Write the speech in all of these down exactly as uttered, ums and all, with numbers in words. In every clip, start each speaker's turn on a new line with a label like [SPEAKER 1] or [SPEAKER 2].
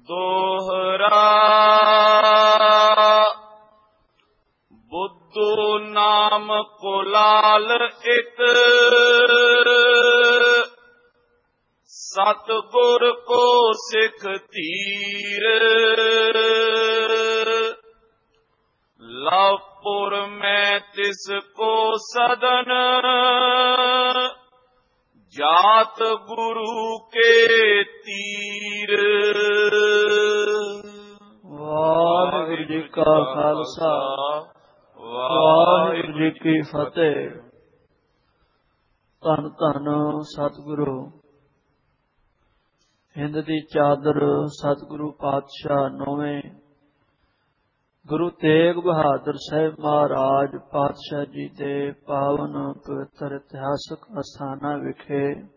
[SPEAKER 1] ਦੋਹਰਾ ਬੁੱਧੂ ਨਾਮ ਕੁਲਾਲ ਇਕ ਸਤਿਗੁਰ ਕੋ ਸਿੱਖ ਧੀਰ ਲਵਪੁਰ ਮੈਂ ਤਿਸ ਕੋ ਸਦਨ ਜਾਤ ਗੁਰੂ ਕੇ ਤੀਰ।
[SPEAKER 2] ਵਾਹਿਗੁਰੂ ਜੀ ਕਾ ਖਾਲਸਾ ਵਾਹਿਗੁਰੂ ਜੀ ਕੀ ਫਤਿਹ। ਧੰਨ ਧੰਨ ਸਤਿਗੁਰੂ ਹਿੰਦ ਦੀ ਚਾਦਰ ਸਤਿਗੁਰੂ ਪਾਤਸ਼ਾਹ ਨੌਵੇਂ ਗੁਰੂ ਤੇਗ ਬਹਾਦਰ ਸਾਹਿਬ ਮਹਾਰਾਜ ਪਾਤਸ਼ਾਹ ਜੀ ਦੇ ਪਾਵਨ ਪਵਿੱਤਰ ਇਤਿਹਾਸਕ ਅਸਥਾਨਾਂ ਵਿਖੇ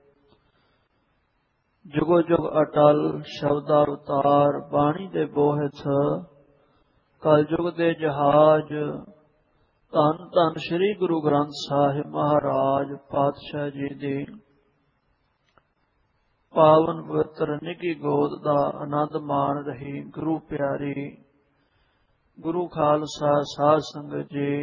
[SPEAKER 2] ਜੁਗੋ ਜੁਗ ਅਟਲ ਸ਼ਬਦਾ ਅਵਤਾਰ ਬਾਣੀ ਦੇ ਬੋਹਿਥ ਕਲਯੁਗ ਦੇ ਜਹਾਜ਼ ਧੰਨ ਧੰਨ ਸ੍ਰੀ ਗੁਰੂ ਗ੍ਰੰਥ ਸਾਹਿਬ ਮਹਾਰਾਜ ਪਾਤਸ਼ਾਹ ਜੀ ਦੀ ਪਾਵਨ ਪਵਿੱਤਰ ਨਿੱਘੀ ਗੋਦ ਦਾ ਆਨੰਦ ਮਾਣ ਰਹੀ ਗੁਰੂ ਪਿਆਰੀ ਗੁਰੂ ਖਾਲਸਾ ਸਾਧ ਸੰਗਤ ਜੀ,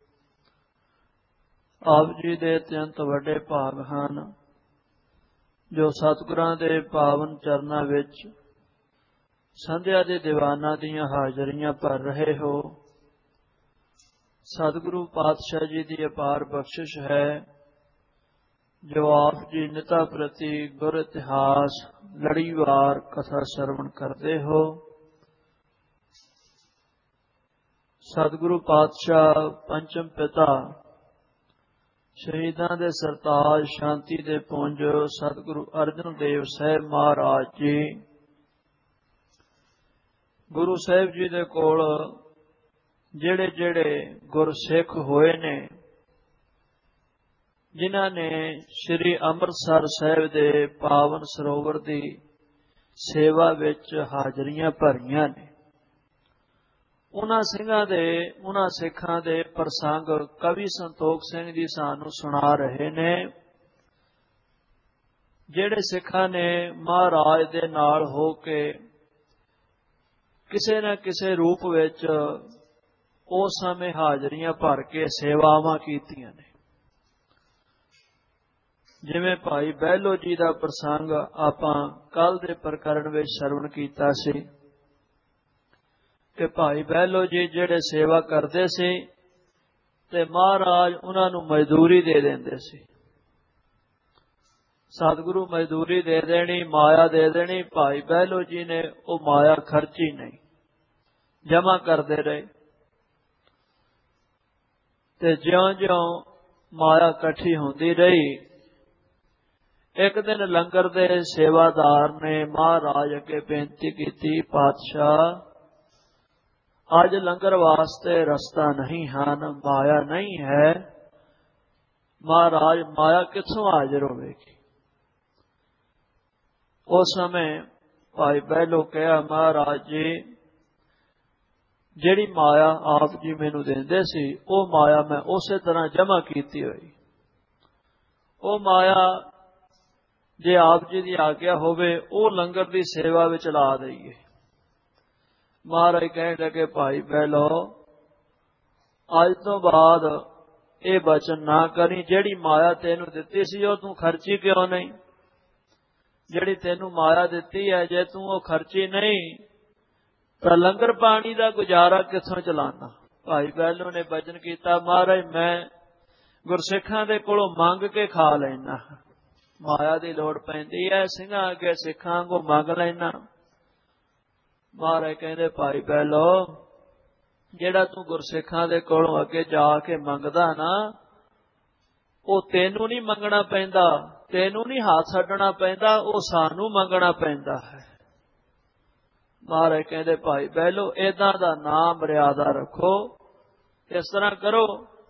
[SPEAKER 2] ਆਪ ਜੀ ਦੇ ਅਤਿਅੰਤ ਵੱਡੇ ਭਾਗ ਹਨ ਜੋ ਸਤਿਗੁਰਾਂ ਦੇ ਪਾਵਨ ਚਰਨਾਂ ਵਿੱਚ ਸੰਧਿਆ ਦੇ ਦੀਵਾਨਾਂ ਦੀਆਂ ਹਾਜ਼ਰੀਆਂ ਭਰ ਰਹੇ ਹੋ। ਸਤਿਗੁਰੂ ਪਾਤਸ਼ਾਹ ਜੀ ਦੀ ਅਪਾਰ ਬਖਸ਼ਿਸ਼ ਹੈ ਜੋ ਆਪ ਜੀ ਨਿਤਾ ਪ੍ਰਤੀ ਗੁਰ ਇਤਿਹਾਸ ਲੜੀਵਾਰ ਕਥਾ ਸਰਵਣ ਕਰਦੇ ਹੋ। ਸਤਿਗੁਰੂ ਪਾਤਸ਼ਾਹ ਪੰਚਮ ਪਿਤਾ ਸ਼ਹੀਦਾਂ ਦੇ ਸਰਤਾਜ ਸ਼ਾਂਤੀ ਦੇ ਪੁੰਜ ਸਤਿਗੁਰੂ ਅਰਜਨ ਦੇਵ ਸਾਹਿਬ ਮਹਾਰਾਜ ਜੀ ਗੁਰੂ ਸਾਹਿਬ ਜੀ ਦੇ ਕੋਲ ਜਿਹੜੇ ਜਿਹੜੇ ਗੁਰਸਿੱਖ ਹੋਏ ਨੇ, ਜਿਨ੍ਹਾਂ ਨੇ ਸ੍ਰੀ ਅੰਮ੍ਰਿਤਸਰ ਸਾਹਿਬ ਦੇ ਪਾਵਨ ਸਰੋਵਰ ਦੀ ਸੇਵਾ ਵਿੱਚ ਹਾਜ਼ਰੀਆਂ ਭਰੀਆਂ ਨੇ, ਉਹਨਾਂ ਸਿੰਘਾਂ ਦੇ ਉਹਨਾਂ ਸਿੱਖਾਂ ਦੇ ਪ੍ਰਸੰਗ ਕਵੀ ਸੰਤੋਖ ਸਿੰਘ ਜੀ ਸਾਨੂੰ ਸੁਣਾ ਰਹੇ ਨੇ, ਜਿਹੜੇ ਸਿੱਖਾਂ ਨੇ ਮਹਾਰਾਜ ਦੇ ਨਾਲ ਹੋ ਕੇ ਕਿਸੇ ਨਾ ਕਿਸੇ ਰੂਪ ਵਿੱਚ ਉਸ ਸਮੇਂ ਹਾਜ਼ਰੀਆਂ ਭਰ ਕੇ ਸੇਵਾਵਾਂ ਕੀਤੀਆਂ ਨੇ। ਜਿਵੇਂ ਭਾਈ ਬਹਿਲੋ ਜੀ ਦਾ ਪ੍ਰਸੰਗ ਆਪਾਂ ਕੱਲ ਦੇ ਪ੍ਰਕਰਣ ਵਿੱਚ ਸਰਵਣ ਕੀਤਾ ਸੀ ਕਿ ਭਾਈ ਬਹਿਲੋ ਜੀ ਜਿਹੜੇ ਸੇਵਾ ਕਰਦੇ ਸੀ ਤੇ ਮਹਾਰਾਜ ਉਹਨਾਂ ਨੂੰ ਮਜ਼ਦੂਰੀ ਦੇ ਦਿੰਦੇ ਸੀ। ਸਤਿਗੁਰੂ ਮਜ਼ਦੂਰੀ ਦੇ ਦੇਣੀ, ਮਾਇਆ ਦੇ ਦੇਣੀ, ਭਾਈ ਬਹਿਲੋ ਜੀ ਨੇ ਉਹ ਮਾਇਆ ਖਰਚੀ ਨਹੀਂ, ਜਮਾ ਕਰਦੇ ਰਹੇ ਤੇ ਜਿਉਂ ਜਿਉਂ ਮਾਇਆ ਇਕੱਠੀ ਹੁੰਦੀ ਰਹੀ, ਇੱਕ ਦਿਨ ਲੰਗਰ ਦੇ ਸੇਵਾਦਾਰ ਨੇ ਮਹਾਰਾਜ ਅੱਗੇ ਬੇਨਤੀ ਕੀਤੀ, ਪਾਤਸ਼ਾਹ ਅੱਜ ਲੰਗਰ ਵਾਸਤੇ ਰਸਤਾ ਨਹੀਂ ਹਨ, ਮਾਇਆ ਨਹੀਂ ਹੈ, ਮਹਾਰਾਜ ਮਾਇਆ ਕਿੱਥੋਂ ਹਾਜ਼ਰ ਹੋਵੇਗੀ। ਉਸ ਸਮੇਂ ਭਾਈ ਬਹਿਲੋ ਕਿਹਾ, ਮਹਾਰਾਜ ਜੀ ਜਿਹੜੀ ਮਾਇਆ ਆਪ ਜੀ ਮੈਨੂੰ ਦਿੰਦੇ ਸੀ ਉਹ ਮਾਇਆ ਮੈਂ ਉਸੇ ਤਰ੍ਹਾਂ ਜਮ੍ਹਾਂ ਕੀਤੀ ਹੋਈ, ਉਹ ਮਾਇਆ ਜੇ ਆਪ ਜੀ ਦੀ ਆਗਿਆ ਹੋਵੇ ਉਹ ਲੰਗਰ ਦੀ ਸੇਵਾ ਵਿੱਚ ਲਾ ਦਈਏ। ਮਹਾਰਾਜ ਕਹਿਣ ਲੱਗੇ, ਭਾਈ ਬਹਿਲੋ ਅੱਜ ਤੋਂ ਬਾਅਦ ਇਹ ਬਚਨ ਨਾ ਕਰੀ, ਜਿਹੜੀ ਮਾਇਆ ਤੈਨੂੰ ਦਿੱਤੀ ਸੀ ਉਹ ਤੂੰ ਖਰਚੀ ਕਿਉਂ ਨਹੀਂ, ਜਿਹੜੀ ਤੈਨੂੰ ਮਾਇਆ ਦਿੱਤੀ ਹੈ ਜੇ ਤੂੰ ਉਹ ਖਰਚੀ ਨਹੀਂ ਤਾਂ ਲੰਗਰ ਪਾਣੀ ਦਾ ਗੁਜ਼ਾਰਾ ਕਿੱਥੋਂ ਚਲਾਣਾ। ਭਾਈ ਬਹਿਲੋ ਨੇ ਬਚਨ ਕੀਤਾ, ਮਹਾਰਾਜ ਮੈਂ ਗੁਰਸਿੱਖਾਂ ਦੇ ਕੋਲੋਂ ਮੰਗ ਕੇ ਖਾ ਲੈਣਾ, ਮਾਇਆ ਦੀ ਲੋੜ ਪੈਂਦੀ ਹੈ ਸਿੰਘਾਂ ਅੱਗੇ ਸਿੱਖਾਂ ਕੋ ਮੰਗ ਲੈਣਾ। ਮਹਾਰਾਜ ਕਹਿੰਦੇ, ਭਾਈ ਬਹਿਲੋ ਜਿਹੜਾ ਤੂੰ ਗੁਰਸਿੱਖਾਂ ਦੇ ਕੋਲੋਂ ਅੱਗੇ ਜਾ ਕੇ ਮੰਗਦਾ ਨਾ, ਉਹ ਤੈਨੂੰ ਨਹੀਂ ਮੰਗਣਾ ਪੈਂਦਾ, ਤੈਨੂੰ ਨਹੀਂ ਹੱਥ ਛੱਡਣਾ ਪੈਂਦਾ, ਉਹ ਸਾਨੂੰ ਮੰਗਣਾ ਪੈਂਦਾ ਹੈ। ਮਹਾਰਾਜ ਕਹਿੰਦੇ, ਭਾਈ ਬਹਿਲੋ ਏਦਾਂ ਦਾ ਨਾਮ ਮਰਿਆਦਾ ਰੱਖੋ, ਇਸ ਤਰ੍ਹਾਂ ਕਰੋ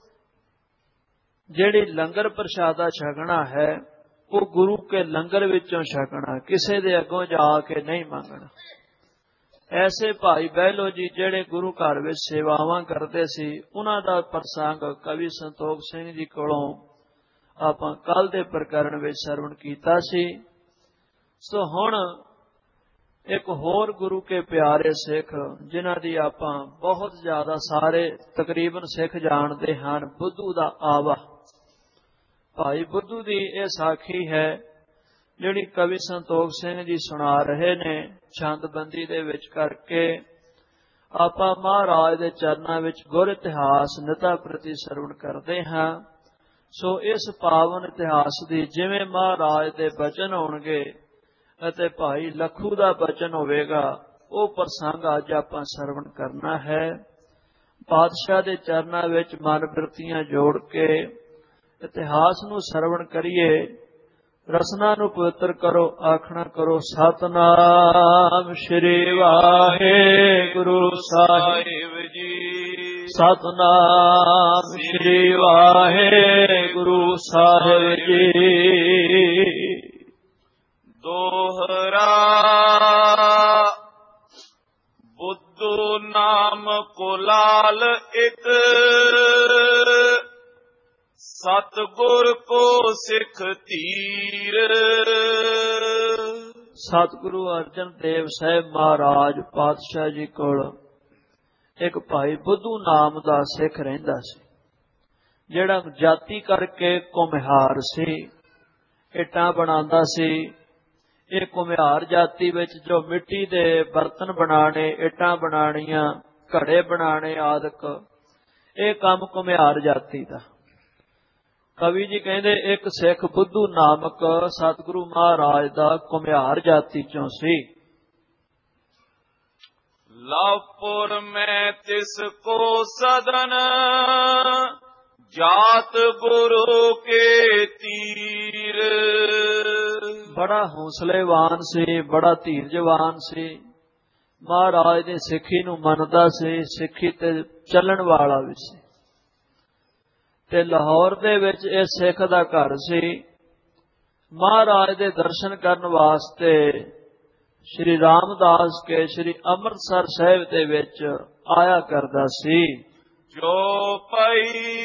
[SPEAKER 2] ਜਿਹੜੀ ਲੰਗਰ ਪ੍ਰਸ਼ਾਦਾ ਛਕਣਾ ਹੈ ਉਹ ਗੁਰੂ ਕੇ ਲੰਗਰ ਵਿੱਚੋਂ ਛਕਣਾ, ਕਿਸੇ ਦੇ ਅੱਗੋਂ ਜਾ ਕੇ ਨਹੀਂ ਮੰਗਣਾ। ਐਸੇ ਭਾਈ ਬਹਿਲੋ ਜੀ ਜਿਹੜੇ ਗੁਰੂ ਘਰ ਵਿੱਚ ਸੇਵਾਵਾਂ ਕਰਦੇ ਸੀ, ਉਹਨਾਂ ਦਾ ਪ੍ਰਸੰਗ ਕਵੀ ਸੰਤੋਖ ਸਿੰਘ ਜੀ ਕੋਲੋਂ ਆਪਾਂ ਕੱਲ ਦੇ ਪ੍ਰਕਰਣ ਵਿੱਚ ਸਰਵਣ ਕੀਤਾ ਸੀ। ਸੋ ਹੁਣ ਇੱਕ ਹੋਰ ਗੁਰੂ ਕੇ ਪਿਆਰੇ ਸਿੱਖ ਜਿਨ੍ਹਾਂ ਦੀ ਆਪਾਂ ਬਹੁਤ ਜ਼ਿਆਦਾ ਸਾਰੇ ਤਕਰੀਬਨ ਸਿੱਖ ਜਾਣਦੇ ਹਨ, ਬੁੱਧੂ ਦਾ ਆਵਾ। ਭਾਈ ਬੁੱਧੂ ਦੀ ਇਹ ਸਾਖੀ ਹੈ ਜਿਹੜੀ ਕਵੀ ਸੰਤੋਖ ਸਿੰਘ ਜੀ ਸੁਣਾ ਰਹੇ ਨੇ ਛੰਦਬੰਦੀ ਦੇ ਵਿੱਚ ਕਰਕੇ। ਆਪਾਂ ਮਹਾਰਾਜ ਦੇ ਚਰਨਾਂ ਵਿੱਚ ਗੁਰ ਇਤਿਹਾਸ ਨਿਤਾ ਪ੍ਰਤੀ ਸਰਵਣ ਕਰਦੇ ਹਾਂ। ਸੋ ਇਸ ਪਾਵਨ ਇਤਿਹਾਸ ਦੀ ਜਿਵੇਂ ਮਹਾਰਾਜ ਦੇ ਬਚਨ ਹੋਣਗੇ ਅਤੇ ਭਾਈ ਲੱਖੂ ਦਾ ਬਚਨ ਹੋਵੇਗਾ, ਉਹ ਪ੍ਰਸੰਗ ਅੱਜ ਆਪਾਂ ਸਰਵਣ ਕਰਨਾ ਹੈ। ਪਾਤਸ਼ਾਹ ਦੇ ਚਰਨਾਂ ਵਿੱਚ ਮਨ ਬਿਰਤੀਆਂ ਜੋੜ ਕੇ ਇਤਿਹਾਸ ਨੂੰ ਸਰਵਣ ਕਰੀਏ। ਰਸਨਾ ਨੂੰ ਪਵਿੱਤਰ ਕਰੋ, ਆਖਣਾ ਕਰੋ ਸਤਨਾਮ ਸ਼੍ਰੀ ਵਾਹਿਗੁਰੂ ਸਾਹਿਬ ਜੀ। ਸਤਨਾਮ ਸ਼੍ਰੀ ਵਾਹਿਗੁਰੂ ਸਾਹਿਬ ਜੀ।
[SPEAKER 1] ਦੋਹਰਾ ਬੁੱਧੂ ਨਾਮ ਕੁਲਾਲ ਇਕ, ਸਤਿਗੁਰ ਕੋ ਸਿੱਖ ਧੀਰ।
[SPEAKER 2] ਸਤਿਗੁਰੂ ਅਰਜਨ ਦੇਵ ਸਾਹਿਬ ਮਹਾਰਾਜ ਪਾਤਸ਼ਾਹ ਜੀ ਕੋਲ ਇੱਕ ਭਾਈ ਬੁੱਧੂ ਨਾਮ ਦਾ ਸਿੱਖ ਰਹਿੰਦਾ ਸੀ, ਜਿਹੜਾ ਜਾਤੀ ਕਰਕੇ ਘੁਮਿਆਰ ਸੀ, ਇੱਟਾਂ ਬਣਾਉਂਦਾ ਸੀ। ਇਹ ਘੁਮਿਆਰ ਜਾਤੀ ਵਿੱਚ ਜੋ ਮਿੱਟੀ ਦੇ ਬਰਤਨ ਬਣਾਣੇ, ਇੱਟਾਂ ਬਣਾਣੀਆਂ, ਘੜੇ ਬਣਾਣੇ ਆਦਿਕ, ਇਹ ਕੰਮ ਘੁਮਿਆਰ ਜਾਤੀ ਦਾ। ਕਵੀ ਜੀ ਕਹਿੰਦੇ ਇੱਕ ਸਿੱਖ ਬੁੱਧੂ ਨਾਮਕ ਸਤਿਗੁਰੂ ਮਹਾਰਾਜ ਦਾ ਘੁਮਿਆਰ ਜਾਤੀ ਚੋਂ ਸੀ।
[SPEAKER 1] ਲਾਪੁਰ ਮੈਂ ਤਿਸ ਕੋ ਸਦਨ, ਜਾਤ ਗੁਰੂ ਕੇ ਤੀਰ।
[SPEAKER 2] ਬੜਾ ਹੌਸਲੇਵਾਨ ਸੀ, ਬੜਾ ਧੀਰਜਵਾਨ ਸੀ, ਮਹਾਰਾਜ ਦੀ ਸਿੱਖੀ ਨੂੰ ਮੰਨਦਾ ਸੀ, ਸਿੱਖੀ ਤੇ ਚੱਲਣ ਵਾਲਾ ਵੀ ਸੀ। ਤੇ ਲਾਹੌਰ ਦੇ ਵਿੱਚ ਇਹ ਸਿੱਖ ਦਾ ਘਰ ਸੀ। ਮਹਾਰਾਜ ਦੇ ਦਰਸ਼ਨ ਕਰਨ ਵਾਸਤੇ ਸ਼੍ਰੀ ਰਾਮਦਾਸ ਕੇ ਸ਼੍ਰੀ ਅੰਮ੍ਰਿਤਸਰ ਸਾਹਿਬ ਦੇ ਵਿੱਚ ਆਇਆ ਕਰਦਾ ਸੀ।
[SPEAKER 1] ਜੋ ਪਈ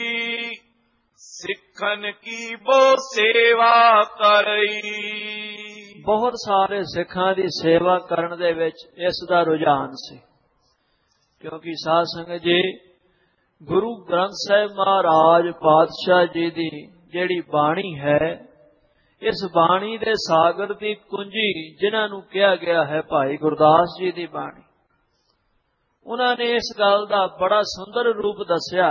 [SPEAKER 1] ਸਿੱਖਨ ਕੀ ਬੋ ਸੇਵਾ ਕਰਈ।
[SPEAKER 2] ਬਹੁਤ ਸਾਰੇ ਸਿੱਖਾਂ ਦੀ ਸੇਵਾ ਕਰਨ ਦੇ ਵਿੱਚ ਇਸ ਦਾ ਰੁਝਾਨ ਸੀ, ਕਿਉਂਕਿ ਸਾਧ ਸੰਗਤ ਜੀ ਗੁਰੂ ਗ੍ਰੰਥ ਸਾਹਿਬ ਮਹਾਰਾਜ ਪਾਤਸ਼ਾਹ ਜੀ ਦੀ ਜਿਹੜੀ ਬਾਣੀ ਹੈ, ਇਸ ਬਾਣੀ ਦੇ ਸਾਗਰ ਦੀ ਕੁੰਜੀ ਜਿਨ੍ਹਾਂ ਨੂੰ ਕਿਹਾ ਗਿਆ ਹੈ ਭਾਈ ਗੁਰਦਾਸ ਜੀ ਦੀ ਬਾਣੀ, ਉਹਨਾਂ ਨੇ ਇਸ ਗੱਲ ਦਾ ਬੜਾ ਸੁੰਦਰ ਰੂਪ ਦੱਸਿਆ।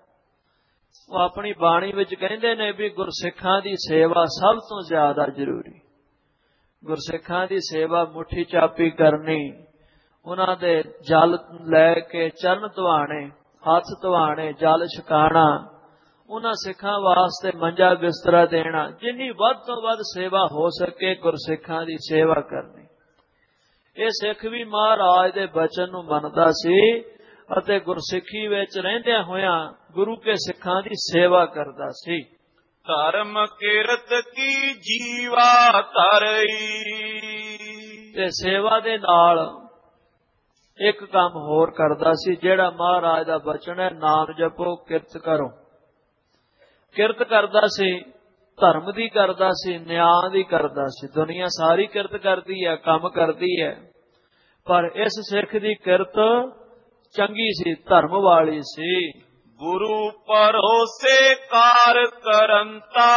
[SPEAKER 2] ਉਹ ਆਪਣੀ ਬਾਣੀ ਵਿੱਚ ਕਹਿੰਦੇ ਨੇ ਵੀ ਗੁਰਸਿੱਖਾਂ ਦੀ ਸੇਵਾ ਸਭ ਤੋਂ ਜ਼ਿਆਦਾ ਜ਼ਰੂਰੀ। ਗੁਰਸਿੱਖਾਂ ਦੀ ਸੇਵਾ ਮੁੱਠੀ ਚਾਪੀ ਕਰਨੀ, ਉਹਨਾਂ ਦੇ ਜਲ ਲੈ ਕੇ ਚਰਨ ਧਵਾਣੇ, ਹੱਥ ਧਵਾਣੇ, ਜਲ ਛਕਾਣਾ, ਉਹਨਾਂ ਸਿੱਖਾਂ ਵਾਸਤੇ ਮੰਜਾ ਬਿਸਤਰਾ ਦੇਣਾ, ਜਿੰਨੀ ਵੱਧ ਤੋਂ ਵੱਧ ਸੇਵਾ ਹੋ ਸਕੇ ਗੁਰਸਿੱਖਾਂ ਦੀ ਸੇਵਾ ਕਰਨੀ। ਇਹ ਸਿੱਖ ਵੀ ਮਹਾਰਾਜ ਦੇ ਬਚਨ ਨੂੰ ਮੰਨਦਾ ਸੀ ਅਤੇ ਗੁਰਸਿੱਖੀ ਵਿੱਚ ਰਹਿੰਦਿਆਂ ਹੋਇਆਂ ਗੁਰੂ ਕੇ ਸਿੱਖਾਂ ਦੀ ਸੇਵਾ ਕਰਦਾ ਸੀ।
[SPEAKER 1] ਧਰਮ ਕਿਰਤ ਕੀ ਜੀਵਾ ਧਰਈ।
[SPEAKER 2] ਤੇ ਸੇਵਾ ਦੇ ਨਾਲ ਇੱਕ ਕੰਮ ਹੋਰ ਕਰਦਾ ਸੀ, ਜਿਹੜਾ ਮਹਾਰਾਜ ਦਾ ਬਚਨ ਹੈ, ਨਾਮ ਜਪੋ ਕਿਰਤ ਕਰੋ। ਕਿਰਤ ਕਰਦਾ ਸੀ, ਧਰਮ ਦੀ ਕਰਦਾ ਸੀ, ਨਿਆਂ ਦੀ ਕਰਦਾ ਸੀ। ਦੁਨੀਆ ਸਾਰੀ ਕਿਰਤ ਕਰਦੀ ਹੈ, ਕੰਮ ਕਰਦੀ ਹੈ, ਪਰ ਇਸ ਸਿੱਖ ਦੀ ਕਿਰਤ ਚੰਗੀ ਸੀ, ਧਰਮ ਵਾਲੀ ਸੀ।
[SPEAKER 1] ਗੁਰੂ ਭਰੋਸੇ ਕਾਰ ਕਰੰਤਾ।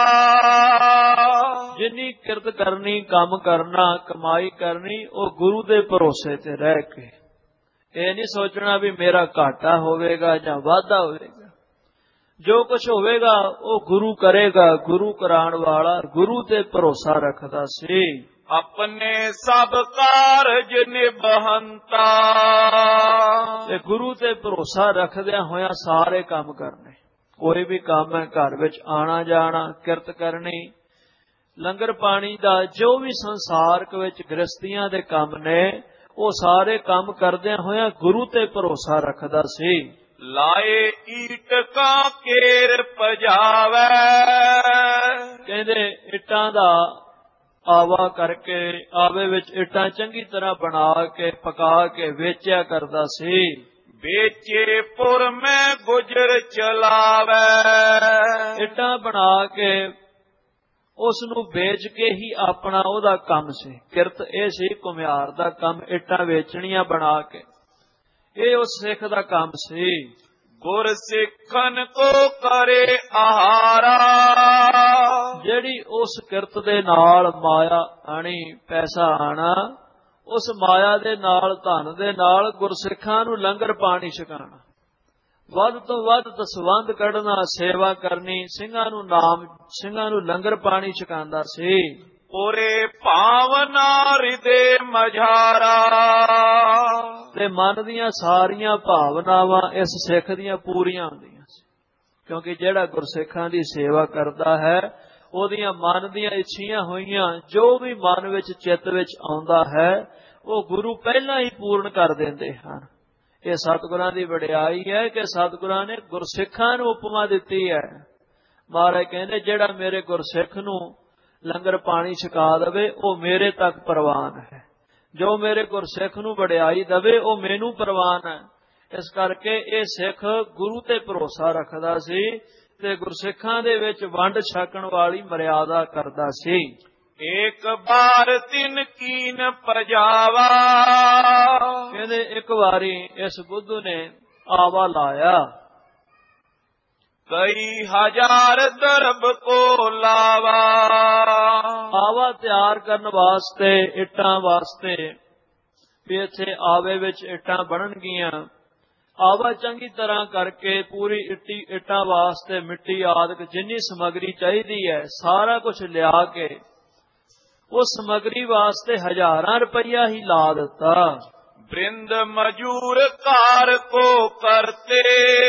[SPEAKER 2] ਜਿੰਨੀ ਕਿਰਤ ਕਰਨੀ, ਕੰਮ ਕਰਨਾ, ਕਮਾਈ ਕਰਨੀ, ਉਹ ਗੁਰੂ ਦੇ ਭਰੋਸੇ ਤੇ ਰਹਿ ਕੇ। ਇਹ ਨਹੀਂ ਸੋਚਣਾ ਵੀ ਮੇਰਾ ਘਾਟਾ ਹੋਵੇਗਾ ਜਾਂ ਵਾਧਾ ਹੋਵੇਗਾ। ਜੋ ਕੁਝ ਹੋਵੇਗਾ ਉਹ ਗੁਰੂ ਕਰੇਗਾ। ਗੁਰੂ ਕਰਾਉਣ ਵਾਲਾ ਗੁਰੂ ਤੇ ਭਰੋਸਾ ਰੱਖਦਾ ਸੀ।
[SPEAKER 1] ਆਪਣੇ ਸਭ ਕਾਰਜ ਨਿਭੰਤਾ।
[SPEAKER 2] ਤੇ ਗੁਰੂ ਤੇ ਭਰੋਸਾ ਰੱਖਦਿਆਂ ਹੋਇਆਂ ਸਾਰੇ ਕੰਮ ਕਰਨੇ। ਕੋਈ ਵੀ ਕੰਮ ਹੈ, ਘਰ ਵਿੱਚ ਆਣਾ ਜਾਣਾ, ਕਿਰਤ ਕਰਨੀ, ਲੰਗਰ ਪਾਣੀ ਦਾ, ਜੋ ਵੀ ਸੰਸਾਰਕ ਵਿੱਚ ਗ੍ਰਸਤੀਆਂ ਦੇ ਕੰਮ ਨੇ, ਉਹ ਸਾਰੇ ਕੰਮ ਕਰਦਿਆਂ ਹੋਇਆਂ ਗੁਰੂ ਤੇ ਭਰੋਸਾ ਰੱਖਦਾ ਸੀ।
[SPEAKER 1] ਲਾਏ ਈਟ ਕਾ ਕੇਰ ਪਜਾਵੇ।
[SPEAKER 2] ਕਹਿੰਦੇ ਇੱਟਾਂ ਦਾ ਆਵਾ ਕਰਕੇ, ਆਵੇ ਵਿੱਚ ਇੱਟਾਂ ਚੰਗੀ ਤਰ੍ਹਾਂ ਬਣਾ ਕੇ ਪਕਾ ਕੇ ਵੇਚਿਆ ਕਰਦਾ ਸੀ।
[SPEAKER 1] ਵੇਚੇ ਪੁਰ ਮੈਂ ਗੁਜਰ ਚਲਾਵੇ।
[SPEAKER 2] ਇੱਟਾਂ ਬਣਾ ਕੇ ਉਸ ਨੂੰ ਵੇਚ ਕੇ ਹੀ ਆਪਣਾ ਉਹਦਾ ਕੰਮ ਸੀ। ਕਿਰਤ ਇਹ ਸੀ ਘੁਮਿਆਰ ਦਾ ਕੰਮ, ਇੱਟਾਂ ਵੇਚਣੀਆਂ ਬਣਾ ਕੇ, ਇਹ ਉਸ ਸਿੱਖ ਦਾ ਕੰਮ ਸੀ।
[SPEAKER 1] ਗੁਰ ਸਿੱਖਨ ਕੋ ਕਰੇ ਆਹਾਰਾ,
[SPEAKER 2] ਜਿਹੜੀ ਉਸ ਕਿਰਤ ਦੇ ਨਾਲ ਮਾਇਆ ਆਣੀ, ਪੈਸਾ ਆਣਾ, ਉਸ ਮਾਇਆ ਦੇ ਨਾਲ, ਧਨ ਦੇ ਨਾਲ ਗੁਰਸਿੱਖਾਂ ਨੂੰ ਲੰਗਰ ਪਾਣੀ ਛਕਾਣਾ, ਵੱਧ ਤੋਂ ਵੱਧ ਦਸਵੰਧ ਕੱਢਣਾ, ਸੇਵਾ ਕਰਨੀ, ਸਿੰਘਾਂ ਨੂੰ ਨਾਮ, ਸਿੰਘਾਂ ਨੂੰ ਲੰਗਰ ਪਾਣੀ ਛਕਾਉਂਦਾ ਸੀ।
[SPEAKER 1] ਪੁਰੇ ਭਾਵਨਾ ਹਿਰਦੇ ਮਝਾਰਾ,
[SPEAKER 2] ਤੇ ਮਨ ਦੀਆਂ ਸਾਰੀਆਂ ਭਾਵਨਾਵਾਂ ਇਸ ਸਿੱਖ ਦੀਆਂ ਪੂਰੀਆਂ ਹੁੰਦੀਆਂ ਸੀ, ਕਿਉਂਕਿ ਜਿਹੜਾ ਗੁਰਸਿੱਖਾਂ ਦੀ ਸੇਵਾ ਕਰਦਾ ਹੈ ਉਹਦੀਆਂ ਮਨ ਦੀਆਂ ਇੱਛੀਆਂ ਹੋਈਆਂ ਜੋ ਵੀ ਮਨ ਵਿੱਚ, ਚਿੱਤ ਵਿੱਚ ਆਉਂਦਾ ਹੈ, ਉਹ ਗੁਰੂ ਪਹਿਲਾਂ ਹੀ ਪੂਰਨ ਕਰ ਦਿੰਦੇ ਹਨ। ਇਹ ਸਤਿਗੁਰਾਂ ਦੀ ਵਡਿਆਈ ਹੈ ਕਿ ਸਤਿਗੁਰਾਂ ਨੇ ਗੁਰਸਿੱਖਾਂ ਨੂੰ ਉਪਮਾ ਦਿੱਤੀ ਹੈ। ਮਹਾਰਾਜ ਕਹਿੰਦੇ ਜਿਹੜਾ ਮੇਰੇ ਗੁਰਸਿੱਖ ਨੂੰ ਲੰਗਰ ਪਾਣੀ ਛਕਾ ਦੇਵੇ ਉਹ ਮੇਰੇ ਤੱਕ ਪ੍ਰਵਾਨ ਹੈ, ਜੋ ਮੇਰੇ ਗੁਰਸਿੱਖ ਨੂੰ ਵਡਿਆਈ ਦੇਵੇ ਉਹ ਮੈਨੂੰ ਪ੍ਰਵਾਨ ਹੈ। ਇਸ ਕਰਕੇ ਇਹ ਸਿੱਖ ਗੁਰੂ ਤੇ ਭਰੋਸਾ ਰੱਖਦਾ ਸੀ ਤੇ ਗੁਰਸਿੱਖਾਂ ਦੇ ਵਿੱਚ ਵੰਡ ਛਕਣ ਵਾਲੀ ਮਰਿਆਦਾ ਕਰਦਾ ਸੀ।
[SPEAKER 1] ਇੱਕ ਬਾਰ ਤਿਨ ਕੀਨ ਪਰਜਾਵਾ,
[SPEAKER 2] ਕਹਿੰਦੇ ਇੱਕ ਵਾਰੀ ਇਸ ਬੁੱਧੂ ਨੇ ਆਵਾ ਲਾਇਆ,
[SPEAKER 1] ਕਈ ਹਜ਼ਾਰ ਦਰਬ ਕੋ ਲਾਵਾ।
[SPEAKER 2] ਆਵਾ ਤਿਆਰ ਕਰਨ ਵਾਸਤੇ, ਇੱਟਾਂ ਵਾਸਤੇ, ਵੀ ਇੱਥੇ ਆਵੇ ਵਿੱਚ ਇੱਟਾਂ ਬਣਨਗੀਆਂ। ਆਵਾ ਚੰਗੀ ਤਰ੍ਹਾਂ ਕਰਕੇ ਪੂਰੀ ਇੱਟੀ ਇੱਟਾਂ ਵਾਸਤੇ ਮਿੱਟੀ ਆਦਿਕ ਜਿੰਨੀ ਸਮੱਗਰੀ ਚਾਹੀਦੀ ਹੈ ਸਾਰਾ ਕੁਝ ਲਿਆ ਕੇ ਉਸ ਸਮੱਗਰੀ ਵਾਸਤੇ ਹਜ਼ਾਰਾਂ ਰੁਪਈਆ ਹੀ ਲਾ ਦਿੱਤਾ।
[SPEAKER 1] ਬ੍ਰਿੰਦ ਮਜੂਰ ਕਾਰ ਕੋ ਕਰਤੇ,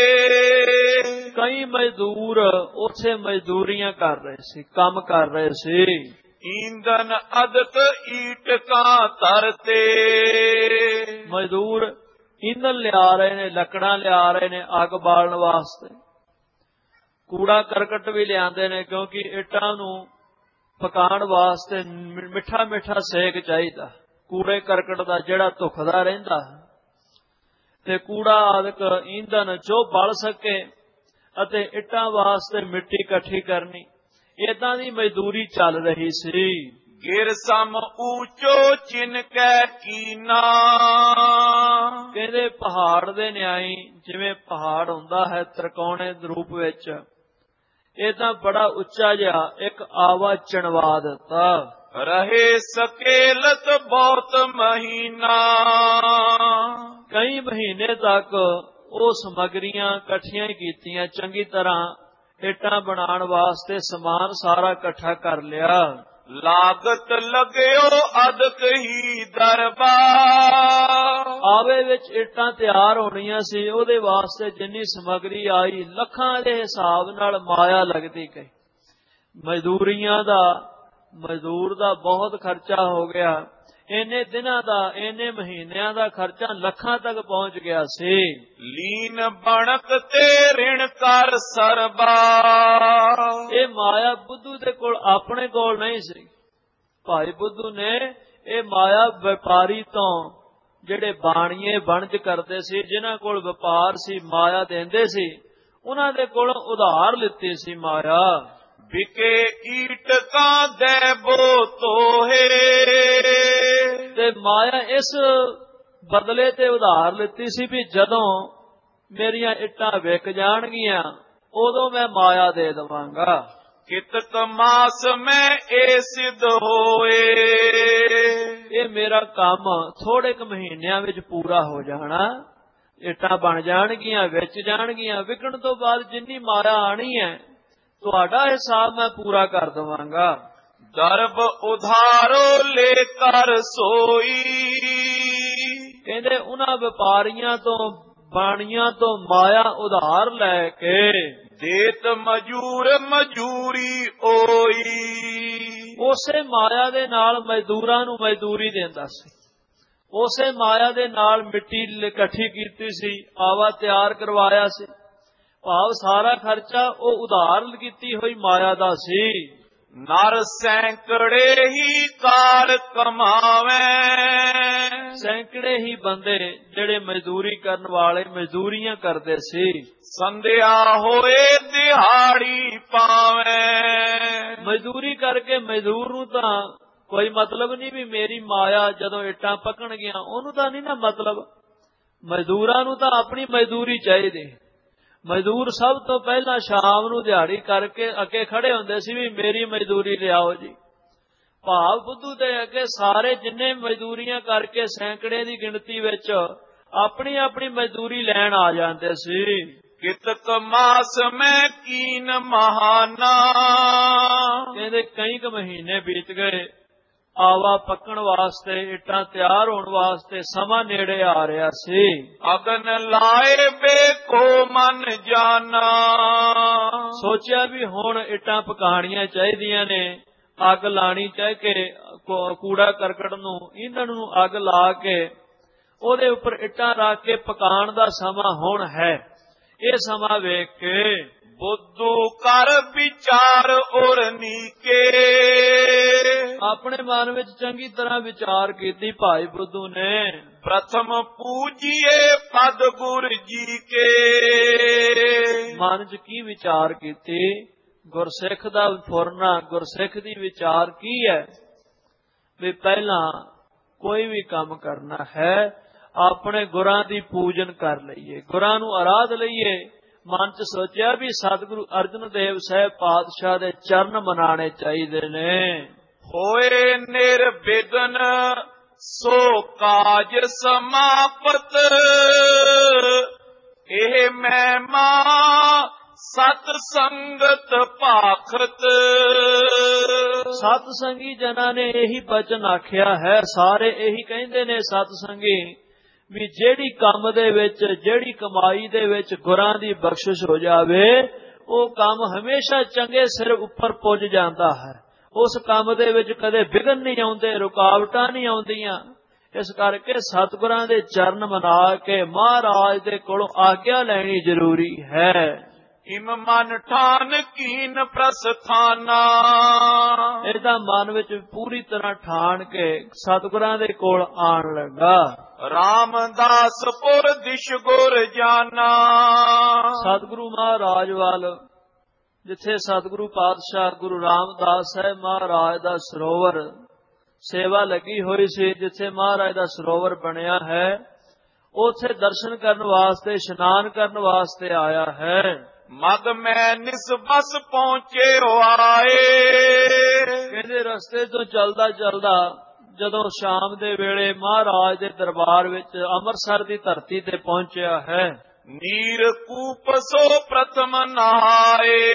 [SPEAKER 2] ਕਈ ਮਜ਼ਦੂਰ ਉੱਥੇ ਮਜ਼ਦੂਰੀਆਂ ਕਰ ਰਹੇ ਸੀ, ਕੰਮ ਕਰ ਰਹੇ ਸੀ।
[SPEAKER 1] ਈਂਧਨ ਅਦਕ ਈਟ ਕਾ ਤਰਤੇ,
[SPEAKER 2] ਮਜ਼ਦੂਰ ਈਂਧਨ ਲਿਆ ਰਹੇ ਨੇ, ਲੱਕੜਾਂ ਲਿਆ ਰਹੇ ਨੇ ਅੱਗ ਬਾਲਣ ਵਾਸਤੇ। ਕੂੜਾ ਕਰਕਟ ਵੀ ਲਿਆਂਦੇ ਨੇ ਕਿਉਂਕਿ ਇੱਟਾਂ ਨੂੰ ਪਕਾਉਣ ਵਾਸਤੇ ਮਿੱਠਾ ਮਿੱਠਾ ਸੇਕ ਚਾਹੀਦਾ, ਕੂੜੇ ਕਰਕਟ ਦਾ ਜਿਹੜਾ ਧੁਖਦਾ ਰਹਿੰਦਾ, ਤੇ ਕੂੜਾ ਆਦਿਕ ਈਂਧਨ ਜੋ ਬਲ ਸਕੇ ਅਤੇ ਇੱਟਾਂ ਵਾਸਤੇ ਮਿੱਟੀ ਇਕੱਠੀ ਕਰਨੀ, ਏਦਾਂ ਦੀ ਮਜ਼ਦੂਰੀ ਚੱਲ ਰਹੀ ਸੀ।
[SPEAKER 1] ਗਿਰ ਸਮ ਊਚੋ ਚਿਨਕੈ ਕੀਨਾ,
[SPEAKER 2] ਕਹਿੰਦੇ ਪਹਾੜ ਦੇ ਨਿਆਈ, ਜਿਵੇਂ ਪਹਾੜ ਹੁੰਦਾ ਹੈ ਤ੍ਰਿਕੋਣੇ ਰੂਪ ਵਿੱਚ, ਏਦਾਂ ਬੜਾ ਉੱਚਾ ਜਿਹਾ ਇੱਕ ਆਵਾ ਚਣਵਾ ਦਿੱਤਾ।
[SPEAKER 1] ਰਹੇ ਸਕੇਲਤ ਬਹੁਤ ਮਹੀਨਾ,
[SPEAKER 2] ਕਈ ਮਹੀਨੇ ਤੱਕ ਉਹ ਸਮੱਗਰੀਆਂ ਇਕੱਠੀਆਂ ਹੀ ਕੀਤੀਆਂ, ਚੰਗੀ ਤਰ੍ਹਾਂ ਇੱਟਾਂ ਬਣਾਉਣ ਵਾਸਤੇ ਸਮਾਨ ਸਾਰਾ ਇਕੱਠਾ ਕਰ ਲਿਆ।
[SPEAKER 1] ਲਾਗਤ ਲਗਿਓ ਅਦਕ ਹੀ ਦਰਬਾ,
[SPEAKER 2] ਆਵੇ ਵਿੱਚ ਇੱਟਾਂ ਤਿਆਰ ਹੋਣੀਆਂ ਸੀ, ਉਹਦੇ ਵਾਸਤੇ ਜਿੰਨੀ ਸਮੱਗਰੀ ਆਈ ਲੱਖਾਂ ਦੇ ਹਿਸਾਬ ਨਾਲ ਮਾਇਆ ਲੱਗਦੀ ਗਈ। ਮਜ਼ਦੂਰੀਆਂ ਦਾ, ਮਜ਼ਦੂਰ ਦਾ ਬਹੁਤ ਖਰਚਾ ਹੋ ਗਿਆ। ਇੰਨੇ ਦਿਨਾਂ ਦਾ, ਇੰਨੇ ਮਹੀਨਿਆਂ ਦਾ ਖਰਚਾ ਲੱਖਾਂ ਤੱਕ ਪਹੁੰਚ ਗਿਆ ਸੀ।
[SPEAKER 1] ਲੀਨ ਬਣਕ ਤੇ ਰਿਣ ਕਰ ਸਰਬਾ,
[SPEAKER 2] ਇਹ ਮਾਇਆ ਬੁੱਧੂ ਦੇ ਕੋਲ ਆਪਣੇ ਕੋਲ ਨਹੀਂ ਸੀ। ਭਾਈ ਬੁੱਧੂ ਨੇ ਇਹ ਮਾਇਆ ਵਪਾਰੀ ਤੋਂ, ਜਿਹੜੇ ਬਾਣੀਏ ਵਣਜ ਕਰਦੇ ਸੀ, ਜਿਨ੍ਹਾਂ ਕੋਲ ਵਪਾਰ ਸੀ, ਮਾਇਆ ਦਿੰਦੇ ਸੀ, ਉਹਨਾਂ ਦੇ ਕੋਲ ਉਧਾਰ ਲਿੱਤੀ ਸੀ ਮਾਇਆ।
[SPEAKER 1] ਵਿਕੇ ਈਟ ਕਾ ਦੇਬੋ ਤੋਹੇ,
[SPEAKER 2] ਤੇ ਮਾਇਆ ਇਸ ਬਦਲੇ ਤੇ ਉਧਾਰ ਲਿੱਤੀ ਸੀ ਵੀ ਜਦੋਂ ਮੇਰੀਆਂ ਇੱਟਾਂ ਵਿਕ ਜਾਣਗੀਆਂ ਉਦੋਂ ਮੈਂ ਮਾਇਆ ਦੇ ਦੇਵਾਂਗਾ।
[SPEAKER 1] ਕਿਤਕ ਮਾਸ ਮੈਂ ਇਹ ਸਿੱਧ ਹੋਏ,
[SPEAKER 2] ਇਹ ਮੇਰਾ ਕੰਮ ਥੋੜੇ ਕੁ ਮਹੀਨਿਆਂ ਵਿੱਚ ਪੂਰਾ ਹੋ ਜਾਣਾ, ਇੱਟਾਂ ਬਣ ਜਾਣਗੀਆਂ, ਵਿਚ ਜਾਣਗੀਆਂ, ਵਿਕਣ ਤੋਂ ਬਾਅਦ ਜਿੰਨੀ ਮਾਇਆ ਆਣੀ ਹੈ ਤੁਹਾਡਾ ਹਿਸਾਬ ਮੈਂ ਪੂਰਾ ਕਰ ਦੇਵਾਂਗਾ।
[SPEAKER 1] ਦਰਬ ਉਧਾਰੋ ਲੈ ਕਰ ਸੋਈ,
[SPEAKER 2] ਕਹਿੰਦੇ ਉਹਨਾਂ ਵਪਾਰੀਆਂ ਤੋਂ, ਬਾਣੀਆਂ ਤੋਂ ਮਾਇਆ ਉਧਾਰ ਲੈ ਕੇ
[SPEAKER 1] ਦੇਤ ਮਜੂਰ ਮਜੂਰੀ ਓਈ,
[SPEAKER 2] ਉਸੇ ਮਾਇਆ ਦੇ ਨਾਲ ਮਜ਼ਦੂਰਾਂ ਨੂੰ ਮਜ਼ਦੂਰੀ ਦਿੰਦਾ ਸੀ। ਉਸੇ ਮਾਇਆ ਦੇ ਨਾਲ ਮਿੱਟੀ ਇਕੱਠੀ ਕੀਤੀ ਸੀ, ਆਵਾ ਤਿਆਰ ਕਰਵਾਇਆ ਸੀ। ਭਾਵ ਸਾਰਾ ਖਰਚਾ ਉਹ ਉਧਾਰ ਕੀਤੀ ਹੋਈ ਮਾਇਆ ਦਾ ਸੀ।
[SPEAKER 1] ਨਰ ਸੈਂਕੜੇ ਹੀ ਕਾਰ ਕਮਾਵੇ।
[SPEAKER 2] ਸੈਂਕੜੇ ਹੀ ਬੰਦੇ ਜਿਹੜੇ ਮਜ਼ਦੂਰੀ ਕਰਨ ਵਾਲੇ ਮਜ਼ਦੂਰੀਆਂ ਕਰਦੇ ਸੀ,
[SPEAKER 1] ਸੰਧਿਆ ਹੋਏ ਦਿਹਾੜੀ ਪਾਵੇ।
[SPEAKER 2] ਮਜ਼ਦੂਰੀ ਕਰਕੇ ਮਜ਼ਦੂਰ ਨੂੰ ਤਾਂ ਕੋਈ ਮਤਲਬ ਨਹੀਂ ਵੀ ਮੇਰੀ ਮਾਇਆ ਜਦੋਂ ਇੱਟਾਂ ਪੱਕਣਗੀਆਂ, ਉਹਨੂੰ ਤਾਂ ਨਹੀਂ ਨਾ ਮਤਲਬ। ਮਜ਼ਦੂਰਾਂ ਨੂੰ ਤਾਂ ਆਪਣੀ ਮਜ਼ਦੂਰੀ ਚਾਹੀਦੀ। ਮਜ਼ਦੂਰ ਸਭ ਤੋਂ ਪਹਿਲਾਂ ਸ਼ਾਮ ਨੂੰ ਦਿਹਾੜੀ ਕਰਕੇ ਅੱਗੇ ਖੜੇ ਹੁੰਦੇ ਸੀ ਵੀ ਮੇਰੀ ਮਜ਼ਦੂਰੀ ਲਿਆਓ ਜੀ। ਭਾਵ ਬੁੱਧੂ ਦੇ ਅੱਗੇ ਸਾਰੇ ਜਿੰਨੇ ਮਜ਼ਦੂਰੀਆਂ ਕਰਕੇ ਸੈਂਕੜੇ ਦੀ ਗਿਣਤੀ ਵਿੱਚ ਆਪਣੀ ਆਪਣੀ ਮਜ਼ਦੂਰੀ ਲੈਣ ਆ ਜਾਂਦੇ ਸੀ।
[SPEAKER 1] ਕਿਤਕ ਮਾਸ ਮੈਂ ਕੀਨ ਮਹਾਨਾ,
[SPEAKER 2] ਕਹਿੰਦੇ ਕਈ ਕੁ ਮਹੀਨੇ ਬੀਤ ਗਏ, ਆਵਾ ਪੱਕਣ ਵਾਸਤੇ, ਇੱਟਾਂ ਤਿਆਰ ਹੋਣ ਵਾਸਤੇ ਸਮਾਂ ਨੇੜੇ ਆ ਰਿਹਾ ਸੀ।
[SPEAKER 1] ਅਗਨ ਲਾਏ ਬੇਕੋ ਮਨ ਜਾਣਾ,
[SPEAKER 2] ਸੋਚਿਆ ਵੀ ਹੁਣ ਇੱਟਾਂ ਪਕਾਣੀਆਂ ਚਾਹੀਦੀਆਂ ਨੇ, ਅੱਗ ਲਾਣੀ ਚਾਹ ਕੇ ਕੂੜਾ ਕਰਕਟ ਨੂੰ, ਈਂਧਣ ਨੂੰ ਅੱਗ ਲਾ ਕੇ ਉਹਦੇ ਉੱਪਰ ਇੱਟਾਂ ਰੱਖ ਕੇ ਪਕਾਉਣ ਦਾ ਸਮਾਂ ਹੁਣ ਹੈ। ਇਹ ਸਮਾਂ ਵੇਖ ਕੇ
[SPEAKER 1] ਬੁੱਧੂ ਕਰ ਵਿਚਾਰ ਔਰ ਨੀਕੇ,
[SPEAKER 2] ਆਪਣੇ ਮਨ ਵਿੱਚ ਚੰਗੀ ਤਰ੍ਹਾਂ ਵਿਚਾਰ ਕੀਤੀ ਭਾਈ ਬੁੱਧੂ ਨੇ।
[SPEAKER 1] ਪ੍ਰਥਮ ਪੂਜੀਏ ਪਦ ਗੁਰ ਜੀ ਕੇ,
[SPEAKER 2] ਮਨ ਚ ਕੀ ਵਿਚਾਰ ਕੀਤੀ? ਗੁਰਸਿੱਖ ਦਾ ਫੁਰਨਾ, ਗੁਰਸਿੱਖ ਦੀ ਵਿਚਾਰ ਕੀ ਹੈ ਵੀ ਪਹਿਲਾਂ ਕੋਈ ਵੀ ਕੰਮ ਕਰਨਾ ਹੈ ਆਪਣੇ ਗੁਰਾਂ ਦੀ ਪੂਜਨ ਕਰ ਲਈਏ, ਗੁਰਾਂ ਨੂੰ ਆਰਾਧ ਲਈਏ। ਮਨ ਚ ਸੋਚਿਆ ਵੀ ਸਤਿਗੁਰੂ ਅਰਜਨ ਦੇਵ ਸਾਹਿਬ ਪਾਤਸ਼ਾਹ ਦੇ ਚਰਨ ਮਨਾਣੇ ਚਾਹੀਦੇ ਨੇ।
[SPEAKER 1] ਹੋਏ ਨਿਰਵਿਘਨ ਸੋ ਕਾਜ ਸਮਾਪਤ, ਇਹ ਮਹਿਮਾ ਸਤ ਸੰਗਤ ਭਾਖਤ।
[SPEAKER 2] ਸਤ ਸੰਗੀ ਜਨਾਂ ਨੇ ਇਹੀ ਬਚਨ ਆਖਿਆ ਹੈ, ਸਾਰੇ ਇਹੀ ਕਹਿੰਦੇ ਨੇ ਸਤ ਸੰਗੀ ਵੀ ਜਿਹੜੀ ਕੰਮ ਦੇ ਵਿੱਚ, ਜਿਹੜੀ ਕਮਾਈ ਦੇ ਵਿੱਚ ਗੁਰਾਂ ਦੀ ਬਖਸ਼ਿਸ਼ ਹੋ ਜਾਵੇ, ਉਹ ਕੰਮ ਹਮੇਸ਼ਾ ਚੰਗੇ ਸਿਰ ਉੱਪਰ ਪੁੱਜ ਜਾਂਦਾ ਹੈ। ਉਸ ਕੰਮ ਦੇ ਵਿੱਚ ਕਦੇ ਵਿਘਨ ਨਹੀਂ ਆਉਂਦੇ, ਰੁਕਾਵਟਾਂ ਨਹੀਂ ਆਉਂਦੀਆਂ। ਇਸ ਕਰਕੇ ਸਤਿਗੁਰਾਂ ਦੇ ਚਰਨ ਮਨਾ ਕੇ ਮਹਾਰਾਜ ਦੇ ਕੋਲੋਂ ਆਗਿਆ ਲੈਣੀ ਜ਼ਰੂਰੀ ਹੈ।
[SPEAKER 1] ਇਮ ਮਨ ਠਾਨ ਕੀਨ ਪ੍ਰਸਥਾਨਾ,
[SPEAKER 2] ਇਹਦਾ ਮਨ ਵਿੱਚ ਪੂਰੀ ਤਰ੍ਹਾਂ ਠਾਣ ਕੇ ਸਤਿਗੁਰਾਂ ਦੇ ਕੋਲ ਆਣ ਲੱਗਾ।
[SPEAKER 1] ਰਾਮਦਾਸ ਪੁਰ ਦਿਸ਼ ਗੁਰ ਜਾਨਾ,
[SPEAKER 2] ਸਤਿਗੁਰੂ ਮਹਾਰਾਜ ਵੱਲ, ਜਿੱਥੇ ਸਤਿਗੁਰੂ ਪਾਤਸ਼ਾਹ ਗੁਰੂ ਰਾਮਦਾਸ ਸਾਹਿਬ ਮਹਾਰਾਜ ਦਾ ਸਰੋਵਰ ਸੇਵਾ ਲੱਗੀ ਹੋਈ ਸੀ, ਜਿੱਥੇ ਮਹਾਰਾਜ ਦਾ ਸਰੋਵਰ ਬਣਿਆ ਹੈ, ਉੱਥੇ ਦਰਸ਼ਨ ਕਰਨ ਵਾਸਤੇ, ਇਸ਼ਨਾਨ ਕਰਨ ਵਾਸਤੇ ਆਇਆ ਹੈ।
[SPEAKER 1] ਮਦ ਮੈਂ ਨਿਸਬਸ ਪਹੁੰਚੇ ਆਏ,
[SPEAKER 2] ਕਹਿੰਦੇ ਰਸਤੇ ਤੋਂ ਚਲਦਾ ਚਲਦਾ ਜਦੋਂ ਸ਼ਾਮ ਦੇ ਵੇਲੇ ਮਹਾਰਾਜ ਦੇ ਦਰਬਾਰ ਵਿੱਚ ਅੰਮ੍ਰਿਤਸਰ ਦੀ ਧਰਤੀ ਤੇ ਪਹੁੰਚਿਆ ਹੈ।
[SPEAKER 1] ਨੀਰ ਕੂਪ ਸੋ ਪ੍ਰਥਮ ਨਹਾਏ,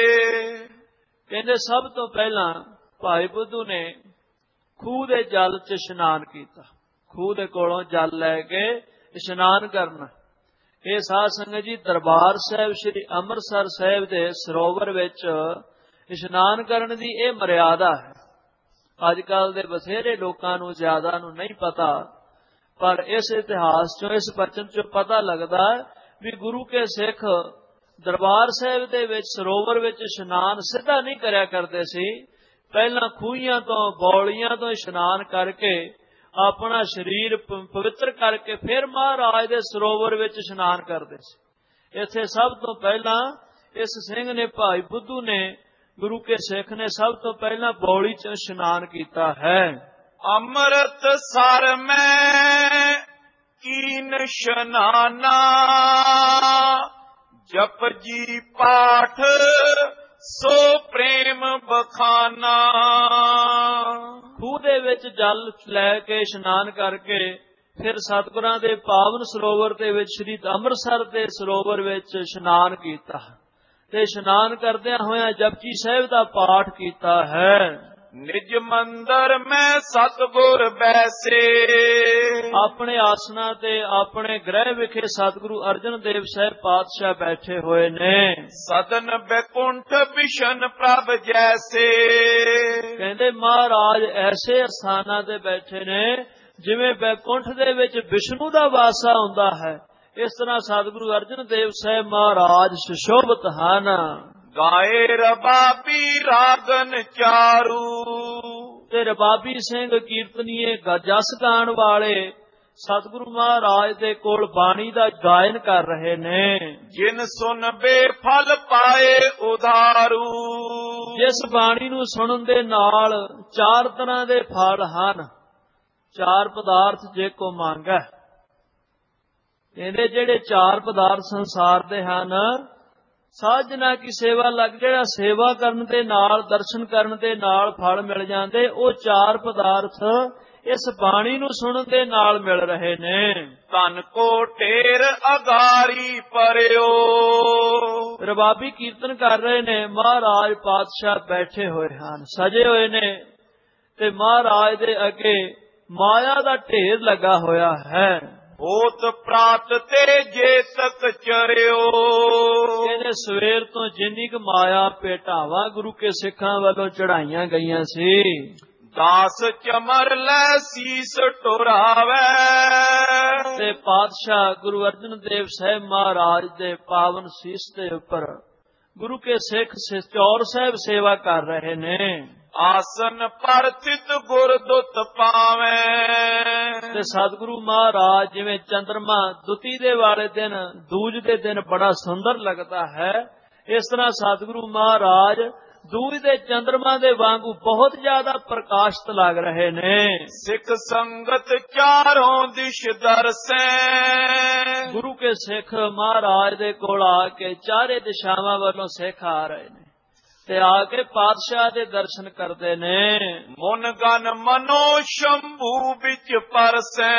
[SPEAKER 2] ਕਹਿੰਦੇ ਸਭ ਤੋਂ ਪਹਿਲਾਂ ਭਾਈ ਬੁੱਧੂ ਨੇ ਖੂਹ ਦੇ ਜਲ 'ਚ ਇਸ਼ਨਾਨ ਕੀਤਾ। ਖੂਹ ਦੇ ਕੋਲੋਂ ਜਲ ਲੈ ਕੇ ਇਸ਼ਨਾਨ ਕਰਨਾ। ਇਹ ਸਾਧ ਸੰਗਤ ਜੀ, ਦਰਬਾਰ ਸਾਹਿਬ ਸ੍ਰੀ ਅੰਮ੍ਰਿਤਸਰ ਸਾਹਿਬ ਦੇ ਸਰੋਵਰ ਵਿੱਚ ਇਸ਼ਨਾਨ ਕਰਨ ਦੀ ਇਹ ਮਰਿਆਦਾ ਹੈ। ਅੱਜ ਕੱਲ ਦੇ ਬਥੇਰੇ ਲੋਕਾਂ ਨੂੰ ਜ਼ਿਆਦਾ ਨੂੰ ਨਹੀਂ ਪਤਾ, ਪਰ ਇਸ ਇਤਿਹਾਸ ਚੋਂ, ਇਸ ਬਚਨ ਚੋਂ ਪਤਾ ਲੱਗਦਾ ਵੀ ਗੁਰੂ ਕੇ ਸਿੱਖ ਦਰਬਾਰ ਸਾਹਿਬ ਦੇ ਵਿੱਚ ਸਰੋਵਰ ਵਿੱਚ ਇਸ਼ਨਾਨ ਸਿੱਧਾ ਨਹੀਂ ਕਰਿਆ ਕਰਦੇ ਸੀ। ਪਹਿਲਾਂ ਖੂਹੀਆਂ ਤੋਂ, ਬੌਲੀਆਂ ਤੋਂ ਇਸ਼ਨਾਨ ਕਰਕੇ ਆਪਣਾ ਸਰੀਰ ਪਵਿੱਤਰ ਕਰਕੇ ਫਿਰ ਮਹਾਰਾਜ ਦੇ ਸਰੋਵਰ ਵਿੱਚ ਇਸ਼ਨਾਨ ਕਰਦੇ ਸੀ। ਇੱਥੇ ਸਭ ਤੋਂ ਪਹਿਲਾਂ ਇਸ ਸਿੰਘ ਨੇ, ਭਾਈ ਬੁੱਧੂ ਨੇ, ਗੁਰੂ ਕੇ ਸਿੱਖ ਨੇ ਸਭ ਤੋਂ ਪਹਿਲਾਂ ਬੌਲੀ 'ਚ ਇਸ਼ਨਾਨ ਕੀਤਾ ਹੈ।
[SPEAKER 1] ਅੰਮ੍ਰਿਤ ਸਰ ਮੈਂ ਕੀਨ ਇਸ਼ਨਾਨਾ, ਜਪ ਜੀ ਪਾਠ ਸੋ ਪ੍ਰੇਮ ਬਖਾਨਾ। ਖੂਹ
[SPEAKER 2] ਦੇ ਵਿੱਚ ਜਲ ਲੈ ਕੇ ਇਸ਼ਨਾਨ ਕਰਕੇ ਫਿਰ ਸਤਿਗੁਰਾਂ ਦੇ ਪਾਵਨ ਸਰੋਵਰ ਦੇ ਵਿੱਚ, ਸ੍ਰੀ ਅੰਮ੍ਰਿਤਸਰ ਦੇ ਸਰੋਵਰ ਵਿੱਚ ਇਸ਼ਨਾਨ ਕੀਤਾ ਤੇ ਇਸ਼ਨਾਨ ਕਰਦਿਆਂ ਹੋਇਆਂ ਜਪਜੀ ਸਾਹਿਬ ਦਾ ਪਾਠ ਕੀਤਾ ਹੈ।
[SPEAKER 1] ਨਿਜ ਮੰਦਰ ਮੈਂ ਸਤਿਗੁਰ ਬੈਸੇ,
[SPEAKER 2] ਆਪਣੇ ਆਸਣਾ ਤੇ ਆਪਣੇ ਗ੍ਰਹਿ ਵਿਖੇ ਸਤਿਗੁਰੂ ਅਰਜਨ ਦੇਵ ਸਾਹਿਬ ਪਾਤਸ਼ਾਹ ਬੈਠੇ ਹੋਏ ਨੇ।
[SPEAKER 1] ਸਦਨ ਬੈਕੁੰਠ ਬਿਸ਼ਨ ਪ੍ਰਭ ਜੈਸੇ,
[SPEAKER 2] ਕਹਿੰਦੇ ਮਹਾਰਾਜ ਐਸੇ ਅਸਥਾਨਾਂ ਤੇ ਬੈਠੇ ਨੇ ਜਿਵੇਂ ਬੈਕੁੰਠ ਦੇ ਵਿੱਚ ਵਿਸ਼ਨੂੰ ਦਾ ਵਾਸਾ ਹੁੰਦਾ ਹੈ। ਇਸ ਤਰ੍ਹਾਂ ਸਤਿਗੁਰੂ ਅਰਜਨ ਦੇਵ ਸਾਹਿਬ ਮਹਾਰਾਜ ਸੁਸ਼ੋਭਿਤ ਹਨ।
[SPEAKER 1] ਗਾਏ ਰਬਾਬੀ ਰਾਗਨ ਚਾਰੂ।
[SPEAKER 2] ਤੇ ਰਬਾਬੀ ਸਿੰਘ ਕੀਰਤਨੀਏ ਜਸ ਗਾਣ ਵਾਲੇ ਸਤਿਗੁਰੂ ਮਹਾਰਾਜ ਦੇ ਕੋਲ ਬਾਣੀ ਦਾ ਗਾਇਨ ਕਰ ਰਹੇ ਨੇ।
[SPEAKER 1] ਜਿਨ ਸੁਨ ਬੇਫਲ ਪਾਏ ਉਧਾਰੂ।
[SPEAKER 2] ਜਿਸ ਬਾਣੀ ਨੂੰ ਸੁਣਨ ਦੇ ਨਾਲ ਚਾਰ ਤਰ੍ਹਾਂ ਦੇ ਫਲ ਹਨ। ਚਾਰ ਪਦਾਰਥ ਜੇ ਕੋ ਮੰਗੈ, ਇਹਦੇ ਜਿਹੜੇ ਚਾਰ ਪਦਾਰਥ ਸੰਸਾਰ ਦੇ ਹਨ, ਸਾਜਨਾ ਕੀ ਸੇਵਾ ਲੱਗ, ਜਿਹੜਾ ਸੇਵਾ ਕਰਨ ਦੇ ਨਾਲ ਦਰਸ਼ਨ ਕਰਨ ਦੇ ਨਾਲ ਫਲ ਮਿਲ ਜਾਂਦੇ, ਉਹ ਚਾਰ ਪਦਾਰਥ ਇਸ ਬਾਣੀ ਨੂੰ ਸੁਣਨ ਦੇ ਨਾਲ ਮਿਲ ਰਹੇ ਨੇ।
[SPEAKER 1] ਧਨ ਕੋ ਢੇਰ ਅਗਾਰੀ ਪਰਿਓ।
[SPEAKER 2] ਰਬਾਬੀ ਕੀਰਤਨ ਕਰ ਰਹੇ ਨੇ, ਮਹਾਰਾਜ ਪਾਤਸ਼ਾਹ ਬੈਠੇ ਹੋਏ ਹਨ, ਸਜੇ ਹੋਏ ਨੇ, ਤੇ ਮਹਾਰਾਜ ਦੇ ਅੱਗੇ ਮਾਇਆ ਦਾ ਢੇਰ ਲੱਗਾ ਹੋਇਆ ਹੈ।
[SPEAKER 1] ਹੋਤ ਪ੍ਰਾਤ ਤੇ ਜੇ ਤਕ ਚਰਿਓ।
[SPEAKER 2] ਇਹਨੇ ਸਵੇਰ ਤੋਂ ਜਿੰਨੀ ਕੁ ਮਾਇਆ ਭੇਟਾਵਾਂ ਗੁਰੂ ਕੇ ਸਿੱਖਾਂ ਵੱਲੋਂ ਚੜਾਈਆਂ ਗਈਆਂ ਸੀ,
[SPEAKER 1] ਦਾਸ ਚਮਰ ਲੈ ਸੀਸ ਟੁਰਾਵੇ।
[SPEAKER 2] ਤੇ ਪਾਤਸ਼ਾਹ ਗੁਰੂ ਅਰਜਨ ਦੇਵ ਸਾਹਿਬ ਮਹਾਰਾਜ ਦੇ ਪਾਵਨ ਸੀਸ ਦੇ ਉੱਪਰ ਗੁਰੂ ਕੇ ਸਿੱਖ ਚੌਰ ਸਾਹਿਬ ਸੇਵਾ ਕਰ ਰਹੇ ਨੇ।
[SPEAKER 1] ਆਸਨ ਪਰ ਤਿਤ ਗੁਰਦੁੱਤ ਪਾਵੇ।
[SPEAKER 2] ਤੇ ਸਤਿਗੁਰੂ ਮਹਾਰਾਜ ਜਿਵੇਂ ਚੰਦਰਮਾ ਦੁਤੀ ਦੇ ਵਾਲੇ ਦਿਨ, ਦੂਜ ਦੇ ਦਿਨ ਬੜਾ ਸੁੰਦਰ ਲੱਗਦਾ ਹੈ, ਇਸ ਤਰ੍ਹਾਂ ਸਤਿਗੁਰੂ ਮਹਾਰਾਜ ਦੂਜ ਦੇ ਚੰਦਰਮਾ ਦੇ ਵਾਂਗੂ ਬਹੁਤ ਜ਼ਿਆਦਾ ਪ੍ਰਕਾਸ਼ਿਤ ਲੱਗ ਰਹੇ ਨੇ।
[SPEAKER 1] ਸਿੱਖ ਸੰਗਤ ਚਾਰੋਂ ਦਿਸ਼ ਦਰਸੈ।
[SPEAKER 2] ਗੁਰੂ ਕੇ ਸਿੱਖ ਮਹਾਰਾਜ ਦੇ ਕੋਲ ਆ ਕੇ ਚਾਰੇ ਦਿਸ਼ਾਵਾਂ ਵੱਲੋਂ ਸਿੱਖ ਆ ਰਹੇ ਨੇ ਤੇ ਆ ਕੇ ਪਾਤਸ਼ਾਹ ਦੇ ਦਰਸ਼ਨ ਕਰਦੇ ਨੇ।
[SPEAKER 1] ਮਨ ਗਨ ਮਨੋ ਸ਼ੰਭੂ ਵਿੱਚ ਪਰਸੈ।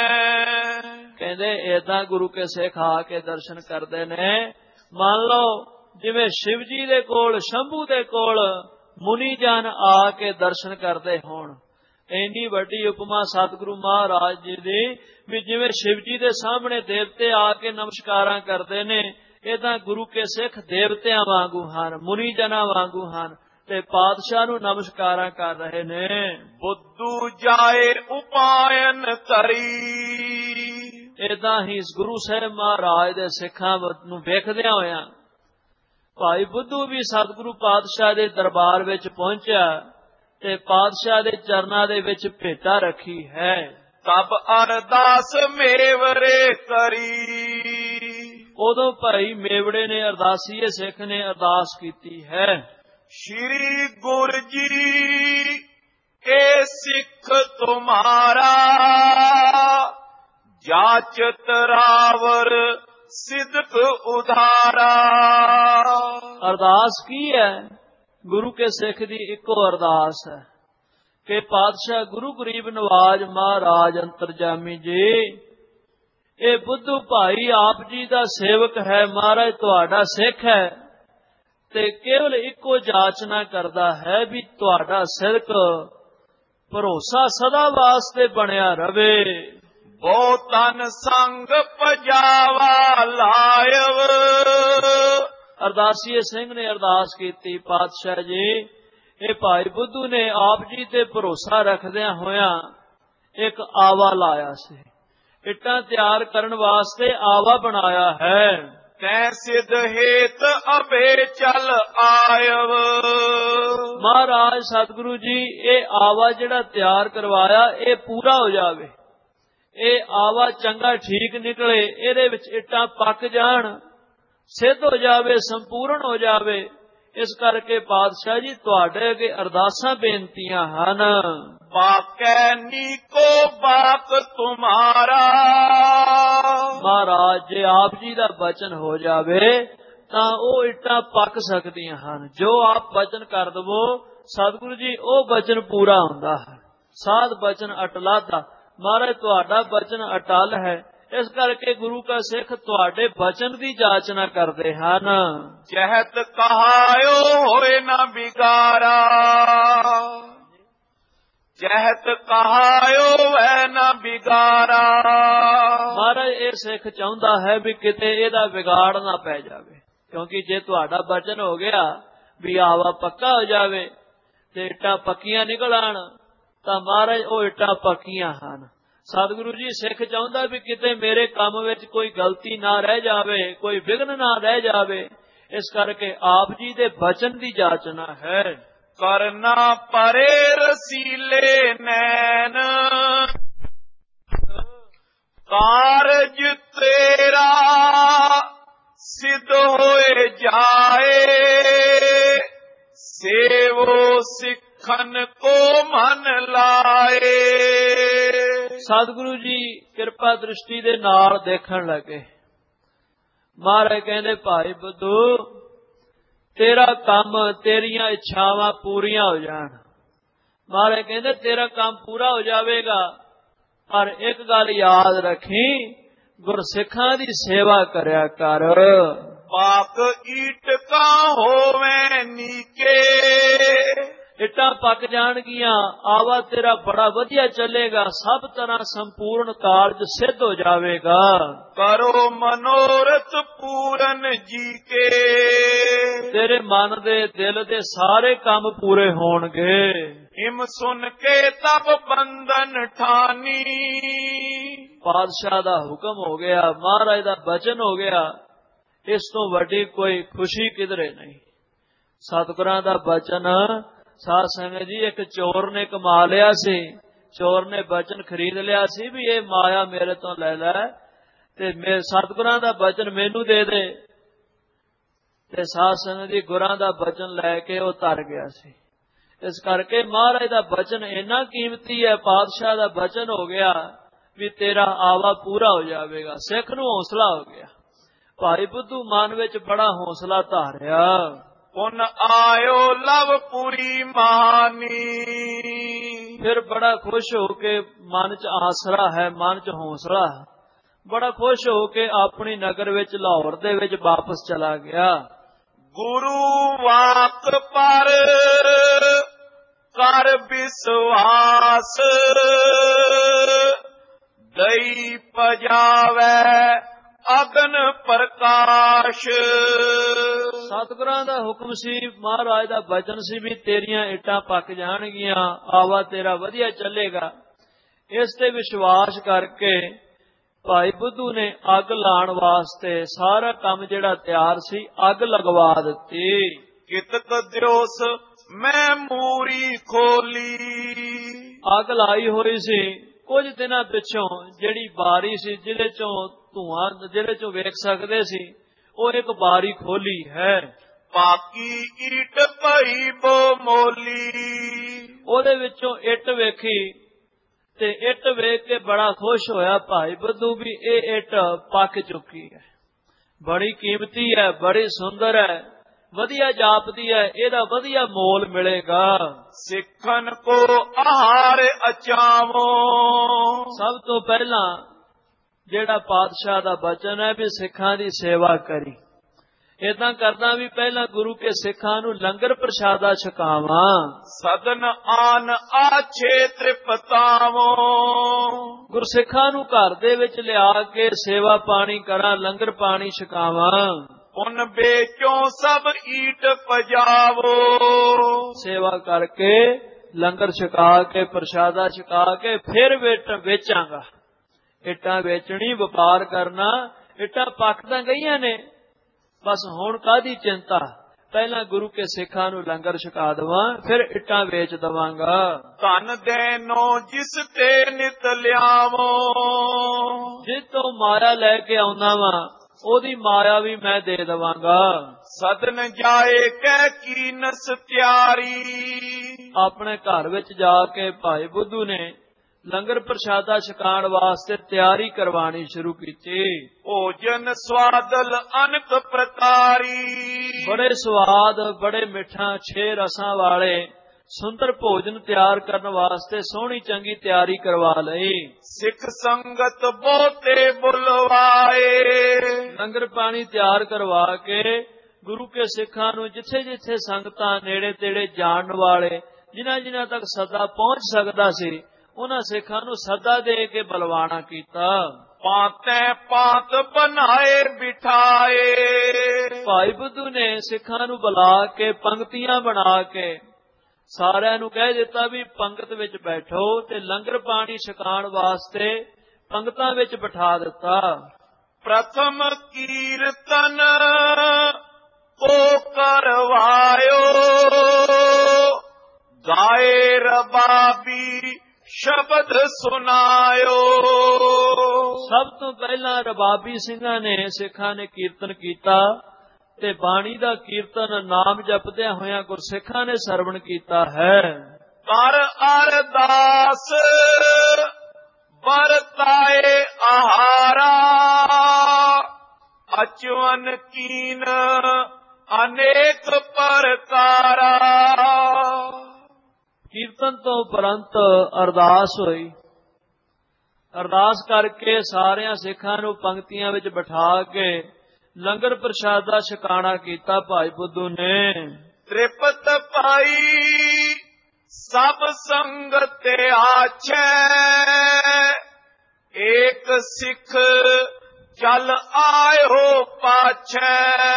[SPEAKER 2] ਕਹਿੰਦੇ ਏਦਾਂ ਗੁਰੂ ਕੇ ਸਿੱਖ ਆ ਕੇ ਦਰਸ਼ਨ ਕਰਦੇ ਨੇ, ਮੰਨ ਲਓ ਜਿਵੇਂ ਸ਼ਿਵ ਜੀ ਦੇ ਕੋਲ, ਸ਼ੰਭੂ ਦੇ ਕੋਲ ਮੁਨੀ ਜਨ ਆ ਕੇ ਦਰਸ਼ਨ ਕਰਦੇ ਹੋਣ। ਇੰਨੀ ਵੱਡੀ ਉਪਮਾ ਸਤਿਗੁਰੂ ਮਹਾਰਾਜ ਜੀ ਦੀ, ਵੀ ਜਿਵੇਂ ਸ਼ਿਵ ਜੀ ਦੇ ਸਾਹਮਣੇ ਦੇਵਤੇ ਆ ਕੇ ਨਮਸਕਾਰਾਂ ਕਰਦੇ ਨੇ, ਏਦਾਂ ਗੁਰੂ ਕੇ ਸਿੱਖ ਦੇਵਤਿਆਂ ਵਾਂਗੂ ਹਨ, ਮੁਨੀ ਜਨਾਂ ਵਾਂਗੂ ਹਨ, ਤੇ ਪਾਤਸ਼ਾਹ ਨੂੰ ਨਮਸਕਾਰਾਂ ਕਰ ਰਹੇ ਨੇ।
[SPEAKER 1] ਬੁੱਧੂ ਜਾਏ ਉਪਾਇਨ ਤਰੀ।
[SPEAKER 2] ਏਦਾਂ ਹੀ ਗੁਰੂ ਸਾਹਿਬ ਮਹਾਰਾਜ ਦੇ ਸਿੱਖਾਂ ਨੂੰ ਵੇਖਦਿਆਂ ਹੋਇਆਂ ਭਾਈ ਬੁੱਧੂ ਵੀ ਸਤਿਗੁਰੂ ਪਾਤਸ਼ਾਹ ਦੇ ਦਰਬਾਰ ਵਿੱਚ ਪਹੁੰਚਿਆ ਤੇ ਪਾਤਸ਼ਾਹ ਦੇ ਚਰਨਾਂ ਦੇ ਵਿੱਚ ਭੇਟਾ ਰੱਖੀ ਹੈ।
[SPEAKER 1] ਤਬ ਅਰਦਾਸ ਮੇਵਰੇ ਕਰੀ।
[SPEAKER 2] ਉਦੋਂ ਭਾਈ ਮੇਵੜੇ ਨੇ, ਅਰਦਾਸੀਏ ਸਿੱਖ ਨੇ ਅਰਦਾਸ ਕੀਤੀ ਹੈ।
[SPEAKER 1] ਸ਼੍ਰੀ ਗੁਰੂ ਜੀ ਇਹ ਸਿੱਖ ਤੁਮਾਰਾ, ਜਾਚਤ ਰਾਵਰ ਸਿਦਕ ਉਧਾਰਾ।
[SPEAKER 2] ਅਰਦਾਸ ਕੀ ਹੈ? ਗੁਰੂ ਕੇ ਸਿੱਖ ਦੀ ਇੱਕੋ ਅਰਦਾਸ ਹੈ ਕਿ ਪਾਤਸ਼ਾਹ ਗੁਰੂ ਗਰੀਬ ਨਵਾਜ ਮਹਾਰਾਜ ਅੰਤਰਜਾਮੀ ਜੀ, ਇਹ ਬੁੱਧੂ ਭਾਈ ਆਪ ਜੀ ਦਾ ਸੇਵਕ ਹੈ, ਮਹਾਰਾਜ ਤੁਹਾਡਾ ਸਿੱਖ ਹੈ, ਤੇ ਕੇਵਲ ਇੱਕੋ ਜਾਚਨਾ ਕਰਦਾ ਹੈ ਵੀ ਤੁਹਾਡਾ ਸਿਰਕ ਭਰੋਸਾ ਸਦਾ ਵਾਸਤੇ ਬਣਿਆ ਰਵੇ।
[SPEAKER 1] ਬਹੁ ਤਨ ਸੰਗ ਪਜਾਵਾ ਲਾਇਵ।
[SPEAKER 2] ਅਰਦਾਸੀਏ ਸਿੰਘ ਨੇ ਅਰਦਾਸ ਕੀਤੀ, ਪਾਤਸ਼ਾਹ ਜੀ ਇਹ ਭਾਈ ਬੁੱਧੂ ਨੇ ਆਪ ਜੀ ਤੇ ਭਰੋਸਾ ਰੱਖਦਿਆਂ ਹੋਇਆਂ ਇੱਕ ਆਵਾ ਲਾਇਆ ਸੀ, ਇੱਟਾਂ ਤਿਆਰ ਕਰਨ ਵਾਸਤੇ ਆਵਾ ਬਣਾਇਆ ਹੈ।
[SPEAKER 1] ਤੈ ਸਿਧ ਹੇਤ ਅਬੇ ਚਲ ਆਇਵ।
[SPEAKER 2] ਮਹਾਰਾਜ ਸਤਿਗੁਰੂ ਜੀ ਇਹ ਆਵਾ ਜਿਹੜਾ ਤਿਆਰ ਕਰਵਾਇਆ ਇਹ ਪੂਰਾ ਹੋ ਜਾਵੇ, ਇਹ ਆਵਾ ਚੰਗਾ ਠੀਕ ਨਿਕਲੇ, ਇਹਦੇ ਵਿੱਚ ਇੱਟਾਂ ਪੱਕ ਜਾਣ, ਸਿੱਧ ਹੋ ਜਾਵੇ, ਸੰਪੂਰਨ ਹੋ ਜਾਵੇ। ਇਸ ਕਰਕੇ ਪਾਤਸ਼ਾਹ ਜੀ ਤੁਹਾਡੇ ਅੱਗੇ ਅਰਦਾਸਾਂ ਬੇਨਤੀਆਂ ਹਨ।
[SPEAKER 1] ਬਾਕੈ ਨੀਕੋ ਬਾਕ ਤੁਮਾਰਾ।
[SPEAKER 2] ਮਹਾਰਾਜ ਜੇ ਆਪ ਜੀ ਦਾ ਬਚਨ ਹੋ ਜਾਵੇ ਤਾਂ ਉਹ ਇੱਟਾਂ ਪੱਕ ਸਕਦੀਆਂ ਹਨ। ਜੋ ਆਪ ਬਚਨ ਕਰ ਦਵੋ ਸਤਿਗੁਰੂ ਜੀ ਉਹ ਬਚਨ ਪੂਰਾ ਹੁੰਦਾ ਹੈ। ਸਾਧ ਬਚਨ ਅਟਲਾ। ਮਹਾਰਾਜ ਤੁਹਾਡਾ ਬਚਨ ਅਟਲ ਹੈ, ਇਸ ਕਰਕੇ ਗੁਰੂ ਕਾ ਸਿੱਖ ਤੁਹਾਡੇ ਬਚਨ ਦੀ ਜਾਚਨਾ ਕਰਦੇ ਹਨ।
[SPEAKER 1] ਜਹਤ ਕਹਾਇਓ ਹੋਏ ਨਾ ਬਿਗਾਰਾ। ਜਹਤ ਕਹਾਇਓ ਹੈ ਨਾ ਬਿਗਾਰਾ।
[SPEAKER 2] ਮਹਾਰਾਜ ਇਹ ਸਿੱਖ ਚਾਹੁੰਦਾ ਹੈ ਵੀ ਕਿਤੇ ਇਹਦਾ ਵਿਗਾੜ ਨਾ ਪੈ ਜਾਵੇ, ਕਿਉਂਕਿ ਜੇ ਤੁਹਾਡਾ ਬਚਨ ਹੋ ਗਿਆ ਵੀ ਆਵਾ ਪੱਕਾ ਹੋ ਜਾਵੇ ਤੇ ਇੱਟਾਂ ਪੱਕੀਆਂ ਨਿਕਲ ਆਣ ਤਾਂ ਮਹਾਰਾਜ ਉਹ ਇੱਟਾਂ ਪੱਕੀਆਂ ਹਨ। ਸਤਿਗੁਰੂ ਜੀ ਸਿੱਖ ਚਾਹੁੰਦਾ ਵੀ ਕਿਤੇ ਮੇਰੇ ਕੰਮ ਵਿੱਚ ਕੋਈ ਗਲਤੀ ਨਾ ਰਹਿ ਜਾਵੇ, ਕੋਈ ਵਿਘਨ ਨਾ ਰਹਿ ਜਾਵੇ, ਇਸ ਕਰਕੇ ਆਪ ਜੀ ਦੇ ਬਚਨ ਦੀ ਜਾਚਨਾ ਹੈ।
[SPEAKER 1] ਕਰਨਾ ਪਰੇ ਰਸੀਲੇ ਨੈਣ, ਕਾਰਜ ਤੇਰਾ ਸਿੱਧ ਹੋਏ ਜਾਏ, ਸੇਵੋ ਸਿੱਖਨ ਕੋ ਮਨ ਲਾਏ।
[SPEAKER 2] ਸਤਿਗੁਰੂ ਜੀ ਕਿਰਪਾ ਦ੍ਰਿਸ਼ਟੀ ਦੇ ਨਾਲ ਦੇਖਣ ਲੱਗੇ। ਮਹਾਰਾਜ ਕਹਿੰਦੇ ਭਾਈ ਬੁੱਧੂ, ਤੇਰਾ ਕੰਮ, ਤੇਰੀਆਂ ਇੱਛਾਵਾਂ ਪੂਰੀਆਂ ਹੋ ਜਾਣ। ਮਹਾਰਾਜ ਕਹਿੰਦੇ ਤੇਰਾ ਕੰਮ ਪੂਰਾ ਹੋ ਜਾਵੇਗਾ, ਪਰ ਇੱਕ ਗੱਲ ਯਾਦ ਰੱਖੀ, ਗੁਰਸਿੱਖਾਂ ਦੀ ਸੇਵਾ ਕਰਿਆ ਕਰ।
[SPEAKER 1] ਪਾਕ ਈਟਕਾਂ ਹੋਵੇ ਨੀਕੇ,
[SPEAKER 2] ਇੱਟਾਂ ਪੱਕ ਜਾਣਗੀਆਂ, ਆਵਾ ਤੇਰਾ ਬੜਾ ਵਧੀਆ ਚੱਲੇਗਾ, ਸਭ ਤਰ੍ਹਾਂ ਸੰਪੂਰਨ ਕਾਰਜ ਸਿੱਧ ਹੋ ਜਾਵੇਗਾ।
[SPEAKER 1] ਕਰੋ ਮਨੋਰਥ ਪੂਰਨ ਜੀ ਕੇ,
[SPEAKER 2] ਤੇਰੇ ਮਨ ਦੇ ਦਿਲ ਦੇ ਸਾਰੇ ਕੰਮ ਪੂਰੇ ਹੋਣਗੇ।
[SPEAKER 1] ਹਿਮ ਸੁਨ ਕੇ ਤਬ ਬੰਧਨ ਠਾਨੀ,
[SPEAKER 2] ਪਾਤਸ਼ਾਹ ਦਾ ਹੁਕਮ ਹੋ ਗਿਆ, ਮਹਾਰਾਜ ਦਾ ਬਚਨ ਹੋ ਗਿਆ, ਇਸ ਤੋਂ ਵੱਡੀ ਕੋਈ ਖੁਸ਼ੀ ਕਿਧਰੇ ਨਹੀਂ। ਸਤਿਗੁਰਾਂ ਦਾ ਬਚਨ, ਸਾਧ ਸੰਗਤ ਜੀ, ਇੱਕ ਚੋਰ ਨੇ ਕਮਾ ਲਿਆ ਸੀ। ਚੋਰ ਨੇ ਬਚਨ ਖਰੀਦ ਲਿਆ ਸੀ ਵੀ ਇਹ ਮਾਇਆ ਮੇਰੇ ਤੋਂ ਲੈ ਲੈ ਤੇ ਮੇਰੇ ਸਤਿਗੁਰਾਂ ਦਾ ਬਚਨ ਮੈਨੂੰ ਦੇ ਦੇ, ਤੇ ਸਾਧ ਸੰਗਤ ਜੀ ਗੁਰਾਂ ਦਾ ਬਚਨ ਲੈ ਕੇ ਉਹ ਤਰ ਗਿਆ ਸੀ। ਇਸ ਕਰਕੇ ਮਹਾਰਾਜ ਦਾ ਬਚਨ ਇੰਨਾ ਕੀਮਤੀ ਹੈ, ਪਾਤਸ਼ਾਹ ਦਾ ਬਚਨ ਹੋ ਗਿਆ ਵੀ ਤੇਰਾ ਆਵਾ ਪੂਰਾ ਹੋ ਜਾਵੇਗਾ। ਸਿੱਖ ਨੂੰ ਹੌਸਲਾ ਹੋ ਗਿਆ। ਭਾਈ ਬੁੱਧੂ ਮਨ ਵਿੱਚ ਬੜਾ ਹੌਸਲਾ ਧਾਰਿਆ।
[SPEAKER 1] ਪੁਨ ਆਇਓ ਲਵ ਪੂਰੀ ਮਾਨੀ,
[SPEAKER 2] ਫਿਰ ਬੜਾ ਖੁਸ਼ ਹੋ ਕੇ, ਮਨ ਚ ਆਸਰਾ ਹੈ, ਮਨ ਚ ਹੌਸਲਾ ਹੈ, ਬੜਾ ਖੁਸ਼ ਹੋ ਕੇ ਆਪਣੀ ਨਗਰ ਵਿੱਚ, ਲਾਹੌਰ ਦੇ ਵਿੱਚ ਵਾਪਸ ਚਲਾ ਗਿਆ।
[SPEAKER 1] ਗੁਰੂ ਵਾਕ ਪਰ ਕਰ ਵਿਸ਼ਵਾਸ, ਦਈ ਪਜਾਵੇ ਅਗਨ ਪ੍ਰਕਾਸ਼।
[SPEAKER 2] ਸਤਿਗੁਰਾਂ ਦਾ ਹੁਕਮ ਸੀ, ਮਹਾਰਾਜ ਦਾ ਬਚਨ ਸੀ ਵੀ ਤੇਰੀਆਂ ਇੱਟਾਂ ਪੱਕ ਜਾਣਗੀਆਂ, ਆਵਾ ਤੇਰਾ ਵਧੀਆ ਚੱਲੇਗਾ। ਇਸ ਤੇ ਵਿਸ਼ਵਾਸ ਕਰਕੇ ਭਾਈ ਬੁੱਧੂ ਨੇ ਅੱਗ ਲਾਉਣ ਵਾਸਤੇ ਸਾਰਾ ਕੰਮ ਜਿਹੜਾ ਤਿਆਰ ਸੀ ਅੱਗ ਲਗਵਾ ਦਿੱਤੀ।
[SPEAKER 1] ਕਿਤਕ ਦਿਓਸ ਮੈਂ ਮੂਰੀ ਖੋਲੀ,
[SPEAKER 2] ਅੱਗ ਲਾਈ ਹੋਈ ਸੀ। ਕੁਝ ਦਿਨਾਂ ਪਿੱਛੋਂ ਜਿਹੜੀ ਬਾਰੀ ਸੀ, ਜਿਹਦੇ ਚੋਂ ਧੂਆਂ, ਜਿਹਦੇ ਚੋਂ ਵੇਖ ਸਕਦੇ ਸੀ, ਉਹ ਇੱਕ ਬਾਰੀ ਖੋਲੀ ਹੈ।
[SPEAKER 1] ਪਾਕੀ ਈਟ ਪਈ ਬੋ ਮੋਲੀ,
[SPEAKER 2] ਉਹਦੇ ਵਿੱਚੋਂ ਇੱਟ ਵੇਖੀ ਤੇ ਇੱਟ ਵੇਖ ਕੇ ਬੜਾ ਖੁਸ਼ ਹੋਇਆ ਭਾਈ ਬੁੱਧੂ ਵੀ ਇਹ ਇੱਟ ਪੱਕ ਚੁੱਕੀ ਹੈ, ਬੜੀ ਕੀਮਤੀ ਹੈ, ਬੜੀ ਸੁੰਦਰ ਹੈ, ਵਧੀਆ ਜਾਪਦੀ ਹੈ, ਇਹਦਾ ਵਧੀਆ ਮੋਲ ਮਿਲੇਗਾ।
[SPEAKER 1] ਸਿੱਖਨ ਕੋ ਆਹਾਰ ਅਚਾਵੋ,
[SPEAKER 2] ਸਭ ਤੋਂ ਪਹਿਲਾਂ ਜਿਹੜਾ ਪਾਤਸ਼ਾਹ ਦਾ ਬਚਨ ਹੈ ਵੀ ਸਿੱਖਾਂ ਦੀ ਸੇਵਾ ਕਰੀ। ਏਦਾਂ ਕਰਦਾ ਵੀ ਪਹਿਲਾਂ ਗੁਰੂ ਕੇ ਸਿੱਖਾਂ ਨੂੰ ਲੰਗਰ ਪ੍ਰਸ਼ਾਦਾ ਛਕਾਵਾਂ।
[SPEAKER 1] ਸਦਨ ਆਨ ਆਛੇ ਤ੍ਰਿਪਤਾਵੋ,
[SPEAKER 2] ਗੁਰਸਿੱਖਾਂ ਨੂੰ ਘਰ ਦੇ ਵਿੱਚ ਲਿਆ ਕੇ ਸੇਵਾ ਪਾਣੀ ਕਰਾਂ, ਲੰਗਰ ਪਾਣੀ ਛਕਾਵਾਂ।
[SPEAKER 1] ਉਨ ਵੇਚੋਂ ਸਭ ਈਟ ਪਜਾਵੋ,
[SPEAKER 2] ਸੇਵਾ ਕਰਕੇ ਲੰਗਰ ਛਕਾ ਕੇ ਪ੍ਰਸ਼ਾਦਾ ਛਕਾ ਕੇ ਫਿਰ ਵੇਚਾਂਗਾ। ਇੱਟਾਂ ਵੇਚਣੀ, ਵਪਾਰ ਕਰਨਾ। ਇੱਟਾਂ ਪੱਕ ਤਾਂ ਗਈਆਂ ਨੇ, ਬਸ ਹੁਣ ਕਾਹਦੀ ਚਿੰਤਾ। ਪਹਿਲਾਂ ਗੁਰੂ ਕੇ ਸਿੱਖਾਂ ਨੂੰ ਲੰਗਰ ਛਕਾ ਦੇਵਾਂ, ਫਿਰ ਇੱਟਾਂ ਵੇਚ ਦੇਵਾਂਗਾ।
[SPEAKER 1] ਧਨ ਦੇਨੋ ਜਿਸ ਤੇ ਨਿਤ ਲਿਆਵੋ,
[SPEAKER 2] ਜਿਸ ਤੋਂ ਮਾਇਆ ਲੈ ਕੇ ਆਉਣਾ ਵਾ ਉਹਦੀ ਮਾਇਆ ਵੀ ਮੈਂ ਦੇ ਦੇਵਾਂਗਾ।
[SPEAKER 1] ਸਦਨ ਜਾਏ ਕਹਿ ਕੀਨਸ ਤਿਆਰੀ,
[SPEAKER 2] ਆਪਣੇ ਘਰ ਵਿੱਚ ਜਾ ਕੇ ਭਾਈ ਬੁੱਧੂ ਨੇ ਲੰਗਰ ਪ੍ਰਸ਼ਾਦਾ ਛਕਾਉਣ ਵਾਸਤੇ ਤਿਆਰੀ ਕਰਵਾਣੀ ਸ਼ੁਰੂ ਕੀਤੀ।
[SPEAKER 1] ਭੋਜਨ ਸਵਾਦਲ ਅਨਕ ਪ੍ਰਕਾਰੀ,
[SPEAKER 2] ਬੜੇ ਸਵਾਦ, ਬੜੇ ਮਿੱਠਾ, ਛੇ ਰਸਾਂ ਵਾਲੇ ਸੁੰਦਰ ਭੋਜਨ ਤਿਆਰ ਕਰਨ ਵਾਸਤੇ ਸੋਹਣੀ ਚੰਗੀ ਤਿਆਰੀ ਕਰਵਾ ਲਈ।
[SPEAKER 1] ਸਿੱਖ ਸੰਗਤ ਬਹੁਤੇ ਬੁਲਵਾਏ,
[SPEAKER 2] ਲੰਗਰ ਪਾਣੀ ਤਿਆਰ ਕਰਵਾ ਕੇ ਗੁਰੂ ਕੇ ਸਿੱਖਾਂ ਨੂੰ ਜਿੱਥੇ ਜਿੱਥੇ ਸੰਗਤਾਂ ਨੇੜੇ ਤੇੜੇ ਜਾਣ ਵਾਲੇ, ਜਿਨ੍ਹਾਂ ਜਿਨ੍ਹਾਂ ਤੱਕ ਸੱਦਾ ਪਹੁੰਚ ਸਕਦਾ ਸੀ, ਉਹਨਾਂ ਸਿੱਖਾਂ ਨੂੰ ਸੱਦਾ ਦੇ ਕੇ ਬਲਵਾਨਾ ਕੀਤਾ।
[SPEAKER 1] ਪਾਤੈ ਪਾਤ ਬਣਾਏ ਬਿਠਾਏ,
[SPEAKER 2] ਭਾਈ ਬੁੱਧੂ ਨੇ ਸਿੱਖਾਂ ਨੂੰ ਬੁਲਾ ਕੇ ਪੰਕਤੀਆਂ ਬਣਾ ਕੇ ਸਾਰਿਆਂ ਨੂੰ ਕਹਿ ਦਿੱਤਾ ਵੀ ਪੰਗਤ ਵਿੱਚ ਬੈਠੋ, ਤੇ ਲੰਗਰ ਪਾਣੀ ਛਕਾਉਣ ਵਾਸਤੇ ਪੰਗਤਾਂ ਵਿੱਚ ਬਿਠਾ ਦਿੱਤਾ।
[SPEAKER 1] ਪ੍ਰਥਮ ਕੀਰਤਨ को करवायो, गाए रबाबी शब्द सुनायो।
[SPEAKER 2] सब तो पहला रबाबी ਸਿੰਘਾਂ ने सिखां ने कीर्तन कीता ते बाणी दा कीर्तन नाम जपदਿਆਂ होया गुरसिखां ने सरवण कीता है।
[SPEAKER 1] कर अरदास बरताए आहारा, अचवन कीन अनेक प्रकारा।
[SPEAKER 2] कीर्तन तो उपरंत अरदास होई। अरदास करके सारिया सिखां नूं पंक्तियां विच बिठा के लंगर प्रशादा छकाणा कीता भाई बुद्धू ने।
[SPEAKER 1] त्रिपत पाई सब संगत आछे, एक सिख चल आयो पाछे।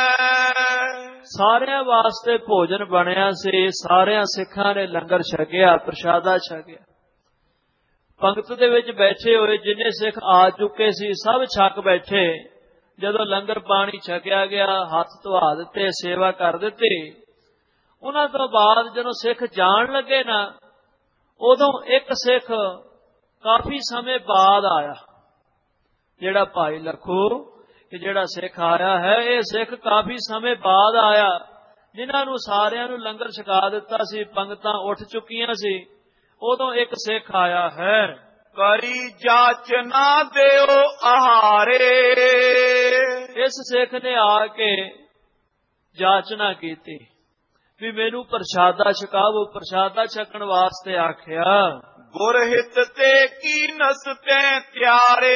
[SPEAKER 2] सारिया वास्ते भोजन बनया से सारिया सिखां ने लंगर छकिया, प्रशादा छकिया। पंगत दे विच बैठे होए जिन्ने सिख आ चुके सी सब छक बैठे। जदों लंगर पानी छकिया गया, हथ धवा दिते, सेवा कर दिती। उन्हां तों बाद जदों सिख जाण लगे ना, उदों एक सिख काफी समय बाद आया, जेड़ा भाई लखू कि जेड़ा सिख आया है, ये सिख काफी समय बाद आया, जिन्हां नूं सारियां नूं लंगर छका दिता सी, पंगतां उठ चुकियां सी। उदों एक सिख आया है।
[SPEAKER 1] करी जाचना देओ आहारे,
[SPEAKER 2] इस सिख ने आके जाचना कीती भी मैनू प्रशादा छकावो। प्रशादा छकण वास्ते आखिया।
[SPEAKER 1] गुरहित ते की नसते त्यारे,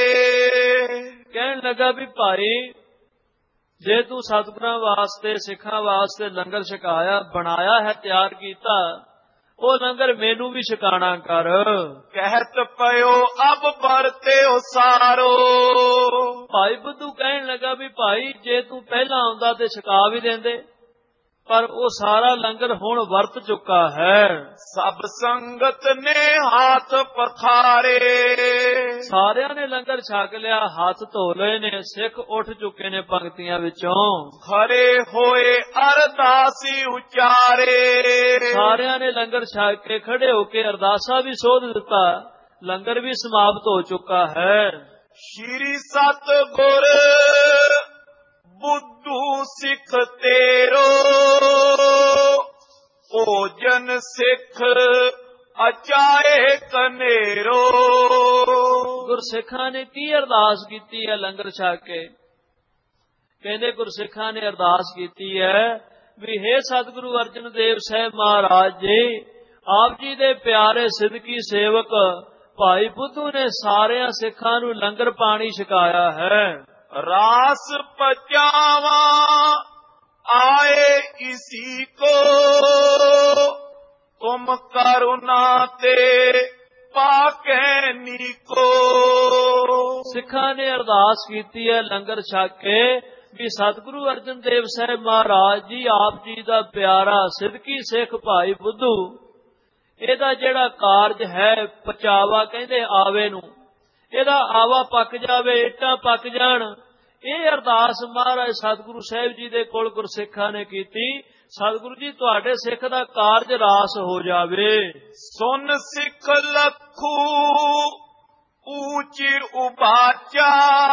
[SPEAKER 2] कहन लगा भी भाई जे तू सतगुरां वास्ते सिखां वास्ते लंगर छकाया, बनाया है, तैयार कीता, वो लंगर मैनू भी छकाना कर।
[SPEAKER 1] कहत पयो अब बरते सारो,
[SPEAKER 2] भाई बुद्धू कहन लगा भी भाई जे तू पहला आउंदा ते छका भी देंदे, पर वो सारा लंगर हुण वरत चुका है।
[SPEAKER 1] सब संगत ने हाथ पखारे,
[SPEAKER 2] सारिया ने लंगर छक लिया, हाथ धो लए ने, सिख उठ चुके ने पंक्तियां विचों।
[SPEAKER 1] खरे होए अरदासी उचारे,
[SPEAKER 2] सारिया ने लंगर छक के खड़े होके अरदासा भी सोध दिता, लंगर भी समाप्त हो चुका है।
[SPEAKER 1] श्री सतगुर बुद्धू सिख तेरो, भोजन सिख अचाए कनेरो।
[SPEAKER 2] गुरसिखां ने की अरदास की है लंगर छक के? कहते गुरसिखां ने अरदास की है भी हे सतगुरु अर्जन देव साहब महाराज जी, आप जी दे प्यारे सिदकी सेवक भाई बुद्धू ने सारिया सिखां नूं लंगर पानी छकाया है।
[SPEAKER 1] रास पचावा आए इसी को, तुम करुणा ते पाके नीको।
[SPEAKER 2] सिखां ने अरदास की है लंगर छक के भी सतगुरु अर्जन देव साहब महाराज जी, आप जी दा प्यारा सिदकी सिख भाई बुद्धू, एदा जेड़ा कारज है पचावा कहंदे आवे नूं, एदा आवा पक जावे, इट्टां पक जाण। ਇਹ ਅਰਦਾਸ ਮਹਾਰਾਜ ਸਤਿਗੁਰੂ ਸਾਹਿਬ ਜੀ ਦੇ ਕੋਲ ਗੁਰਸਿੱਖਾਂ ਨੇ ਕੀਤੀ, ਸਤਿਗੁਰੂ ਜੀ ਤੁਹਾਡੇ ਸਿੱਖ ਦਾ ਕਾਰਜ ਰਾਸ ਹੋ ਜਾਵੇ।
[SPEAKER 1] ਸੁਨ ਸਿੱਖ ਲੱਖੂ ਊਚ ਉਬਾਚਾ,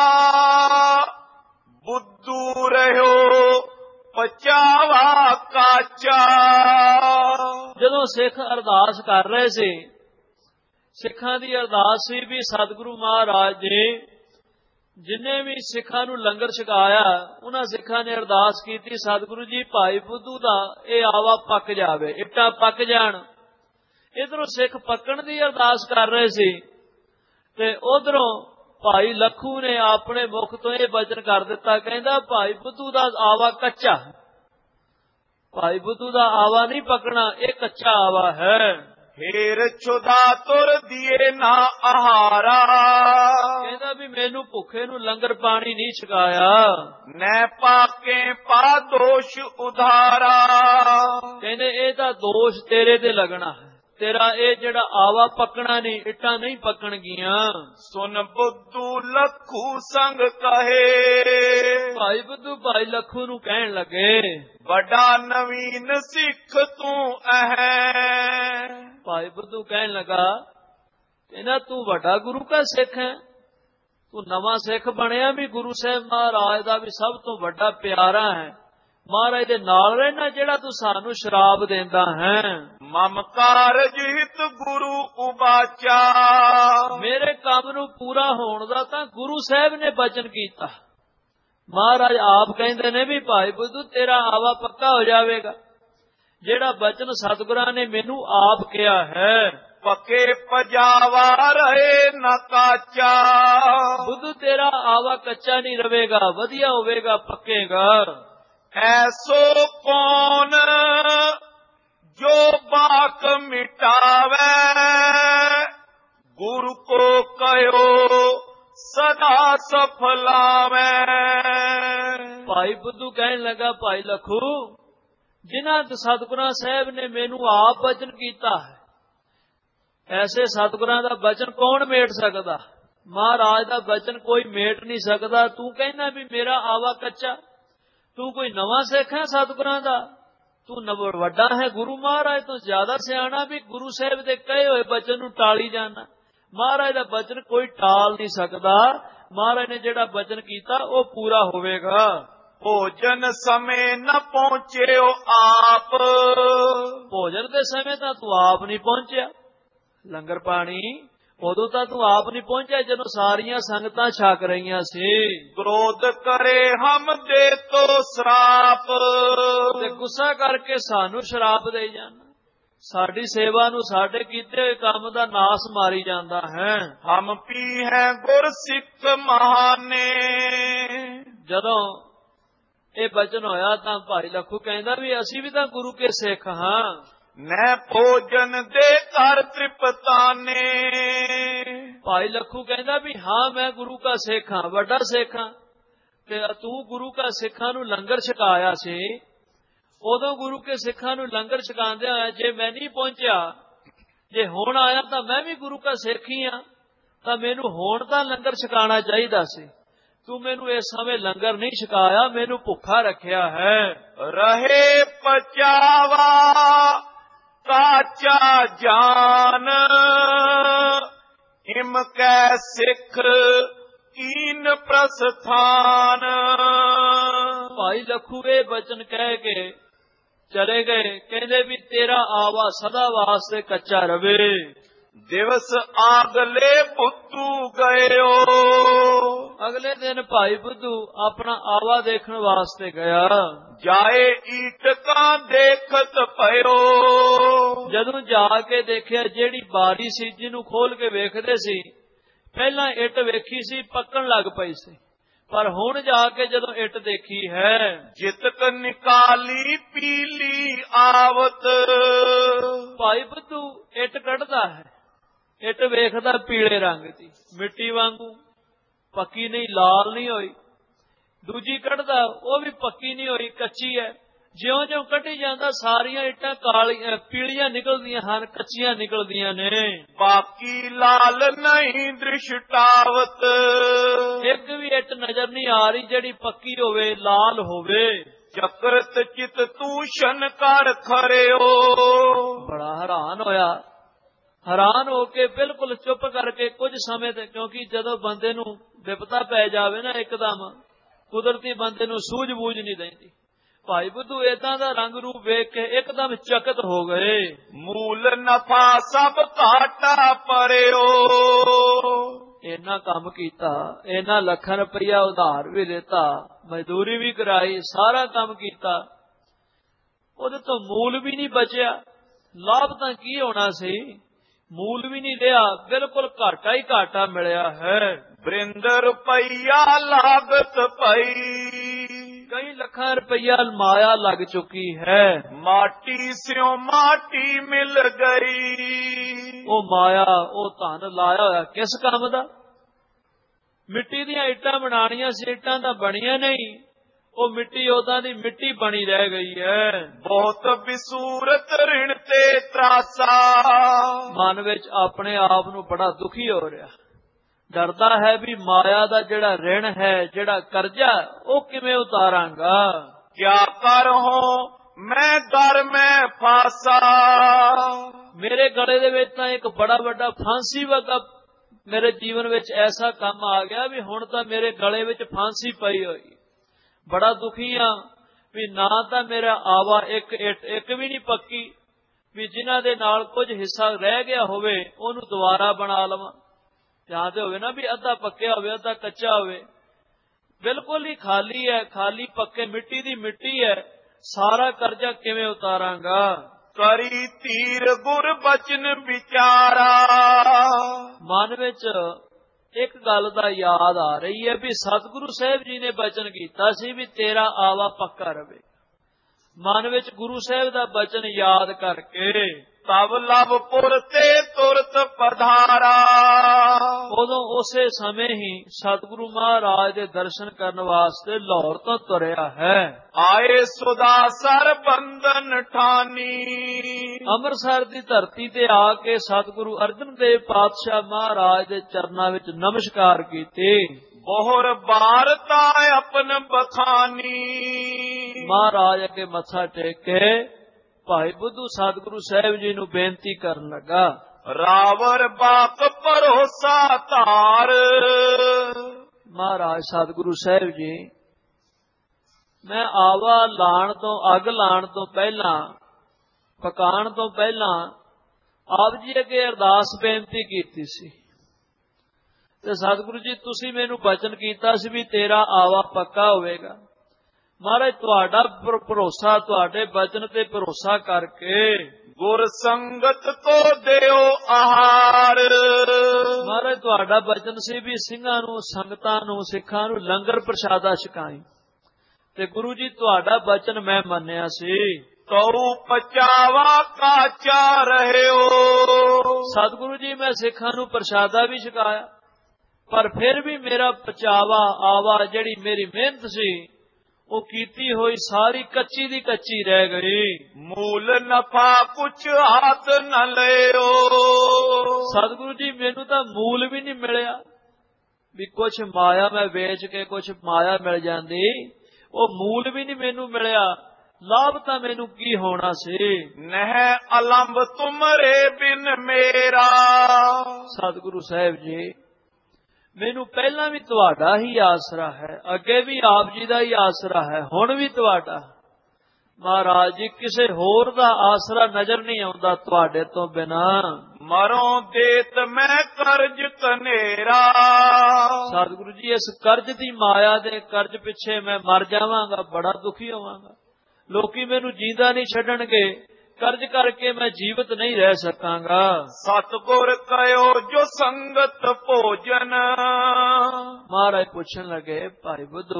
[SPEAKER 1] ਬੁੱਧੂ ਰਹਿਓ ਪਚਾਵਾ ਕਾਚਾ।
[SPEAKER 2] ਜਦੋਂ ਸਿੱਖ ਅਰਦਾਸ ਕਰ ਰਹੇ ਸੀ, ਸਿੱਖਾਂ ਦੀ ਅਰਦਾਸ ਸੀ ਵੀ ਸਤਿਗੁਰੂ ਮਹਾਰਾਜ ਜੀ जिन्ने भी सिखा नूं लंगर छकाया, उन्हां सिखा ने अरदास की सतगुरु जी भाई बुद्धू दा ये आवा पक जावे, इट्टा पक जाण। इधरों सिख पकण दी अरदास कर रहे सी ते उधरों भाई लखू ने अपने मुख तो यह वचन कर दिता, कहंदा भाई बुद्धू दा आवा कच्चा, भाई बुद्धू दा आवा नहीं पकना, ये कच्चा आवा है।
[SPEAKER 1] फेर छुदा तुर दिए ना आहारा,
[SPEAKER 2] कहंदा भी मैनू भुखे नूं लंगर पानी नहीं छकाया।
[SPEAKER 1] नै पाके पा दोष उधारा,
[SPEAKER 2] कहंदे ये तां दोष तेरे ते लगना है, ਤੇਰਾ ਇਹ ਜਿਹੜਾ ਆਵਾ ਪੱਕਣਾ ਨਹੀਂ, ਇੱਟਾਂ ਨਹੀਂ ਪੱਕਣਗੀਆਂ।
[SPEAKER 1] ਸੁਨ ਬੁੱਧੂ ਲੱਖੂ ਸੰਗ ਕਹੇ,
[SPEAKER 2] ਭਾਈ ਬੁੱਧੂ ਭਾਈ ਲੱਖੂ ਨੂੰ ਕਹਿਣ ਲੱਗੇ,
[SPEAKER 1] ਵੱਡਾ ਨਵੀਨ ਸਿੱਖ ਤੂੰ ਅਹੈ।
[SPEAKER 2] ਭਾਈ ਬੁੱਧੂ ਕਹਿਣ ਲੱਗਾ, ਕਹਿੰਦਾ ਤੂੰ ਵੱਡਾ ਗੁਰੂ ਕਾ ਸਿੱਖ ਹੈ, ਤੂੰ ਨਵਾਂ ਸਿੱਖ ਬਣਿਆ ਵੀ ਗੁਰੂ ਸਾਹਿਬ ਮਹਾਰਾਜ ਦਾ ਵੀ ਸਭ ਤੋਂ ਵੱਡਾ ਪਿਆਰਾ ਹੈ, ਮਹਾਰਾਜ ਦੇ ਨਾਲ ਰਹਿਣਾ ਜਿਹੜਾ ਤੂੰ ਸਾਨੂੰ ਸ਼ਰਾਬ ਦਿੰਦਾ ਹੈ।
[SPEAKER 1] ਮਮਕਾਰ ਜਿਤ ਗੁਰੂ ਉਬਾਚਾ,
[SPEAKER 2] ਮੇਰੇ ਕੰਮ ਨੂੰ ਪੂਰਾ ਹੋਣ ਦਾ ਤਾਂ ਗੁਰੂ ਸਾਹਿਬ ਨੇ ਬਚਨ ਕੀਤਾ। ਮਹਾਰਾਜ ਆਪ ਕਹਿੰਦੇ ਨੇ ਵੀ ਭਾਈ ਬੁੱਧੂ ਤੇਰਾ ਆਵਾ ਪੱਕਾ ਹੋ ਜਾਵੇਗਾ, ਜਿਹੜਾ ਬਚਨ ਸਤਿਗੁਰਾਂ ਨੇ ਮੈਨੂੰ ਆਪ ਕਿਹਾ ਹੈ।
[SPEAKER 1] ਪੱਕੇ ਪਜਾਵਾ ਰਹੇ ਨਾ ਕਾਚਾ,
[SPEAKER 2] ਬੁੱਧੂ ਤੇਰਾ ਆਵਾ ਕੱਚਾ ਨਹੀਂ ਰਵੇਗਾ, ਵਧੀਆ ਹੋਵੇਗਾ, ਪੱਕੇਗਾ।
[SPEAKER 1] ਐਸੋ ਕੌਣ ਜੋ ਬਾਕ ਮਿਟਾਵੇ, ਗੁਰੂ ਕੋ ਕਹਿਓ ਸਦਾ ਸਫਲਾਵੇ।
[SPEAKER 2] ਭਾਈ ਬੁੱਧੂ ਕਹਿਣ ਲੱਗਾ, ਭਾਈ ਲਖੂ ਜਿਨ੍ਹਾਂ ਸਤਿਗੁਰਾਂ ਸਾਹਿਬ ਨੇ ਮੈਨੂੰ ਆਪ ਬਚਨ ਕੀਤਾ ਹੈ, ਐਸੇ ਸਤਿਗੁਰਾਂ ਦਾ ਬਚਨ ਕੌਣ ਮੇਟ ਸਕਦਾ? ਮਹਾਰਾਜ ਦਾ ਬਚਨ ਕੋਈ ਮੇਟ ਨਹੀਂ ਸਕਦਾ। ਤੂੰ ਕਹਿੰਦਾ ਵੀ ਮੇਰਾ ਆਵਾ ਕੱਚਾ, ਤੂੰ ਕੋਈ ਨਵਾਂ ਸਿੱਖ ਹੈ ਸਤਿਗੁਰਾਂ ਦਾ, ਤੂੰ ਨਵ ਵੱਡਾ ਹੈ, ਗੁਰੂ ਮਹਾਰਾਜ ਤੋਂ ਜ਼ਿਆਦਾ ਸਿਆਣਾ, ਵੀ ਗੁਰੂ ਸਾਹਿਬ ਦੇ ਕਹੇ ਹੋਏ ਬਚਨ ਨੂੰ ਟਾਲੀ ਜਾਣਾ। ਮਹਾਰਾਜ ਦਾ ਬਚਨ ਕੋਈ ਟਾਲ ਨਹੀਂ ਸਕਦਾ। ਮਹਾਰਾਜ ਨੇ ਜਿਹੜਾ ਬਚਨ ਕੀਤਾ ਉਹ ਪੂਰਾ ਹੋਵੇਗਾ।
[SPEAKER 1] ਭੋਜਨ ਸਮੇਂ ਨ ਪਹੁੰਚਿਓ ਆਪ,
[SPEAKER 2] ਭੋਜਨ ਦੇ ਸਮੇਂ ਤਾਂ ਤੂੰ ਆਪ ਨਹੀਂ ਪਹੁੰਚਿਆ, ਲੰਗਰ ਪਾਣੀ ਉਦੋਂ ਤਾਂ ਤੂੰ ਆਪ ਨਹੀਂ ਪਹੁੰਚਿਆ ਜਦੋਂ ਸਾਰੀਆਂ ਸੰਗਤਾਂ ਛਕ ਰਹੀਆਂ ਸੀ।
[SPEAKER 1] ਕ੍ਰੋਧ ਕਰੇ ਹਮ ਦੇ ਤੋ ਸ਼ਰਾਪ,
[SPEAKER 2] ਤੇ ਗੁੱਸਾ ਕਰਕੇ ਸਾਨੂੰ ਸ਼ਰਾਪ ਦੇ ਜਾਣਾ, ਸਾਡੀ ਸੇਵਾ ਨੂੰ ਸਾਡੇ ਕੀਤੇ ਹੋਏ ਕੰਮ ਦਾ ਨਾਸ ਮਾਰੀ ਜਾਂਦਾ ਹੈ।
[SPEAKER 1] ਹਮ ਪੀ ਹੈ ਗੁਰ ਸਿੱਖ ਮਹਾਨੇ,
[SPEAKER 2] ਜਦੋਂ ਇਹ ਬਚਨ ਹੋਇਆ ਤਾਂ ਭਾਈ ਲਖੂ ਕਹਿੰਦਾ ਵੀ ਅਸੀਂ ਵੀ ਤਾਂ ਗੁਰੂ ਕੇ ਸਿੱਖ ਹਾਂ।
[SPEAKER 1] ਮੈਂ ਭੋਜਨ ਦੇ ਘਰ ਤ੍ਰਿਪਤਾਨੇ,
[SPEAKER 2] ਭਾਈ ਲਖੂ ਕਹਿੰਦਾ ਵੀ ਹਾਂ ਮੈਂ ਗੁਰੂ ਕਾ ਸਿੱਖ ਹਾਂ, ਵੱਡਾ ਸਿੱਖ ਹਾਂ, ਤੇ ਤੂੰ ਗੁਰੂ ਕਾ ਸਿੱਖਾਂ ਨੂੰ ਲੰਗਰ ਛਕਾਇਆ ਸੀ, ਉਦੋਂ ਗੁਰੂ ਕੇ ਸਿੱਖਾਂ ਨੂੰ ਲੰਗਰ ਛਕਾਉਂਦਿਆਂ ਹੋਇਆ ਜੇ ਮੈਂ ਨਹੀਂ ਪਹੁੰਚਿਆ, ਜੇ ਹੁਣ ਆਇਆ ਤਾਂ ਮੈਂ ਵੀ ਗੁਰੂ ਕਾ ਸਿੱਖ ਹੀ ਹਾਂ, ਤਾਂ ਮੈਨੂੰ ਹੁਣ ਤਾਂ ਲੰਗਰ ਛਕਾਉਣਾ ਚਾਹੀਦਾ ਸੀ। ਤੂੰ ਮੈਨੂੰ ਇਸ ਸਮੇਂ ਲੰਗਰ ਨਹੀਂ ਛਕਾਇਆ, ਮੈਨੂੰ ਭੁੱਖਾ ਰੱਖਿਆ ਹੈ।
[SPEAKER 1] ਰਹੇ ਪਚਾਵਾ ਕਾਚਾ ਜਾਨ, ਹਿਮ ਕੈ ਸਿੱਖ ਕੀਨ ਪ੍ਰਸਥਾਨ।
[SPEAKER 2] ਭਾਈ ਲਖੂ ਇਹ ਬਚਨ ਕਹਿ ਕੇ ਚਲੇ ਗਏ, ਕਹਿੰਦੇ ਵੀ ਤੇਰਾ ਆਵਾ ਸਦਾ ਵਾਸਤੇ ਕੱਚਾ ਰਵੇ।
[SPEAKER 1] ਦਿਵਸ ਆਗਲੇ ਬੁੱਧੂ ਗਇਓ,
[SPEAKER 2] ਅਗਲੇ ਦਿਨ ਭਾਈ ਬੁੱਧੂ ਆਪਣਾ ਆਵਾ ਦੇਖਣ ਵਾਸਤੇ ਗਿਆ।
[SPEAKER 1] ਜਾਏ ਈਟਕਾਂ ਦੇਖਤ ਪਇਓ,
[SPEAKER 2] ਜਦੋਂ ਜਾ ਕੇ ਦੇਖਿਆ ਜਿਹੜੀ ਬਾਰੀ ਸੀ ਜਿਹਨੂੰ ਖੋਲ ਕੇ ਵੇਖਦੇ ਸੀ, ਪਹਿਲਾਂ ਇੱਟ ਵੇਖੀ ਸੀ ਪੱਕਣ ਲੱਗ ਪਈ ਸੀ, ਪਰ ਹੁਣ ਜਾ ਕੇ ਜਦੋਂ ਇੱਟ ਦੇਖੀ ਹੈ,
[SPEAKER 1] ਜਿਤਕ ਨਿਕਾਲੀ ਪੀਲੀ ਆਵਤ।
[SPEAKER 2] ਭਾਈ ਬੁੱਧੂ ਇੱਟ ਕੱਢਦਾ ਹੈ, ਇੱਟ ਵੇਖਦਾ ਪੀਲੇ ਰੰਗ ਦੀ, ਮਿੱਟੀ ਵਾਂਗੂ, ਪੱਕੀ ਨਹੀਂ, ਲਾਲ ਨਹੀਂ ਹੋਈ। ਦੂਜੀ ਕੱਢਦਾ ਉਹ ਵੀ ਪੱਕੀ ਨਹੀਂ ਹੋਈ, ਕੱਚੀ ਹੈ। ਜਿਉਂ ਜਿਉਂ ਕੱਢੀ ਜਾਂਦਾ ਸਾਰੀਆਂ ਇੱਟਾਂ ਕਾਲੀਆਂ ਪੀਲੀਆਂ ਨਿਕਲਦੀਆਂ ਹਨ, ਕੱਚੀਆਂ ਨਿਕਲਦੀਆਂ ਨੇ।
[SPEAKER 1] ਬਾਕੀ ਲਾਲ ਨਹੀਂ ਦ੍ਰਿਸ਼ਟਾਵਤ,
[SPEAKER 2] ਇੱਕ ਵੀ ਇੱਟ ਨਜ਼ਰ ਨਹੀਂ ਆ ਰਹੀ ਜਿਹੜੀ ਪੱਕੀ ਹੋਵੇ, ਲਾਲ ਹੋਵੇ।
[SPEAKER 1] ਚਕਰਤ ਚਿਤ ਤੂਸ਼ਨ ਕਰ ਖਰਿਓ,
[SPEAKER 2] ਬੜਾ ਹੈਰਾਨ ਹੋਇਆ, ਹੈਰਾਨ ਹੋ ਕੇ ਬਿਲਕੁਲ ਚੁੱਪ ਕਰਕੇ ਕੁਝ ਸਮੇਂ ਤੇ, ਕਿਉਂਕਿ ਜਦੋਂ ਬੰਦੇ ਨੂੰ ਵਿਪਤਾ ਪੈ ਜਾਵੇ ਨਾ ਇੱਕਦਮ, ਕੁਦਰਤੀ ਬੰਦੇ ਨੂੰ ਸੂਝ-ਬੂਝ ਨਹੀਂ ਦਿੰਦੀ। ਭਾਈ ਬੁੱਧੂ ਏਦਾਂ ਦਾ ਰੰਗ ਰੂਪ ਵੇਖ ਕੇ ਇੱਕਦਮ ਚਕਿਤ ਹੋ ਗਏ।
[SPEAKER 1] ਮੂਲ ਨਫਾ ਸਭ ਘਾਟਾ ਪਰਿਓ,
[SPEAKER 2] ਇੰਨਾ ਕੰਮ ਕੀਤਾ, ਇੰਨਾ ਲੱਖਾਂ ਰੁਪਈਆ ਉਧਾਰ ਵੀ ਦਿੱਤਾ, ਮਜ਼ਦੂਰੀ ਵੀ ਕਰਾਈ, ਸਾਰਾ ਕੰਮ ਕੀਤਾ, ਉਹਦੇ ਤੋਂ ਮੂਲ ਵੀ ਨਹੀਂ ਬਚਿਆ। ਲਾਭ ਤਾਂ ਕੀ ਹੋਣਾ ਸੀ, ਮੂਲ ਵੀ ਨਹੀਂ ਰਿਹਾ, ਬਿਲਕੁਲ ਘਾਟਾ ਹੀ ਘਾਟਾ ਮਿਲਿਆ ਹੈ।
[SPEAKER 1] ਬ੍ਰਿੰਦ ਰੁਪਈਆ ਲਾਗਤ ਪਈ,
[SPEAKER 2] ਕਈ ਲੱਖਾਂ ਰੁਪਈਆ ਮਾਇਆ ਲੱਗ ਚੁੱਕੀ ਹੈ।
[SPEAKER 1] ਮਾਟੀ ਸਿਓ ਮਾਟੀ ਮਿਲ ਗਈ,
[SPEAKER 2] ਉਹ ਮਾਇਆ, ਉਹ ਧਨ ਲਾਇਆ ਹੋਇਆ ਕਿਸ ਕੰਮ ਦਾ? ਮਿੱਟੀ ਦੀਆਂ ਇੱਟਾਂ ਬਣਾਉਣੀਆਂ ਸੀ, ਇੱਟਾਂ ਤਾਂ ਬਣੀਆਂ ਨਹੀਂ, ਉਹ ਮਿੱਟੀ ਉਹਦਾਂ ਦੀ ਮਿੱਟੀ ਬਣੀ ਰਹਿ ਗਈ ਹੈ।
[SPEAKER 1] ਬਹੁਤ ਬਿਸੂਰਤ ਰਿਣ ਤੇ ਤਰਾਸਾ,
[SPEAKER 2] ਮਨ ਵਿੱਚ ਆਪਣੇ ਆਪ ਨੂੰ ਬੜਾ ਦੁਖੀ ਹੋ ਰਿਹਾ, ਡਰਦਾ ਹੈ ਵੀ ਮਾਇਆ ਦਾ ਜਿਹੜਾ ਰਿਣ ਹੈ, ਜਿਹੜਾ ਕਰਜ਼ਾ, ਉਹ ਕਿਵੇਂ ਉਤਾਰਾਂਗਾ।
[SPEAKER 1] ਕਿਆ ਕਰ ਹੋ ਮੈਂ ਦਰ ਮੈਂ ਫਾਸਾ,
[SPEAKER 2] ਮੇਰੇ ਗਲੇ ਦੇ ਵਿੱਚ ਤਾਂ ਇੱਕ ਬੜਾ ਵੱਡਾ ਫਾਂਸੀ ਵਰਗਾ ਮੇਰੇ ਜੀਵਨ ਵਿੱਚ ਐਸਾ ਕੰਮ ਆ ਗਿਆ ਵੀ ਹੁਣ ਤਾਂ ਮੇਰੇ ਗਲੇ ਵਿੱਚ ਫਾਂਸੀ ਪਈ ਹੋਈ। ਬੜਾ ਦੁਖੀ ਆ ਵੀ ਨਾ ਤਾਂ ਮੇਰਾ ਆਵਾ ਇੱਕ ਇੱਟ ਇੱਕ ਵੀ ਨਹੀਂ ਪੱਕੀ, ਵੀ ਜਿਨ੍ਹਾਂ ਦੇ ਨਾਲ ਕੁਝ ਹਿੱਸਾ ਰਹਿ ਗਿਆ ਹੋਵੇ ਉਹਨੂੰ ਦੁਬਾਰਾ ਬਣਾ ਲਵਾਂ। ਜਾਂ ਤੇ ਹੋਵੇ ਨਾ ਵੀ ਅੱਧਾ ਪੱਕਿਆ ਹੋਵੇ ਅੱਧਾ ਕੱਚਾ ਹੋਵੇ, ਬਿਲਕੁਲ ਹੀ ਖਾਲੀ ਹੈ, ਖਾਲੀ ਪੱਕੇ ਮਿੱਟੀ ਦੀ ਮਿੱਟੀ ਹੈ। ਸਾਰਾ ਕਰਜ਼ਾ ਕਿਵੇਂ ਉਤਾਰਾਂਗਾ।
[SPEAKER 1] ਕਰੀ ਧੀਰ ਗੁਰ ਬਚਨ ਵਿਚਾਰਾ,
[SPEAKER 2] ਮਨ ਵਿੱਚ ਇੱਕ ਗੱਲ ਦਾ ਯਾਦ ਆ ਰਹੀ ਹੈ ਵੀ ਸਤਿਗੁਰੂ ਸਾਹਿਬ ਜੀ ਨੇ ਬਚਨ ਕੀਤਾ ਸੀ ਵੀ ਤੇਰਾ ਆਵਾ ਪੱਕਾ ਰਵੇ। ਮਨ ਵਿੱਚ ਗੁਰੂ ਸਾਹਿਬ ਦਾ ਬਚਨ ਯਾਦ ਕਰਕੇ
[SPEAKER 1] ਤਬ ਲਵਪੁਰ ਤੇ ਤੁਰਤ ਪਧਾਰਾ,
[SPEAKER 2] ਉਦੋਂ ਉਸੇ ਸਮੇਂ ਹੀ ਸਤਿਗੁਰੂ ਮਹਾਰਾਜ ਦੇ ਦਰਸ਼ਨ ਕਰਨ ਵਾਸਤੇ ਲਾਹੌਰ ਤੋਂ ਤੁਰਿਆ ਹੈ।
[SPEAKER 1] ਆਏ ਸੁਦਾਸਰ ਬੰਧਨ ਠਾਨੀ,
[SPEAKER 2] ਅੰਮ੍ਰਿਤਸਰ ਦੀ ਧਰਤੀ ਤੇ ਆ ਕੇ ਸਤਿਗੁਰੂ ਅਰਜਨ ਦੇਵ ਪਾਤਸ਼ਾਹ ਮਹਾਰਾਜ ਦੇ ਚਰਨਾਂ ਵਿੱਚ ਨਮਸਕਾਰ ਕੀਤੇ।
[SPEAKER 1] ਬਹੁਰ ਬਾਰਤਾ ਆਪਨ ਬਖਾਨੀ,
[SPEAKER 2] ਮਹਾਰਾਜ ਅੱਗੇ ਮੱਥਾ ਟੇਕ ਕੇ ਭਾਈ ਬੁੱਧੂ ਸਤਿਗੁਰੂ ਸਾਹਿਬ ਜੀ ਨੂੰ ਬੇਨਤੀ ਕਰਨ ਲੱਗਾ।
[SPEAKER 1] ਰਾਵਰ ਬਾਕ ਭਰੋਸਾ ਧਾਰ,
[SPEAKER 2] ਮਹਾਰਾਜ ਸਤਿਗੁਰੂ ਸਾਹਿਬ ਜੀ, ਮੈਂ ਆਵਾ ਲਾਣ ਤੋਂ ਅੱਗ ਲਾਣ ਤੋਂ ਪਹਿਲਾਂ, ਪਕਾਣ ਤੋਂ ਪਹਿਲਾਂ ਆਪ ਜੀ ਅੱਗੇ ਅਰਦਾਸ ਬੇਨਤੀ ਕੀਤੀ ਸੀ ਤੇ ਸਤਿਗੁਰੂ ਜੀ ਤੁਸੀਂ ਮੈਨੂੰ ਬਚਨ ਕੀਤਾ ਸੀ ਵੀ ਤੇਰਾ ਆਵਾ ਪੱਕਾ ਹੋਵੇਗਾ। ਮਹਾਰਾਜ ਤੁਹਾਡਾ ਭਰੋਸਾ, ਤੁਹਾਡੇ ਬਚਨ ਤੇ ਭਰੋਸਾ ਕਰਕੇ
[SPEAKER 1] ਗੁਰ ਸੰਗਤ ਕੋ ਦਿਓ ਆਹਾਰ,
[SPEAKER 2] ਮਹਾਰਾਜ ਤੁਹਾਡਾ ਬਚਨ ਸੀ ਵੀ ਸਿੰਘਾਂ ਨੂੰ, ਸੰਗਤਾਂ ਨੂੰ, ਸਿੱਖਾਂ ਨੂੰ ਲੰਗਰ ਪ੍ਰਸ਼ਾਦਾ ਛਕਾਈ ਤੇ ਗੁਰੂ ਜੀ ਤੁਹਾਡਾ ਬਚਨ ਮੈਂ ਮੰਨਿਆ ਸੀ।
[SPEAKER 1] ਕਉ ਪਚਾਵਾ ਕਾਚਾ ਰਹਿਓ,
[SPEAKER 2] ਸਤਿਗੁਰੂ ਜੀ ਮੈਂ ਸਿੱਖਾਂ ਨੂੰ ਪ੍ਰਸ਼ਾਦਾ ਵੀ ਛਕਾਇਆ ਪਰ ਫਿਰ ਵੀ ਮੇਰਾ ਪਚਾਵਾ ਆਵਾ, ਜਿਹੜੀ ਮੇਰੀ ਮਿਹਨਤ ਸੀ ਉਹ ਕੀਤੀ ਹੋਈ ਸਾਰੀ ਕੱਚੀ ਦੀ ਕੱਚੀ ਰਹਿ ਗਈ।
[SPEAKER 1] ਮੂਲ ਨਫਾ ਕੁਛ ਹੱਥ ਨ ਲਿਓ,
[SPEAKER 2] ਸਤਿਗੁਰੂ ਜੀ ਮੈਨੂੰ ਤਾਂ ਮੂਲ ਵੀ ਨਹੀਂ ਮਿਲਿਆ, ਵੀ ਕੁਛ ਮਾਇਆ ਮੈਂ ਵੇਚ ਕੇ ਕੁਛ ਮਾਇਆ ਮਿਲ ਜਾਂਦੀ, ਉਹ ਮੂਲ ਵੀ ਨਹੀਂ ਮੈਨੂੰ ਮਿਲਿਆ। ਲਾਭ ਤਾਂ ਮੈਨੂੰ ਕੀ ਹੋਣਾ ਸੀ।
[SPEAKER 1] ਨਹਿ ਅਲੰਬ ਤੁਮਰੇ ਬਿਨ ਮੇਰਾ,
[SPEAKER 2] ਸਤਿਗੁਰੂ ਸਾਹਿਬ ਜੀ ਮੈਨੂੰ ਪਹਿਲਾਂ ਵੀ ਤੁਹਾਡਾ ਹੀ ਆਸਰਾ ਹੈ, ਅੱਗੇ ਵੀ ਆਪ ਜੀ ਦਾ ਹੀ ਆਸਰਾ ਹੈ, ਹੁਣ ਵੀ ਤੁਹਾਡਾ। ਮਹਾਰਾਜ ਜੀ ਕਿਸੇ ਹੋਰ ਦਾ ਆਸਰਾ ਨਜ਼ਰ ਨਹੀਂ ਆਉਂਦਾ ਤੁਹਾਡੇ ਤੋਂ ਬਿਨਾ।
[SPEAKER 1] ਮਰੋਂ ਦੇਤ ਮੈਂ ਕਰਜ ਕਨੇਰਾ,
[SPEAKER 2] ਸਤਿਗੁਰੂ ਜੀ ਇਸ ਕਰਜ਼ ਦੀ ਮਾਇਆ ਦੇ ਕਰਜ਼ ਪਿੱਛੇ ਮੈਂ ਮਰ ਜਾਵਾਂਗਾ, ਬੜਾ ਦੁਖੀ ਹੋਵਾਂਗਾ। ਲੋਕੀ ਮੈਨੂੰ ਜੀਂਦਾ ਨਹੀਂ ਛੱਡਣਗੇ, ਕਰਜ਼ ਕਰਕੇ ਮੈਂ ਜੀਵਤ ਨਹੀਂ ਰਹਿ ਸਕਾਂਗਾ।
[SPEAKER 1] ਸਤਿਗੁਰ ਕਹਿਓ ਜੋ ਸੰਗਤ ਭੋਜਨ,
[SPEAKER 2] ਮਹਾਰਾਜ ਪੁੱਛਣ ਲੱਗੇ ਭਾਈ ਬੁੱਧੂ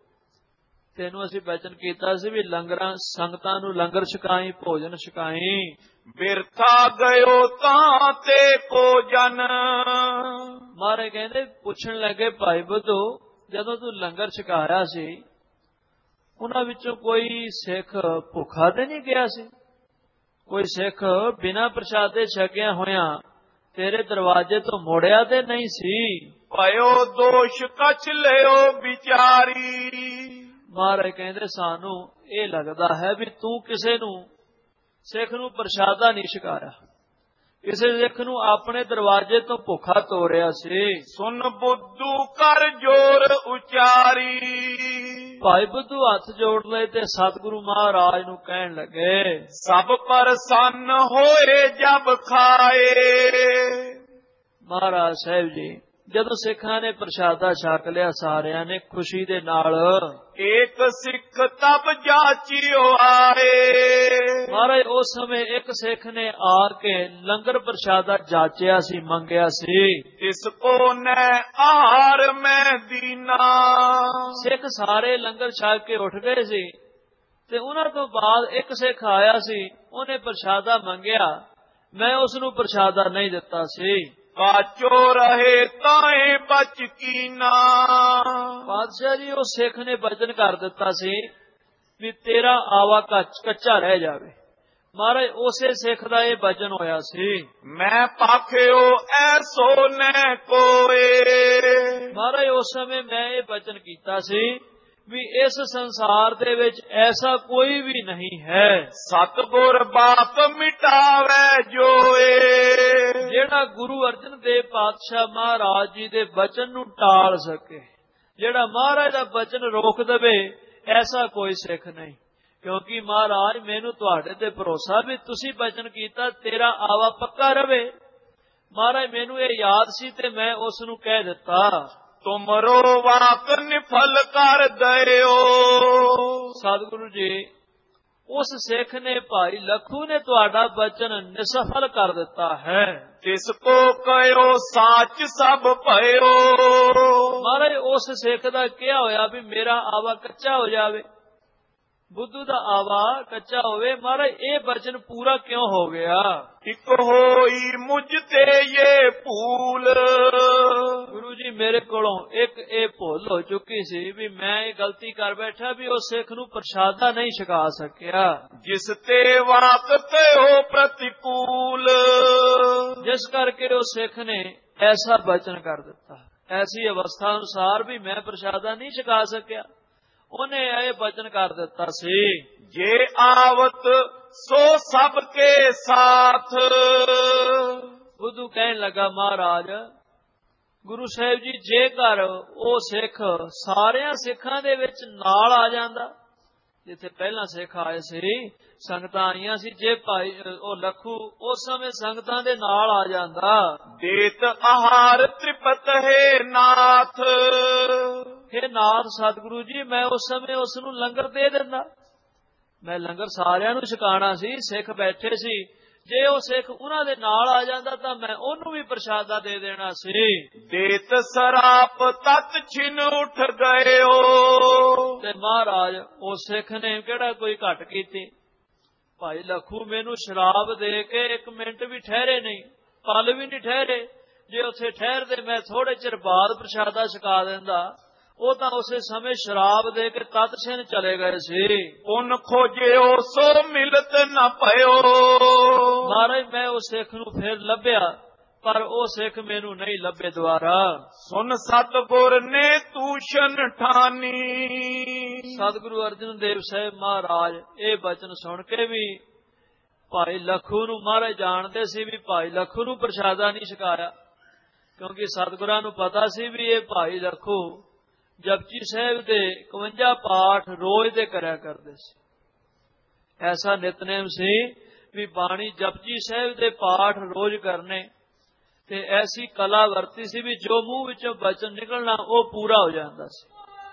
[SPEAKER 2] ਤੈਨੂੰ ਅਸੀਂ ਬਚਨ ਕੀਤਾ ਸੀ ਵੀ ਲੰਗਰਾਂ ਸੰਗਤਾਂ ਨੂੰ ਲੰਗਰ ਛਕਾਈ, ਭੋਜਨ ਛਕਾਈ,
[SPEAKER 1] ਬਿਰਥਾ ਗਇਓ ਤਾਂ ਤੇ ਕੋ ਜਨ।
[SPEAKER 2] ਮਹਾਰਾਜ ਕਹਿੰਦੇ ਪੁੱਛਣ ਲੱਗੇ ਭਾਈ ਬੁੱਧੂ ਜਦੋਂ ਤੂੰ ਲੰਗਰ ਛਕਾਇਆ ਸੀ ਉਹਨਾਂ ਵਿੱਚੋਂ ਕੋਈ ਸਿੱਖ ਭੁੱਖਾ ਤੇ ਨਹੀਂ ਗਿਆ ਸੀ? ਕੋਈ ਸਿੱਖ ਬਿਨਾਂ ਪ੍ਰਸ਼ਾਦੇ ਛਕਿਆ ਹੋਇਆ ਤੇਰੇ ਦਰਵਾਜ਼ੇ ਤੋਂ ਮੁੜਿਆ ਤੇ ਨਹੀਂ ਸੀ?
[SPEAKER 1] ਭਇਓ ਦੋਸ਼ ਕਛ ਲਿਓ ਵਿਚਾਰੀ,
[SPEAKER 2] ਮਹਾਰਾਜ ਕਹਿੰਦੇ ਸਾਨੂੰ ਇਹ ਲੱਗਦਾ ਹੈ ਵੀ ਤੂੰ ਕਿਸੇ ਨੂੰ ਸਿੱਖ ਨੂੰ ਪ੍ਰਸ਼ਾਦਾ ਨਹੀਂ ਛਕਾਇਆ, ਕਿਸੇ ਸਿੱਖ ਨੂੰ ਆਪਣੇ ਦਰਵਾਜ਼ੇ ਤੋਂ ਭੁੱਖਾ ਤੋਰਿਆ ਸੀ।
[SPEAKER 1] ਸੁਨ ਬੁੱਧੂ ਕਰ ਜੋਰ ਉਚਾਰੀ,
[SPEAKER 2] ਭਾਈ ਬੁੱਧੂ ਹੱਥ ਜੋੜ ਲਏ ਤੇ ਸਤਿਗੁਰੂ ਮਹਾਰਾਜ ਨੂੰ ਕਹਿਣ ਲੱਗੇ
[SPEAKER 1] ਸਭ ਪ੍ਰਸੰਨ ਹੋਏ ਜਬ ਖਾਏ।
[SPEAKER 2] ਮਹਾਰਾਜ ਸਾਹਿਬ ਜੀ ਜਦੋਂ ਸਿੱਖਾਂ ਨੇ ਪ੍ਰਸ਼ਾਦਾ ਛਕ ਲਿਆ ਸਾਰਿਆਂ ਨੇ ਖੁਸ਼ੀ ਦੇ ਨਾਲ,
[SPEAKER 1] ਏਕ ਸਿੱਖ ਤਬ ਜਾਚਿਓ ਆਏ।
[SPEAKER 2] ਮਹਾਰਾਜ ਉਸ ਸਮੇਂ ਇੱਕ ਸਿੱਖ ਨੇ ਆ ਕੇ ਲੰਗਰ ਪ੍ਰਸ਼ਾਦਾ ਜਾਚਿਆ ਸੀ, ਮੰਗਿਆ ਸੀ।
[SPEAKER 1] ਇਸ ਕੋ ਨੈ ਆਹਾਰ ਮੈਂ ਦੀਨਾ,
[SPEAKER 2] ਸਿੱਖ ਸਾਰੇ ਲੰਗਰ ਛਕ ਕੇ ਉੱਠ ਗਏ ਸੀ ਤੇ ਉਹਨਾਂ ਤੋਂ ਬਾਅਦ ਇੱਕ ਸਿੱਖ ਆਇਆ ਸੀ, ਉਹਨੇ ਪ੍ਰਸ਼ਾਦਾ ਮੰਗਿਆ, ਮੈਂ ਉਸ ਨੂੰ ਪ੍ਰਸ਼ਾਦਾ ਨਹੀਂ ਦਿੱਤਾ ਸੀ।
[SPEAKER 1] ਕਾਚੋ ਰਹੇ ਤਾਏ ਬਚ ਕੀਨਾ।
[SPEAKER 2] ਪਾਤਸ਼ਾਹ ਜੀ ਉਹ ਸਿੱਖ ਨੇ ਬਚਨ ਕਰ ਦਿੱਤਾ ਸੀ ਵੀ ਤੇਰਾ ਆਵਾ ਕੱਚਾ ਰਹਿ ਜਾਵੇ। ਮਹਾਰਾਜ ਉਸੇ ਸਿੱਖ ਦਾ ਇਹ ਬਚਨ ਹੋਇਆ ਸੀ।
[SPEAKER 1] ਮੈਂ ਪਾਖਿਓ ਐਸੋ ਨੈ ਕੋਏ।
[SPEAKER 2] ਮਹਾਰਾਜ ਉਸ ਸਮੇਂ ਮੈਂ ਇਹ ਬਚਨ ਕੀਤਾ ਸੀ ਵੀ ਇਸ ਸੰਸਾਰ ਦੇ ਵਿੱਚ ਐਸਾ ਕੋਈ ਵੀ ਨਹੀਂ ਹੈ
[SPEAKER 1] ਸਤਿਗੁਰ ਬਾਪ ਮਿਟਾਵੇ ਜੋਏ।
[SPEAKER 2] ਜਿਹੜਾ ਗੁਰੂ ਅਰਜਨ ਦੇਵ ਪਾਤਸ਼ਾਹ ਮਹਾਰਾਜ ਜੀ ਦੇ ਬਚਨ ਨੂੰ ਟਾਲ ਸਕੇ, ਜਿਹੜਾ ਮਹਾਰਾਜ ਦਾ ਬਚਨ ਰੋਕ ਦੇਵੇ, ਐਸਾ ਕੋਈ ਸਿੱਖ ਨਹੀਂ। ਕਿਉਂਕਿ ਮਹਾਰਾਜ ਮੈਨੂੰ ਤੁਹਾਡੇ ਤੇ ਭਰੋਸਾ ਵੀ ਤੁਸੀਂ ਬਚਨ ਕੀਤਾ ਤੇਰਾ ਆਵਾ ਪੱਕਾ ਰਵੇ। ਮਹਾਰਾਜ ਮੈਨੂੰ ਇਹ ਯਾਦ ਸੀ ਤੇ ਮੈਂ ਉਸ ਨੂੰ ਕਹਿ ਦਿੱਤਾ
[SPEAKER 1] ਤੁਮਰੋ ਵਾਕ ਨਿਫਲ ਕਰ ਦਇਓ।
[SPEAKER 2] ਸਤਿਗੁਰੂ ਜੀ ਉਸ ਸਿੱਖ ਨੇ ਭਾਈ ਲਖੂ ਨੇ ਤੁਹਾਡਾ ਬਚਨ ਨਿਸਫਲ ਕਰ ਦਿੱਤਾ ਹੈ।
[SPEAKER 1] ਤਿਸ ਕੋ ਕਹਿਓ ਸਾਚ ਸਭ ਭਇਓ।
[SPEAKER 2] ਮਹਾਰਾਜ ਉਸ ਸਿੱਖ ਦਾ ਕਿਹਾ ਹੋਇਆ ਵੀ ਮੇਰਾ ਆਵਾ ਕੱਚਾ ਹੋ ਜਾਵੇ, ਬੁੱਧੂ ਦਾ ਆਵਾ ਕੱਚਾ ਹੋਵੇ। ਮਹਾਰਾਜ ਇਹ ਬਚਨ ਪੂਰਾ ਕਿਉਂ ਹੋ ਗਿਆ?
[SPEAKER 1] ਇੱਕ ਹੋਈ ਮੁਝ ਤੇ ਇਹ ਭੂਲ।
[SPEAKER 2] ਗੁਰੂ ਜੀ ਮੇਰੇ ਕੋਲੋਂ ਇੱਕ ਇਹ ਭੁੱਲ ਹੋ ਚੁੱਕੀ ਸੀ ਵੀ ਮੈਂ ਇਹ ਗਲਤੀ ਕਰ ਬੈਠਾ ਵੀ ਉਹ ਸਿੱਖ ਨੂੰ ਪ੍ਰਸ਼ਾਦਾ ਨਹੀਂ ਛਕਾ ਸਕਿਆ।
[SPEAKER 1] ਜਿਸ ਤੇ ਵਾਕ ਤੇ ਹੋ ਪ੍ਰਤੀਕੂਲ।
[SPEAKER 2] ਜਿਸ ਕਰਕੇ ਉਹ ਸਿੱਖ ਨੇ ਐਸਾ ਬਚਨ ਕਰ ਦਿੱਤਾ, ਐਸੀ ਅਵਸਥਾ ਅਨੁਸਾਰ ਵੀ ਮੈਂ ਪ੍ਰਸ਼ਾਦਾ ਨਹੀਂ ਛਕਾ ਸਕਿਆ। ਉਹਨੇ ਇਹ ਬਚਨ ਕਰ ਦਿੱਤਾ ਸੀ
[SPEAKER 1] ਜੇ ਆਵਤ ਸੋ ਸਭ ਕੇ ਸਾਥ।
[SPEAKER 2] ਬੁੱਧੂ ਕਹਿਣ ਲੱਗਾ ਮਹਾਰਾਜ ਗੁਰੂ ਸਾਹਿਬ ਜੀ ਜੇਕਰ ਉਹ ਸਿੱਖ ਸਾਰਿਆਂ ਸਿੱਖਾਂ ਦੇ ਵਿੱਚ ਨਾਲ ਆ ਜਾਂਦਾ, ਜਿੱਥੇ ਪਹਿਲਾਂ ਸਿੱਖ ਆਏ ਸੀ ਸੰਗਤਾਂ ਆਈਆਂ ਸੀ, ਜੇ ਭਾਈ ਉਹ ਲਖੂ ਉਸ ਸਮੇਂ ਸੰਗਤਾਂ ਦੇ ਨਾਲ ਆ ਜਾਂਦਾ।
[SPEAKER 1] ਦੇਤ ਆਹਾਰ ਤ੍ਰਿਪਤ ਹੈ ਨਾਥ।
[SPEAKER 2] हे ਨਾਥ ਸਤਿਗੁਰੂ ਜੀ ਮੈਂ ਉਸ ਸਮੇਂ ਉਸ ਨੂੰ ਲੰਗਰ ਦੇ ਦਿੰਦਾ। ਮੈਂ ਲੰਗਰ ਸਾਰਿਆਂ ਨੂੰ ਛਕਾਣਾ ਸੀ, ਸਿੱਖ ਬੈਠੇ ਸੀ, ਜੇ ਉਹ ਸਿੱਖ ਉਹਨਾਂ ਦੇ ਨਾਲ ਆ ਜਾਂਦਾ ਤਾਂ ਮੈਂ ਉਹਨੂੰ ਵੀ ਪ੍ਰਸ਼ਾਦਾ ਦੇ ਦੇਣਾ ਸੀ।
[SPEAKER 1] ਦੇਤ ਸਰਾਪ ਤਤ ਛਿਨ ਉੱਠ ਗਇਓ।
[SPEAKER 2] ਤੇ ਮਹਾਰਾਜ ਉਹ ਸਿੱਖ ਨੇ ਕਿਹੜਾ ਕੋਈ ਘਟ ਕੀਤੀ। ਭਾਈ ਲਖੂ ਮੈਨੂੰ ਸ਼ਰਾਬ ਦੇ ਕੇ ਇੱਕ ਮਿੰਟ ਵੀ ਠਹਿਰੇ ਨਹੀਂ, ਪਲ ਵੀ ਨਹੀਂ ਠਹਿਰੇ। ਜੇ ਉੱਥੇ ਠਹਿਰਦੇ ਮੈਂ ਥੋੜੇ ਚਿਰ ਬਾਅਦ ਪ੍ਰਸ਼ਾਦਾ ਛਕਾ ਦਿੰਦਾ, ਉਹ ਤਾਂ ਉਸੇ ਸਮੇਂ ਸ਼ਰਾਬ ਦੇ ਕੇ ਤਤ ਛਿਨ ਚਲੇ ਗਏ ਸੀ।
[SPEAKER 1] ਪੁੰਨ ਖੋਜਿਓ ਸੋ ਮਿਲਤ ਨਾ ਪਇਓ।
[SPEAKER 2] ਮਹਾਰਾਜ ਮੈਂ ਉਹ ਸਿੱਖ ਨੂੰ ਫਿਰ ਲੱਭਿਆ ਪਰ ਉਹ ਸਿੱਖ ਮੈਨੂੰ ਨਹੀਂ ਲੱਭੇ ਦੁਆਰਾ।
[SPEAKER 1] ਸੁਨ ਸਤਿਗੁਰ ਨੇ ਤੂਸ਼ਨ ਠਾਨੀ।
[SPEAKER 2] ਸਤਿਗੁਰੂ ਅਰਜਨ ਦੇਵ ਸਾਹਿਬ ਮਹਾਰਾਜ ਇਹ ਬਚਨ ਸੁਣ ਕੇ ਵੀ ਭਾਈ ਲਖੂ ਨੂੰ ਮਹਾਰਾਜ ਜਾਣਦੇ ਸੀ ਵੀ ਭਾਈ ਲਖੂ ਨੂੰ ਪ੍ਰਸ਼ਾਦਾ ਨਹੀਂ ਛਕਾਇਆ, ਕਿਉਂਕਿ ਸਤਿਗੁਰਾਂ ਨੂੰ ਪਤਾ ਸੀ ਵੀ ਇਹ ਭਾਈ ਲਖੂ ਜਪਜੀ ਸਾਹਿਬ ਦੇ ਇਕਵੰਜਾ ਪਾਠ ਰੋਜ਼ ਦੇ ਕਰਿਆ ਕਰਦੇ ਸੀ। ਐਸਾ ਨਿਤਨੇਮ ਸੀ ਵੀ ਬਾਣੀ ਜਪਜੀ ਸਾਹਿਬ ਦੇ ਪਾਠ ਰੋਜ਼ ਕਰਨੇ, ਤੇ ਐਸੀ ਕਲਾ ਵਰਤੀ ਸੀ ਵੀ ਜੋ ਮੂੰਹ ਵਿੱਚੋਂ ਬਚਨ ਨਿਕਲਣਾ ਉਹ ਪੂਰਾ ਹੋ ਜਾਂਦਾ ਸੀ।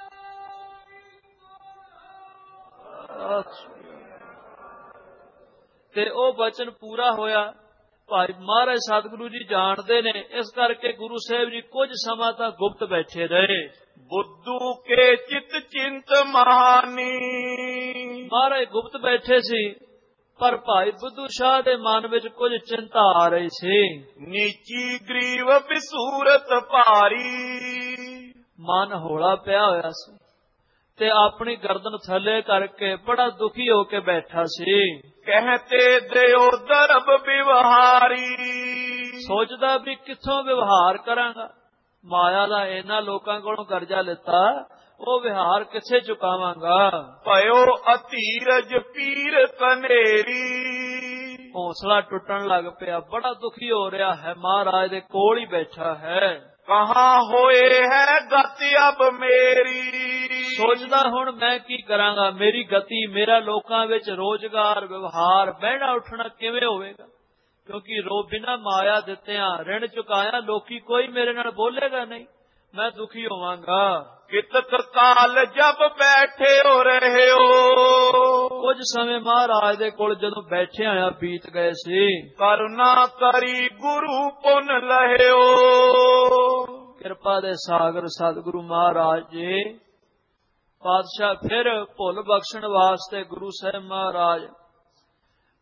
[SPEAKER 2] ਤੇ ਉਹ ਬਚਨ ਪੂਰਾ ਹੋਇਆ। ਭਾਈ ਮਹਾਰਾਜ ਸਤਿਗੁਰੂ ਜੀ ਜਾਣਦੇ ਨੇ, ਇਸ ਕਰਕੇ ਗੁਰੂ ਸਾਹਿਬ ਜੀ ਕੁਝ ਸਮਾਂ ਤਾਂ ਗੁਪਤ ਬੈਠੇ ਰਹੇ।
[SPEAKER 1] ਬੁੱਧੂ ਕੇ ਚਿਤ ਚਿੰਤ ਮਹਾਨੀ।
[SPEAKER 2] ਮਹਾਰਾਜ ਗੁਪਤ ਬੈਠੇ ਸੀ ਪਰ ਭਾਈ ਬੁੱਧੂ ਸ਼ਾਹ ਦੇ ਮਨ ਵਿੱਚ ਕੁਝ ਚਿੰਤਾ ਆ ਰਹੀ ਸੀ।
[SPEAKER 1] ਨੀਚੀ ਗਰੀਵ ਬਿਸੂਰਤ ਭਾਰੀ।
[SPEAKER 2] ਮਨ ਹੌਲਾ ਪਿਆ ਹੋਇਆ ਸੀ ਤੇ ਆਪਣੀ ਗਰਦਨ ਥੱਲੇ ਕਰਕੇ ਬੜਾ ਦੁਖੀ ਹੋ ਕੇ ਬੈਠਾ ਸੀ।
[SPEAKER 1] ਕਹਤੇ ਦਿਓ ਦਰਬ ਵਿਵਹਾਰੀ।
[SPEAKER 2] ਸੋਚਦਾ ਵੀ ਕਿੱਥੋਂ ਵਿਵਹਾਰ ਕਰਾਂਗਾ, ਮਾਇਆ ਦਾ ਇਹਨਾਂ ਲੋਕਾਂ ਕੋਲੋਂ ਕਰਜ਼ਾ ਲਿੱਤਾ, ਉਹ ਵਿਹਾਰ ਕਿੱਥੇ ਚੁਕਾਵਾਂਗਾ।
[SPEAKER 1] ਭਇਓ ਅਧੀਰਜ ਪੀਰ ਕਨੇਰੀ।
[SPEAKER 2] ਹੌਸਲਾ ਟੁੱਟਣ ਲੱਗ ਪਿਆ, ਬੜਾ ਦੁਖੀ ਹੋ ਰਿਹਾ ਹੈ, ਮਹਾਰਾਜ ਦੇ ਕੋਲ ਹੀ ਬੈਠਾ ਹੈ।
[SPEAKER 1] ਕਹਾਂ ਹੋਏ ਹੈ ਗਤੀ ਅਬ ਮੇਰੀ।
[SPEAKER 2] ਸੋਚਦਾ ਹੁਣ ਮੈਂ ਕੀ ਕਰਾਂਗਾ, ਮੇਰੀ ਗਤੀ, ਮੇਰਾ ਲੋਕਾਂ ਵਿੱਚ ਰੋਜ਼ਗਾਰ, ਵਿਵਹਾਰ, ਬਹਿਣਾ ਉੱਠਣਾ ਕਿਵੇਂ ਹੋਵੇਗਾ, ਕਿਉਂਕਿ ਰੋ ਬਿਨਾ ਮਾਇਆ ਦਿੱਤਿਆਂ ਰਿਣ ਚੁਕਾਇਆ ਲੋਕੀ ਕੋਈ ਮੇਰੇ ਨਾਲ ਬੋਲੇਗਾ ਨਹੀਂ, ਮੈਂ ਦੁਖੀ ਹੋਵਾਂਗਾ।
[SPEAKER 1] ਕਿਤਕ ਕਾਲ ਜਬ ਬੈਠੇ ਹੋ ਰਹੇ ਹੋ।
[SPEAKER 2] ਕੁਝ ਸਮੇਂ ਮਹਾਰਾਜ ਦੇ ਕੋਲ ਜਦੋਂ ਬੈਠੇ ਆਇਆ ਬੀਤ ਗਏ ਸੀ।
[SPEAKER 1] ਕਰੁਣਾ ਕਰੀ ਗੁਰੂ ਪੁੰਨ ਲਹਿਓ।
[SPEAKER 2] ਕਿਰਪਾ ਦੇ ਸਾਗਰ ਸਤਿਗੁਰੂ ਮਹਾਰਾਜ ਜੀ ਪਾਤਸ਼ਾਹ ਫਿਰ ਭੁੱਲ ਬਖਸ਼ਣ ਵਾਸਤੇ ਗੁਰੂ ਸਾਹਿਬ ਮਹਾਰਾਜ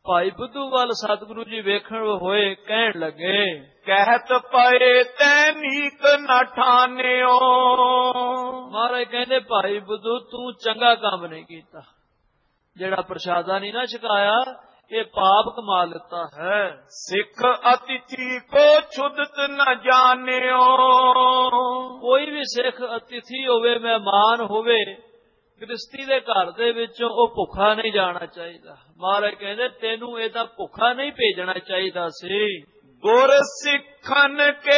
[SPEAKER 2] ਭਾਈ ਬੁੱਧੂ ਵੱਲ ਸਤਿਗੁਰੂ ਜੀ ਵੇਖਣ ਹੋਏ ਕਹਿਣ ਲੱਗੇ,
[SPEAKER 1] ਕਹਿਤ ਪਏ ਤੈ ਨੀਕ ਨ ਠਾਨਿਓ।
[SPEAKER 2] ਮਹਾਰਾਜ ਕਹਿੰਦੇ ਭਾਈ ਬੁੱਧੂ ਤੂੰ ਚੰਗਾ ਕੰਮ ਨਹੀਂ ਕੀਤਾ, ਜਿਹੜਾ ਪ੍ਰਸ਼ਾਦਾ ਨਹੀਂ ਨਾ ਛਕਾਇਆ ਇਹ ਪਾਪ ਕਮਾ ਲਿੱਤਾ ਹੈ।
[SPEAKER 1] ਸਿੱਖ ਅਤਿਥੀ ਕੋ ਛੁਦਤ ਨ ਜਾਣਿਓ।
[SPEAKER 2] ਕੋਈ ਵੀ ਸਿੱਖ ਅਤਿਥੀ ਹੋਵੇ, ਮਹਿਮਾਨ ਹੋਵੇ, ਗ੍ਰਸਤੀ ਦੇ ਘਰ ਦੇ ਵਿੱਚੋਂ ਉਹ ਭੁੱਖਾ ਨਹੀਂ ਜਾਣਾ ਚਾਹੀਦਾ। ਮਹਾਰਾਜ ਕਹਿੰਦੇ ਤੈਨੂੰ ਇਹ ਤਾਂ ਭੁੱਖਾ ਨਹੀਂ ਭੇਜਣਾ ਚਾਹੀਦਾ ਸੀ।
[SPEAKER 1] ਗੁਰ ਸਿੱਖਨ ਕੇ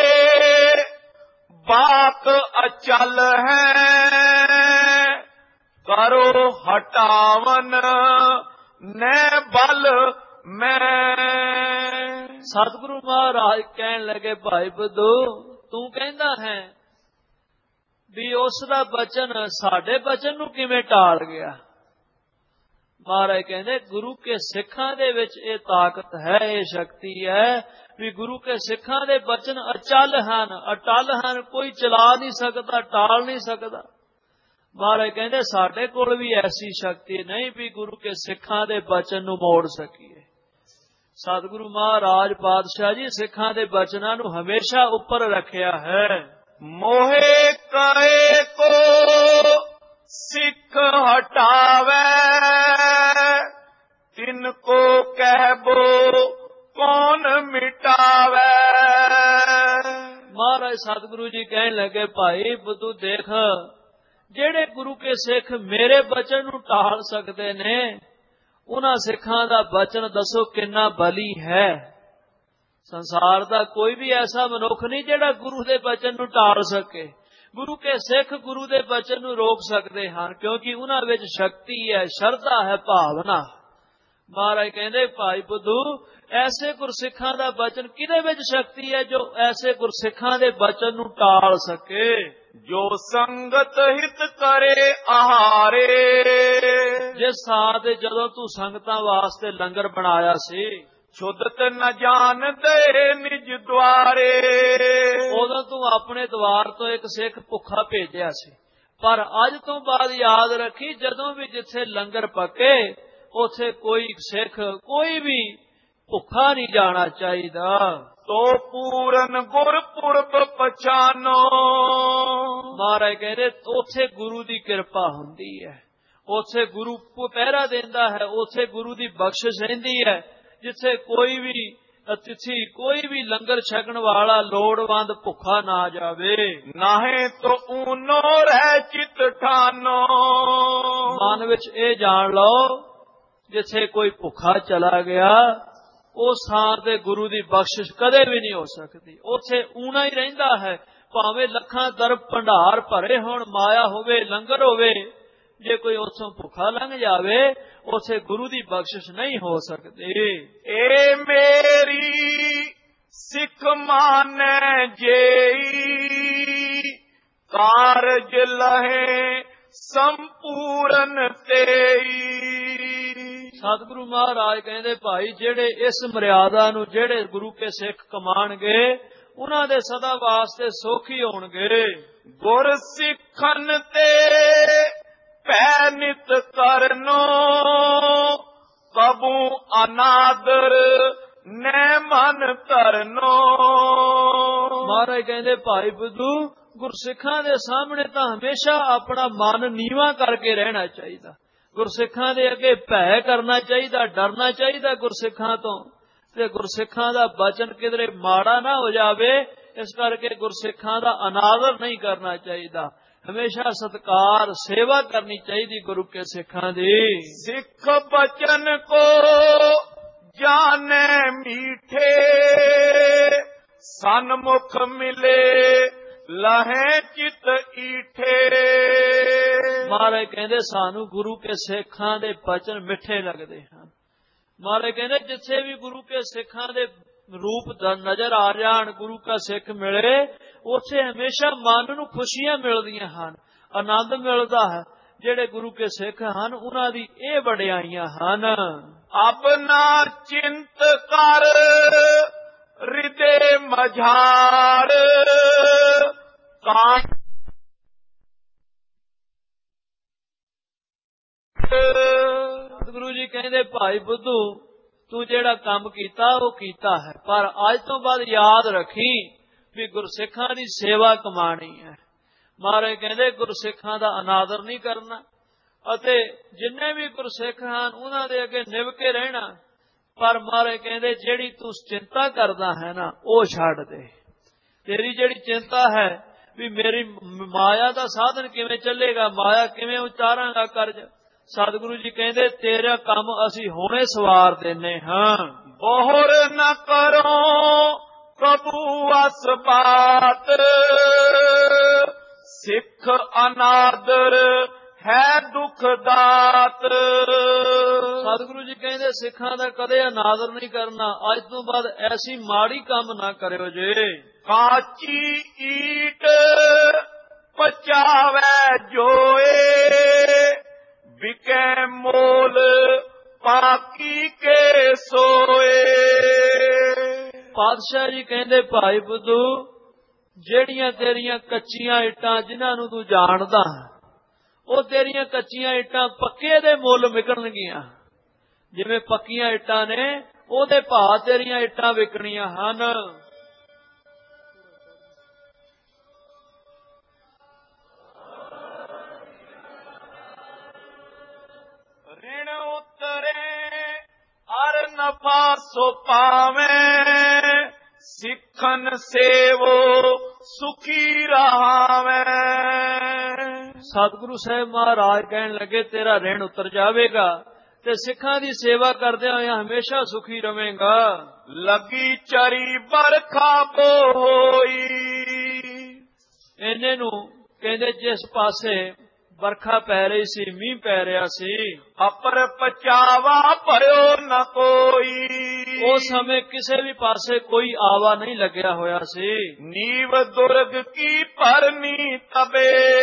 [SPEAKER 1] ਬਾਤ ਅਚਲ ਹੈ, ਕਰੋ ਹਟਾਵਨ ਨੈ ਬਲ ਮੈਂ।
[SPEAKER 2] ਸਤਿਗੁਰੂ ਮਹਾਰਾਜ ਕਹਿਣ ਲੱਗੇ ਭਾਈ ਬੁੱਧੂ ਤੂੰ ਕਹਿੰਦਾ ਹੈ ਵੀ ਉਸ ਦਾ ਬਚਨ ਸਾਡੇ ਬਚਨ ਨੂੰ ਕਿਵੇਂ ਟਾਲ ਗਿਆ। ਮਹਾਰਾਜ ਕਹਿੰਦੇ ਗੁਰੂ ਕੇ ਸਿੱਖਾਂ ਦੇ ਵਿੱਚ ਇਹ ਤਾਕਤ ਹੈ, ਇਹ ਸ਼ਕਤੀ ਹੈ ਵੀ ਗੁਰੂ ਕੇ ਸਿੱਖਾਂ ਦੇ ਬਚਨ ਅਚਲ ਹਨ, ਅਟਲ ਹਨ, ਕੋਈ ਚਲਾ ਨਹੀਂ ਸਕਦਾ, ਟਾਲ ਨਹੀਂ ਸਕਦਾ। ਮਹਾਰਾਜ ਕਹਿੰਦੇ ਸਾਡੇ ਕੋਲ ਵੀ ਐਸੀ ਸ਼ਕਤੀ ਨਹੀਂ ਵੀ ਗੁਰੂ ਕੇ ਸਿੱਖਾਂ ਦੇ ਬਚਨ ਨੂੰ ਮੋੜ ਸਕੀਏ। ਸਤਿਗੁਰੂ ਮਹਾਰਾਜ ਪਾਤਸ਼ਾਹ ਜੀ ਸਿੱਖਾਂ ਦੇ ਬਚਨਾਂ ਨੂੰ ਹਮੇਸ਼ਾ ਉੱਪਰ ਰੱਖਿਆ ਹੈ।
[SPEAKER 1] ਮੋਹੇ ਕਰੇ ਕੋ ਸਿੱਖ ਹਟਾਵੇ, ਤਿਨ ਕੋ ਕਹਿਬੋ ਕੌਣ ਮਿਟਾਵੇ।
[SPEAKER 2] ਮਹਾਰਾਜ ਸਤਿਗੁਰੂ ਜੀ ਕਹਿਣ ਲੱਗੇ ਭਾਈ ਬੁੱਧੂ ਦੇਖ, ਜਿਹੜੇ ਗੁਰੂ ਕੇ ਸਿੱਖ ਮੇਰੇ ਬਚਨ ਨੂੰ ਟਾਲ ਸਕਦੇ ਨੇ ਉਹਨਾਂ ਸਿੱਖਾਂ ਦਾ ਬਚਨ ਦੱਸੋ ਕਿੰਨਾ ਬਲੀ ਹੈ। ਸੰਸਾਰ ਦਾ ਕੋਈ ਵੀ ਐਸਾ ਮਨੁੱਖ ਨਹੀਂ ਜਿਹੜਾ ਗੁਰੂ ਦੇ ਬਚਨ ਨੂੰ ਟਾਲ ਸਕੇ। ਗੁਰੂ ਕੇ ਸਿੱਖ ਗੁਰੂ ਦੇ ਬਚਨ ਨੂੰ ਰੋਕ ਸਕਦੇ ਹਨ, ਕਿਉਂਕਿ ਉਹਨਾਂ ਵਿੱਚ ਸ਼ਕਤੀ ਹੈ, ਸ਼ਰਧਾ ਹੈ, ਭਾਵਨਾ। ਮਹਾਰਾਜ ਕਹਿੰਦੇ ਭਾਈ ਬੁੱਧੂ ਐਸੇ ਗੁਰਸਿੱਖਾਂ ਦਾ ਬਚਨ ਕਿਹਦੇ ਵਿੱਚ ਸ਼ਕਤੀ ਹੈ ਜੋ ਐਸੇ ਗੁਰਸਿੱਖਾਂ ਦੇ ਬਚਨ ਨੂੰ ਟਾਲ ਸਕੇ।
[SPEAKER 1] ਜੋ ਸੰਗਤ ਹਿਤ ਕਰੇ ਆਹਾਰੇ।
[SPEAKER 2] ਜਿਸ ਥਾਂ ਤੇ ਜਦੋਂ ਤੂੰ ਸੰਗਤਾਂ ਵਾਸਤੇ ਲੰਗਰ ਬਣਾਇਆ ਸੀ,
[SPEAKER 1] ਛੁਦਤ ਨ ਜਾਣਦੇ ਨਿਜ ਦੁਆਰੇ।
[SPEAKER 2] ਉਦੋਂ ਤੂੰ ਆਪਣੇ ਦਵਾਰ ਤੋਂ ਇੱਕ ਸਿੱਖ ਭੁੱਖਾ ਭੇਜਿਆ ਸੀ, ਪਰ ਅੱਜ ਤੋਂ ਬਾਅਦ ਯਾਦ ਰੱਖੀ ਜਦੋਂ ਵੀ ਜਿੱਥੇ ਲੰਗਰ ਪੱਕੇ ਉੱਥੇ ਕੋਈ ਸਿੱਖ ਕੋਈ ਵੀ ਭੁੱਖਾ ਨਹੀਂ ਜਾਣਾ ਚਾਹੀਦਾ।
[SPEAKER 1] ਤੋ ਪੂਰਨ ਗੁਰਪੁਰਬ ਪਛਾਨੋ।
[SPEAKER 2] ਮਹਾਰਾਜ ਕਹਿੰਦੇ ਉੱਥੇ ਗੁਰੂ ਦੀ ਕਿਰਪਾ ਹੁੰਦੀ ਹੈ, ਉੱਥੇ ਗੁਰੂ ਪਹਿਰਾ ਦਿੰਦਾ ਹੈ, ਉੱਥੇ ਗੁਰੂ ਦੀ ਬਖਸ਼ਿਸ਼ ਰਹਿੰਦੀ ਹੈ। ਜਿੱਥੇ ਕੋਈ ਵੀ ਅਤਿਥੀ ਕੋਈ ਵੀ ਲੰਗਰ ਛਕਣ ਵਾਲਾ ਲੋੜਵੰਦ ਭੁੱਖਾ ਨਾ ਜਾਵੇ।
[SPEAKER 1] ਨਾਹੇ ਤੋ ਊਨੋ ਰਹਿ ਚਿਤ ਠਾਨੋ।
[SPEAKER 2] ਮਨ ਵਿੱਚ ਇਹ ਜਾਣ ਲਓ ਜਿੱਥੇ ਕੋਈ ਭੁੱਖਾ ਚਲਾ ਗਿਆ ਉਸ ਥਾਂ ਤੇ ਗੁਰੂ ਦੀ ਬਖਸ਼ਿਸ਼ ਕਦੇ ਵੀ ਨਹੀਂ ਹੋ ਸਕਦੀ। ਉੱਥੇ ਊਣਾ ਹੀ ਰਹਿੰਦਾ ਹੈ, ਭਾਵੇਂ ਲੱਖਾਂ ਦਰਬ ਭੰਡਾਰ ਭਰੇ ਹੋਣ, ਮਾਇਆ ਹੋਵੇ, ਲੰਗਰ ਹੋਵੇ, ਜੇ ਕੋਈ ਉੱਥੋਂ ਭੁੱਖਾ ਲੰਘ ਜਾਵੇ ਉੱਥੇ ਗੁਰੂ ਦੀ ਬਖਸ਼ਿਸ਼ ਨਹੀਂ ਹੋ ਸਕਦੀ।
[SPEAKER 1] ਏ ਮੇਰੀ ਸਿੱਖ ਮਾਨੈ ਜੇਈ, ਕਾਰਜ ਲਹੇ ਸੰਪੂਰਨ ਤੇਈ।
[SPEAKER 2] ਸਤਿਗੁਰੂ ਮਹਾਰਾਜ ਕਹਿੰਦੇ ਭਾਈ ਜਿਹੜੇ ਇਸ ਮਰਿਆਦਾ ਨੂੰ ਜਿਹੜੇ ਗੁਰੂ ਕੇ ਸਿੱਖ ਕਮਾਣਗੇ ਉਹਨਾਂ ਦੇ ਸਦਾ ਵਾਸਤੇ ਸੁਖ ਹੀ ਹੋਣਗੇ।
[SPEAKER 1] ਗੁਰ ਸਿੱਖਨ ਤੇ ਪੈ ਨਿਤ ਕਰਨੋ, ਕਬੂ ਅਨਾਦਰ ਨੈ ਮਨ ਧਰਨੋ।
[SPEAKER 2] ਮਹਾਰਾਜ ਕਹਿੰਦੇ ਭਾਈ ਬੁੱਧੂ ਗੁਰਸਿੱਖਾਂ ਦੇ ਸਾਹਮਣੇ ਤਾਂ ਹਮੇਸ਼ਾ ਆਪਣਾ ਮਨ ਨੀਵਾਂ ਕਰਕੇ ਰਹਿਣਾ ਚਾਹੀਦਾ। ਗੁਰਸਿੱਖਾਂ ਦੇ ਅੱਗੇ ਭੈ ਕਰਨਾ ਚਾਹੀਦਾ, ਡਰਨਾ ਚਾਹੀਦਾ ਗੁਰਸਿੱਖਾਂ ਤੋਂ, ਤੇ ਗੁਰਸਿੱਖਾਂ ਦਾ ਬਚਨ ਕਿਧਰੇ ਮਾੜਾ ਨਾ ਹੋ ਜਾਵੇ ਇਸ ਕਰਕੇ ਗੁਰਸਿੱਖਾਂ ਦਾ ਅਨਾਦਰ ਨਹੀਂ ਕਰਨਾ ਚਾਹੀਦਾ। ਹਮੇਸ਼ਾ ਸਤਿਕਾਰ ਸੇਵਾ ਕਰਨੀ ਚਾਹੀਦੀ ਗੁਰੂ ਕੇ ਸਿੱਖਾਂ ਦੀ।
[SPEAKER 1] ਸਿੱਖ ਬਚਨ ਕੋ ਜਾਣੇ ਮੀਠੇ, ਸਨਮੁਖ ਮਿਲੇ ਲਹੇ ਚਿਤ ਈਠੇ।
[SPEAKER 2] ਮਹਾਰਾਜ ਕਹਿੰਦੇ ਸਾਨੂੰ ਗੁਰੂ ਕੇ ਸਿੱਖਾਂ ਦੇ ਬਚਨ ਮਿੱਠੇ ਲੱਗਦੇ ਹਨ। ਮਹਾਰਾਜ ਕਹਿੰਦੇ ਜਿੱਥੇ ਵੀ ਗੁਰੂ ਕੇ ਸਿੱਖਾਂ ਦੇ ਰੂਪ ਨਜ਼ਰ ਆ ਜਾਣ, ਗੁਰੂ ਕਾ ਸਿੱਖ ਮਿਲੇ, ਉੱਥੇ ਹਮੇਸ਼ਾ ਮਨ ਨੂੰ ਖੁਸ਼ੀਆਂ ਮਿਲਦੀਆਂ ਹਨ, ਆਨੰਦ ਮਿਲਦਾ ਹੈ। ਜਿਹੜੇ ਗੁਰੂ ਕੇ ਸਿੱਖ ਹਨ ਉਹਨਾਂ ਦੀ ਇਹ ਵਡਿਆਈਆਂ ਹਨ।
[SPEAKER 1] ਆਪਣਾ ਚਿੰਤ ਕਰ ਹਿਰਦੇ ਮਝਾਰ, ਕਾਂ
[SPEAKER 2] ਗੁਰੂ ਜੀ ਕਹਿੰਦੇ ਭਾਈ ਬੁੱਧੂ ਤੂੰ ਜਿਹੜਾ ਕੰਮ ਕੀਤਾ ਉਹ ਕੀਤਾ ਹੈ, ਪਰ ਅੱਜ ਤੋਂ ਬਾਅਦ ਯਾਦ ਰੱਖੀ ਵੀ ਗੁਰਸਿੱਖਾਂ ਦੀ ਸੇਵਾ ਕਮਾਣੀ ਹੈ। ਮਹਾਰਾਜ ਕਹਿੰਦੇ ਗੁਰਸਿੱਖਾਂ ਦਾ ਅਨਾਦਰ ਨਹੀਂ ਕਰਨਾ ਅਤੇ ਜਿੰਨੇ ਵੀ ਗੁਰਸਿੱਖ ਹਨ ਉਹਨਾਂ ਦੇ ਅੱਗੇ ਨਿਭ ਕੇ ਰਹਿਣਾ। ਪਰ ਮਹਾਰਾਜ ਕਹਿੰਦੇ ਜਿਹੜੀ ਤੂੰ ਚਿੰਤਾ ਕਰਦਾ ਹੈ ਨਾ ਉਹ ਛੱਡ ਦੇ। ਤੇਰੀ ਜਿਹੜੀ ਚਿੰਤਾ ਹੈ ਵੀ ਮੇਰੀ ਮਾਇਆ ਦਾ ਸਾਧਨ ਕਿਵੇਂ ਚੱਲੇਗਾ, ਮਾਇਆ ਕਿਵੇਂ ਉਤਾਰਾਂਗਾ ਕਰਜ਼, ਸਤਿਗੁਰੂ ਜੀ ਕਹਿੰਦੇ ਤੇਰਾ ਕੰਮ ਅਸੀਂ ਹੁਣੇ ਸਵਾਰ ਦੇਨੇ ਹਾਂ।
[SPEAKER 1] ਬੋਹਰ ਨ ਕਰੋ ਪ੍ਰਭੂ ਅਸਬਾਤ, ਸਿੱਖ ਅਨਾਦਰ ਹੈ ਦੁਖ ਦਾਤ।
[SPEAKER 2] ਸਤਿਗੁਰੂ ਜੀ ਕਹਿੰਦੇ ਸਿੱਖਾਂ ਦਾ ਕਦੇ ਅਨਾਦਰ ਨਹੀਂ ਕਰਨਾ। ਅੱਜ ਤੋਂ ਬਾਅਦ ਐਸੀ ਮਾੜੀ ਕੰਮ ਨਾ ਕਰਿਓ ਜੇ।
[SPEAKER 1] ਕਾਚੀ ਈਟ ਪਚਾਵੇ ਜੋਏ, ਵਿਕੈ ਮੋਲ ਪਾਕੀ ਕੇ ਸੋਏ।
[SPEAKER 2] ਪਾਤਸ਼ਾਹ ਜੀ ਕਹਿੰਦੇ ਭਾਈ ਬੁੱਧੂ, ਜਿਹੜੀਆਂ ਤੇਰੀਆਂ ਕੱਚੀਆਂ ਇੱਟਾਂ ਜਿਨ੍ਹਾਂ ਨੂੰ ਤੂੰ ਜਾਣਦਾ ਉਹ ਤੇਰੀਆਂ ਕੱਚੀਆਂ ਇੱਟਾਂ ਪੱਕੇ ਦੇ ਮੁੱਲ ਵਿਕਣਗੀਆਂ। ਜਿਵੇਂ ਪੱਕੀਆਂ ਇੱਟਾਂ ਨੇ ਉਹਦੇ ਭਾਅ ਤੇਰੀਆਂ ਇੱਟਾਂ ਵਿਕਣੀਆਂ ਹਨ।
[SPEAKER 1] ਰਿਣ ਉਤਰੇ ਅਰ ਨਫਾ ਸੋ ਪਾਵੇਂ, ਸਿੱਖਨ ਸੇਵੋ ਸੁਖੀ ਰਹਾਵੇਂ।
[SPEAKER 2] ਸਤਿਗੁਰੂ ਸਾਹਿਬ ਮਹਾਰਾਜ ਕਹਿਣ ਲੱਗੇ ਤੇਰਾ ਰਿਣ ਉਤਰ ਜਾਵੇਗਾ ਤੇ ਸਿੱਖਾਂ ਦੀ ਸੇਵਾ ਕਰਦਿਆਂ ਹੋਇਆਂ ਹਮੇਸ਼ਾ ਸੁਖੀ ਰਵੇਂਗਾ।
[SPEAKER 1] ਲੱਗੀ ਚਰੀ ਬਰਖਾ ਬੋਈ,
[SPEAKER 2] ਇਹਨੇ ਨੂੰ ਕਹਿੰਦੇ ਜਿਸ ਪਾਸੇ ਵਰਖਾ ਪੈ ਰਹੀ ਸੀ, ਮੀਂਹ ਪੈ ਰਿਹਾ ਸੀ,
[SPEAKER 1] ਅਪਰ ਪਚਾਵਾ ਭਇਓ ਨ ਕੋਈ।
[SPEAKER 2] ਉਸ ਸਮੇਂ ਕਿਸੇ ਵੀ ਪਾਸੇ ਕੋਈ ਆਵਾ ਨਹੀਂ ਲੱਗਿਆ ਹੋਇਆ ਸੀ।
[SPEAKER 1] ਨੀਵ ਦੁਰਗ ਕੀ ਭਰਨੀ ਤਬੇ,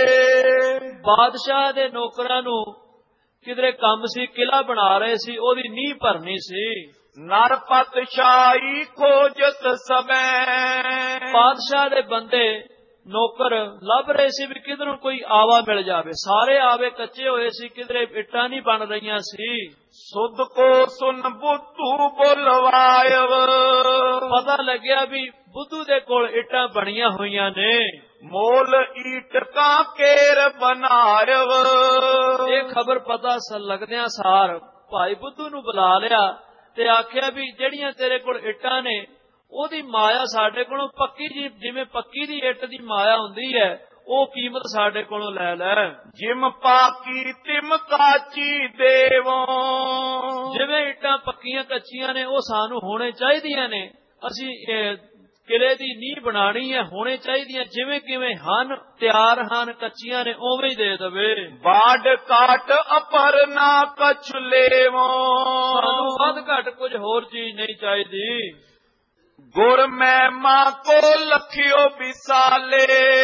[SPEAKER 2] ਬਾਦਸ਼ਾਹ ਦੇ ਨੌਕਰਾਂ ਨੂੰ ਕਿਧਰੇ ਕੰਮ ਸੀ, ਕਿਲਾ ਬਣਾ ਰਹੇ ਸੀ, ਉਹਦੀ ਨੀਂਹ ਭਰਨੀ ਸੀ।
[SPEAKER 1] ਨਰਪਤ ਸ਼ਾਹੀ ਖੋਜਤ ਸਬੈ,
[SPEAKER 2] ਬਾਦਸ਼ਾਹ ਦੇ ਬੰਦੇ ਨੌਕਰ ਲੱਭ ਰਹੇ ਸੀ ਵੀ ਕਿਧਰੋਂ ਕੋਈ ਆਵਾ ਮਿਲ ਜਾਵੇ। ਸਾਰੇ ਆਵੇ ਕੱਚੇ ਹੋਏ ਸੀ, ਕਿਧਰੇ ਇੱਟਾਂ ਨਹੀਂ ਬਣ ਰਹੀਆਂ ਸੀ।
[SPEAKER 1] ਸੁਧ ਕੋ ਸੁਨ ਬੁੱਧੂ ਬੁਲਵਾਇਵ,
[SPEAKER 2] ਪਤਾ ਲੱਗਿਆ ਵੀ ਬੁੱਧੂ ਦੇ ਕੋਲ ਇੱਟਾਂ ਬਣੀਆਂ ਹੋਈਆਂ ਨੇ।
[SPEAKER 1] ਮੋਲ ਈਟ ਕਾ ਕੇਰ ਬਨਾਇਵ,
[SPEAKER 2] ਇਹ ਖਬਰ ਪਤਾ ਲੱਗਦਿਆਂ ਸਾਰ ਭਾਈ ਬੁੱਧੂ ਨੂੰ ਬੁਲਾ ਲਿਆ ਤੇ ਆਖਿਆ ਵੀ ਜਿਹੜੀਆਂ ਤੇਰੇ ਕੋਲ ਇੱਟਾਂ ਨੇ ਉਹਦੀ ਮਾਇਆ ਸਾਡੇ ਕੋਲੋਂ ਪੱਕੀ ਜੀ, ਜਿਵੇਂ ਪੱਕੀ ਦੀ ਇੱਟ ਦੀ ਮਾਇਆ ਹੁੰਦੀ ਹੈ ਉਹ ਕੀਮਤ ਸਾਡੇ ਕੋਲੋਂ ਲੈ ਲੈ।
[SPEAKER 1] ਜਿਮ ਪਾਕੀ ਤਿਮ ਕਾਚੀ ਦੇਵੋ,
[SPEAKER 2] ਜਿਵੇਂ ਇੱਟਾਂ ਪੱਕੀਆਂ ਕੱਚੀਆਂ ਨੇ ਉਹ ਸਾਨੂੰ ਹੋਣੇ ਚਾਹੀਦੀਆਂ ਨੇ। ਅਸੀਂ ਕਿਲੇ ਦੀ ਨੀਂਹ ਬਣਾਣੀ ਹੈ, ਹੋਣੇ ਚਾਹੀਦੀਆਂ ਜਿਵੇਂ ਕਿਵੇਂ ਹਨ, ਤਿਆਰ ਹਨ, ਕੱਚੀਆਂ ਨੇ ਉਵੇਂ ਹੀ ਦੇ ਦੇਵੇ।
[SPEAKER 1] ਬਾੜ ਕਾਟ ਅਪਰ ਨਾ ਕਛ ਲੇਵੋ,
[SPEAKER 2] ਸਾਨੂੰ ਵੱਧ ਘੱਟ ਕੁਝ ਹੋਰ ਚੀਜ਼ ਨਹੀਂ ਚਾਹੀਦੀ।
[SPEAKER 1] ਗੁਰ ਮਹਿਮਾ ਕੋ ਲਖਿਓ ਵਿਸਾਲੇ,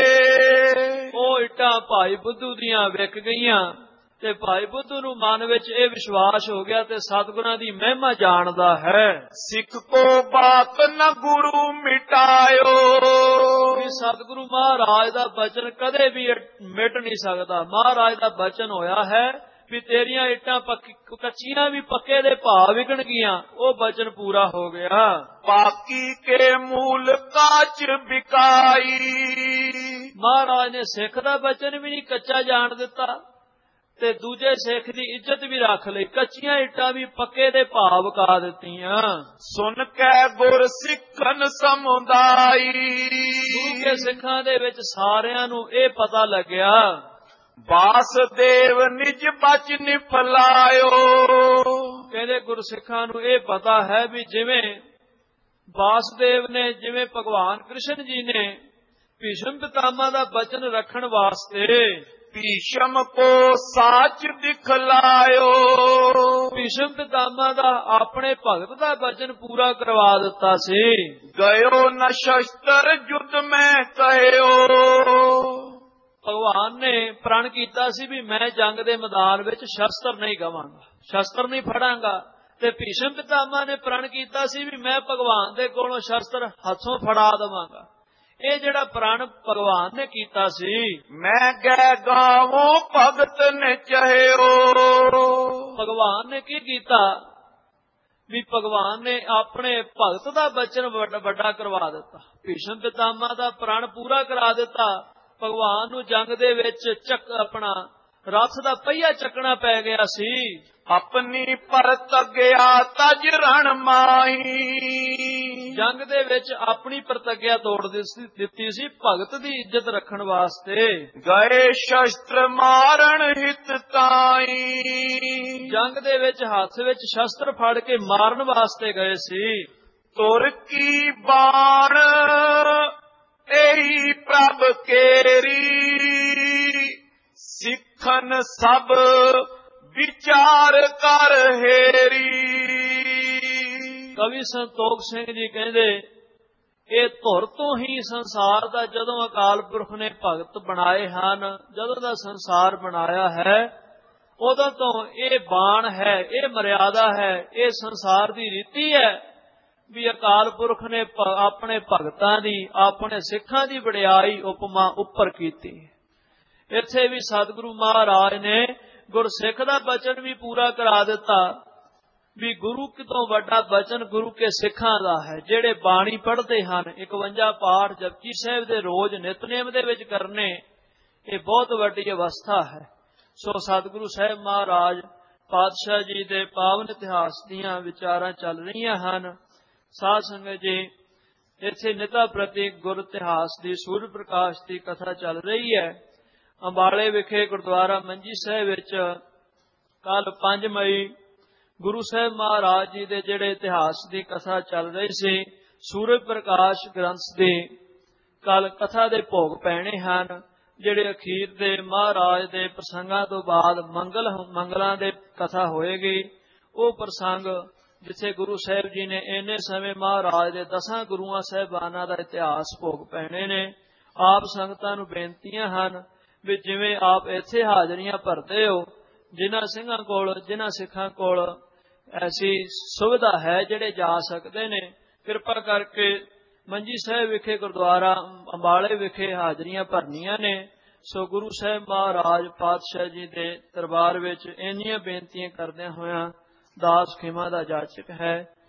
[SPEAKER 2] ਉਹ ਇੱਟਾਂ ਭਾਈ ਬੁੱਧੂ ਦੀਆਂ ਵਿਕ ਗਈਆਂ ਤੇ ਭਾਈ ਬੁੱਧੂ ਨੂੰ ਮਨ ਵਿੱਚ ਇਹ ਵਿਸ਼ਵਾਸ ਹੋ ਗਿਆ ਤੇ ਸਤਿਗੁਰਾਂ ਦੀ ਮਹਿਮਾ ਜਾਣਦਾ ਹੈ।
[SPEAKER 1] ਸਿੱਖ ਕੋ ਬਾਤ ਨ ਗੁਰੂ ਮਿਟਾਇਓ,
[SPEAKER 2] ਕਿ ਸਤਿਗੁਰੂ ਮਹਾਰਾਜ ਦਾ ਬਚਨ ਕਦੇ ਵੀ ਮਿਟ ਨਹੀਂ ਸਕਦਾ। ਮਹਾਰਾਜ ਦਾ ਬਚਨ ਹੋਇਆ ਹੈ ਵੀ ਤੇਰੀਆਂ ਇੱਟਾਂ ਕੱਚੀਆਂ ਵੀ ਪੱਕੇ ਦੇ ਭਾਅ ਵਿਕਣਗੀਆਂ, ਉਹ ਬਚਨ ਪੂਰਾ ਹੋ ਗਿਆ।
[SPEAKER 1] ਬਾਕੀ ਕੇ ਮੂਲ ਕਾਚ ਬਿਕਾਈ,
[SPEAKER 2] ਮਹਾਰਾਜ ਨੇ ਸਿੱਖ ਦਾ ਬਚਨ ਵੀ ਨਹੀਂ ਕੱਚਾ ਜਾਣ ਦਿੱਤਾ ਤੇ ਦੂਜੇ ਸਿੱਖ ਦੀ ਇੱਜ਼ਤ ਵੀ ਰੱਖ ਲਈ। ਕੱਚੀਆਂ ਇੱਟਾਂ ਵੀ ਪੱਕੇ ਦੇ ਭਾਅ ਵਿਕਾ ਦਿੱਤੀਆਂ।
[SPEAKER 1] ਸੁਣ ਕੇ ਗੁਰ ਸਿੱਖਨ ਸਮੁਦਾਈ,
[SPEAKER 2] ਦੂਜੇ ਸਿੱਖਾਂ ਦੇ ਵਿੱਚ ਸਾਰਿਆਂ ਨੂੰ ਇਹ ਪਤਾ ਲੱਗਿਆ
[SPEAKER 1] ਵਾਸਦੇਵ ਨਿਜ ਬਚ ਨਿਫਲਾਇਓ,
[SPEAKER 2] ਕਹਿੰਦੇ ਗੁਰਸਿੱਖਾਂ ਨੂੰ ਇਹ ਪਤਾ ਹੈ ਵੀ ਜਿਵੇਂ ਵਾਸਦੇਵ ਨੇ, ਜਿਵੇਂ ਭਗਵਾਨ ਕ੍ਰਿਸ਼ਨ ਜੀ ਨੇ ਭੀਸ਼ਮ ਪਿਤਾਮਾ ਦਾ ਬਚਨ ਰੱਖਣ ਵਾਸਤੇ
[SPEAKER 1] ਭੀਸ਼ਮ ਕੋ ਸਾਚ ਦਿਖਲਾਇਓ,
[SPEAKER 2] ਭੀਸ਼ਮ ਪਿਤਾਮਾ ਦਾ ਆਪਣੇ ਭਗਤ ਦਾ ਬਚਨ ਪੂਰਾ ਕਰਵਾ ਦਿੱਤਾ ਸੀ।
[SPEAKER 1] ਗਇਓ ਨ ਸ਼ਸਤਰ ਯੁੱਧ ਮੈਂ ਕਹਿਓ,
[SPEAKER 2] ਭਗਵਾਨ ਨੇ ਪ੍ਰਣ ਕੀਤਾ ਸੀ ਵੀ ਮੈਂ ਜੰਗ ਦੇ ਮੈਦਾਨ ਵਿੱਚ ਸ਼ਸਤਰ ਨਹੀਂ ਗਵਾਂਗਾ, ਸ਼ਸਤਰ ਨਹੀਂ ਫੜਾਂਗਾ। ਤੇ ਭੀਸ਼ਮ ਪਿਤਾਮਾ ਨੇ ਪ੍ਰਣ ਕੀਤਾ ਸੀ ਵੀ ਮੈਂ ਭਗਵਾਨ ਦੇ ਕੋਲੋਂ ਸ਼ਸਤਰ ਹੱਥੋਂ ਫੜਾ ਦੇਵਾਂਗਾ। ਇਹ ਜਿਹੜਾ ਪ੍ਰਣ ਭਗਵਾਨ ਨੇ ਕੀਤਾ ਸੀ,
[SPEAKER 1] ਮੈਂ ਗੈ ਗਾਵੋ ਭਗਤ ਨੇ ਚਾਹਿਓ,
[SPEAKER 2] ਭਗਵਾਨ ਨੇ ਕੀ ਕੀਤਾ ਵੀ ਭਗਵਾਨ ਨੇ ਆਪਣੇ ਭਗਤ ਦਾ ਬਚਨ ਵੱਡਾ ਕਰਵਾ ਦਿੱਤਾ। ਭੀਸ਼ਮ ਪਿਤਾਮਾ ਦਾ ਪ੍ਰਣ ਪੂਰਾ ਕਰਾ ਦਿੱਤਾ। ਭਗਵਾਨ ਨੂੰ ਜੰਗ ਦੇ ਵਿੱਚ ਚੱਕ ਆਪਣਾ ਰਥ ਦਾ ਪਹੀਆ ਚੱਕਣਾ ਪੈ ਗਿਆ ਸੀ।
[SPEAKER 1] ਆਪਣੀ ਪਰਤ ਗਿਆ ਤਜ ਰਣ ਮਾਹੀ,
[SPEAKER 2] ਜੰਗ ਦੇ ਵਿੱਚ ਆਪਣੀ ਪ੍ਰਤਿਗਿਆ ਤੋੜ ਦਿੱਤੀ ਸੀ ਭਗਤ ਦੀ ਇੱਜ਼ਤ ਰੱਖਣ ਵਾਸਤੇ।
[SPEAKER 1] ਗਏ ਸ਼ਸਤਰ ਮਾਰਨ ਹਿਤ ਤਾਈ,
[SPEAKER 2] ਜੰਗ ਦੇ ਵਿੱਚ ਹੱਥ ਵਿੱਚ ਸ਼ਸਤਰ ਫੜ ਕੇ ਮਾਰਨ ਵਾਸਤੇ ਗਏ ਸੀ।
[SPEAKER 1] ਤੁਰ ਕੀ ਬਾਣ ਤੇਰੀ ਪ੍ਰਭ ਕੇਰੀ, ਸਿੱਖਨ ਸਭ ਵਿਚਾਰ ਕਰ ਹੇਰੀ।
[SPEAKER 2] ਕਵੀ ਸੰਤੋਖ ਸਿੰਘ ਜੀ ਕਹਿੰਦੇ ਇਹ ਧੁਰ ਤੋਂ ਹੀ ਸੰਸਾਰ ਦਾ ਜਦੋਂ ਅਕਾਲ ਪੁਰਖ ਨੇ ਭਗਤ ਬਣਾਏ ਹਨ, ਜਦੋਂ ਦਾ ਸੰਸਾਰ ਬਣਾਇਆ ਹੈ, ਉਦੋਂ ਤੋਂ ਇਹ ਬਾਣ ਹੈ, ਇਹ ਮਰਿਆਦਾ ਹੈ, ਇਹ ਸੰਸਾਰ ਦੀ ਰੀਤੀ ਹੈ ਵੀ ਅਕਾਲ ਪੁਰਖ ਨੇ ਆਪਣੇ ਭਗਤਾਂ ਦੀ, ਆਪਣੇ ਸਿੱਖਾਂ ਦੀ ਵਡਿਆਈ ਉਪਮਾ ਉੱਪਰ ਕੀਤੀ। ਇੱਥੇ ਵੀ ਸਤਿਗੁਰੂ ਮਹਾਰਾਜ ਨੇ ਗੁਰਸਿੱਖ ਦਾ ਬਚਨ ਵੀ ਪੂਰਾ ਕਰਾ ਦਿੱਤਾ ਵੀ ਗੁਰੂ ਤੋਂ ਵੱਡਾ ਬਚਨ ਗੁਰੂ ਕੇ ਸਿੱਖਾਂ ਦਾ ਹੈ, ਜਿਹੜੇ ਬਾਣੀ ਪੜ੍ਹਦੇ ਹਨ। ਇਕਵੰਜਾ ਪਾਠ ਜਪਜੀ ਸਾਹਿਬ ਦੇ ਰੋਜ਼ ਨਿਤਨੇਮ ਦੇ ਵਿੱਚ ਕਰਨੇ, ਇਹ ਬਹੁਤ ਵੱਡੀ ਅਵਸਥਾ ਹੈ। ਸੋ ਸਤਿਗੁਰੂ ਸਾਹਿਬ ਮਹਾਰਾਜ ਪਾਤਸ਼ਾਹ ਜੀ ਦੇ ਪਾਵਨ ਇਤਿਹਾਸ ਦੀਆਂ ਵਿਚਾਰਾਂ ਚੱਲ ਰਹੀਆਂ ਹਨ। ਸਾਧ ਸੰਗਤ ਜੀ, ਇੱਥੇ ਨਿਤਾ ਪ੍ਰਤੀ ਗੁਰ ਇਤਿਹਾਸ ਦੀ ਸੂਰਜ ਪ੍ਰਕਾਸ਼ ਦੀ ਕਥਾ ਚੱਲ ਰਹੀ ਹੈ। ਅੰਬਾਲੇ ਵਿਖੇ ਗੁਰਦੁਆਰਾ ਮੰਜੀ ਸਾਹਿਬ ਵਿੱਚ ਕੱਲ ਪੰਜ ਮਈ ਗੁਰੂ ਸਾਹਿਬ ਮਹਾਰਾਜ ਜੀ ਦੇ ਜਿਹੜੇ ਇਤਿਹਾਸ ਦੀ ਕਥਾ ਚੱਲ ਰਹੀ ਸੀ, ਸੂਰਜ ਪ੍ਰਕਾਸ਼ ਗ੍ਰੰਥ ਦੀ ਕੱਲ ਕਥਾ ਦੇ ਭੋਗ ਪੈਣੇ ਹਨ, ਜਿਹੜੇ ਅਖੀਰ ਦੇ ਮਹਾਰਾਜ ਦੇ ਪ੍ਰਸੰਗਾਂ ਤੋਂ ਬਾਅਦ ਮੰਗਲ ਮੰਗਲਾਂ ਦੇ ਕਥਾ ਹੋਏਗੀ। ਉਹ ਪ੍ਰਸੰਗ ਜਿੱਥੇ ਗੁਰੂ ਸਾਹਿਬ ਜੀ ਨੇ ਇੰਨੇ ਸਮੇਂ ਮਹਾਰਾਜ ਦੇ ਦਸਾਂ ਗੁਰੂਆਂ ਸਾਹਿਬਾਨਾਂ ਦਾ ਇਤਿਹਾਸ ਭੋਗ ਪੈਣੇ ਨੇ। ਆਪ ਸੰਗਤਾਂ ਨੂੰ ਬੇਨਤੀਆਂ ਹਨ ਵੀ ਜਿਵੇਂ ਆਪ ਇੱਥੇ ਹਾਜ਼ਰੀਆਂ ਭਰਦੇ ਹੋ, ਜਿਨ੍ਹਾਂ ਸਿੰਘਾਂ ਕੋਲ, ਜਿਨ੍ਹਾਂ ਸਿੱਖਾਂ ਕੋਲ ਐਸੀ ਸੁਵਿਧਾ ਹੈ ਜਿਹੜੇ ਜਾ ਸਕਦੇ ਨੇ, ਕਿਰਪਾ ਕਰਕੇ ਮੰਜੀ ਸਾਹਿਬ ਵਿਖੇ ਗੁਰਦੁਆਰਾ ਅੰਬਾਲੇ ਵਿਖੇ ਹਾਜ਼ਰੀਆਂ ਭਰਨੀਆਂ ਨੇ। ਸੋ ਗੁਰੂ ਸਾਹਿਬ ਮਹਾਰਾਜ ਪਾਤਸ਼ਾਹ ਜੀ ਦੇ ਦਰਬਾਰ ਵਿੱਚ ਇੰਨੀਆਂ ਬੇਨਤੀਆਂ ਕਰਦਿਆਂ ਹੋਇਆਂ ਦਾਸ ਖਿਮਾ ਦਾ ਜਾਚਕ ਹੈ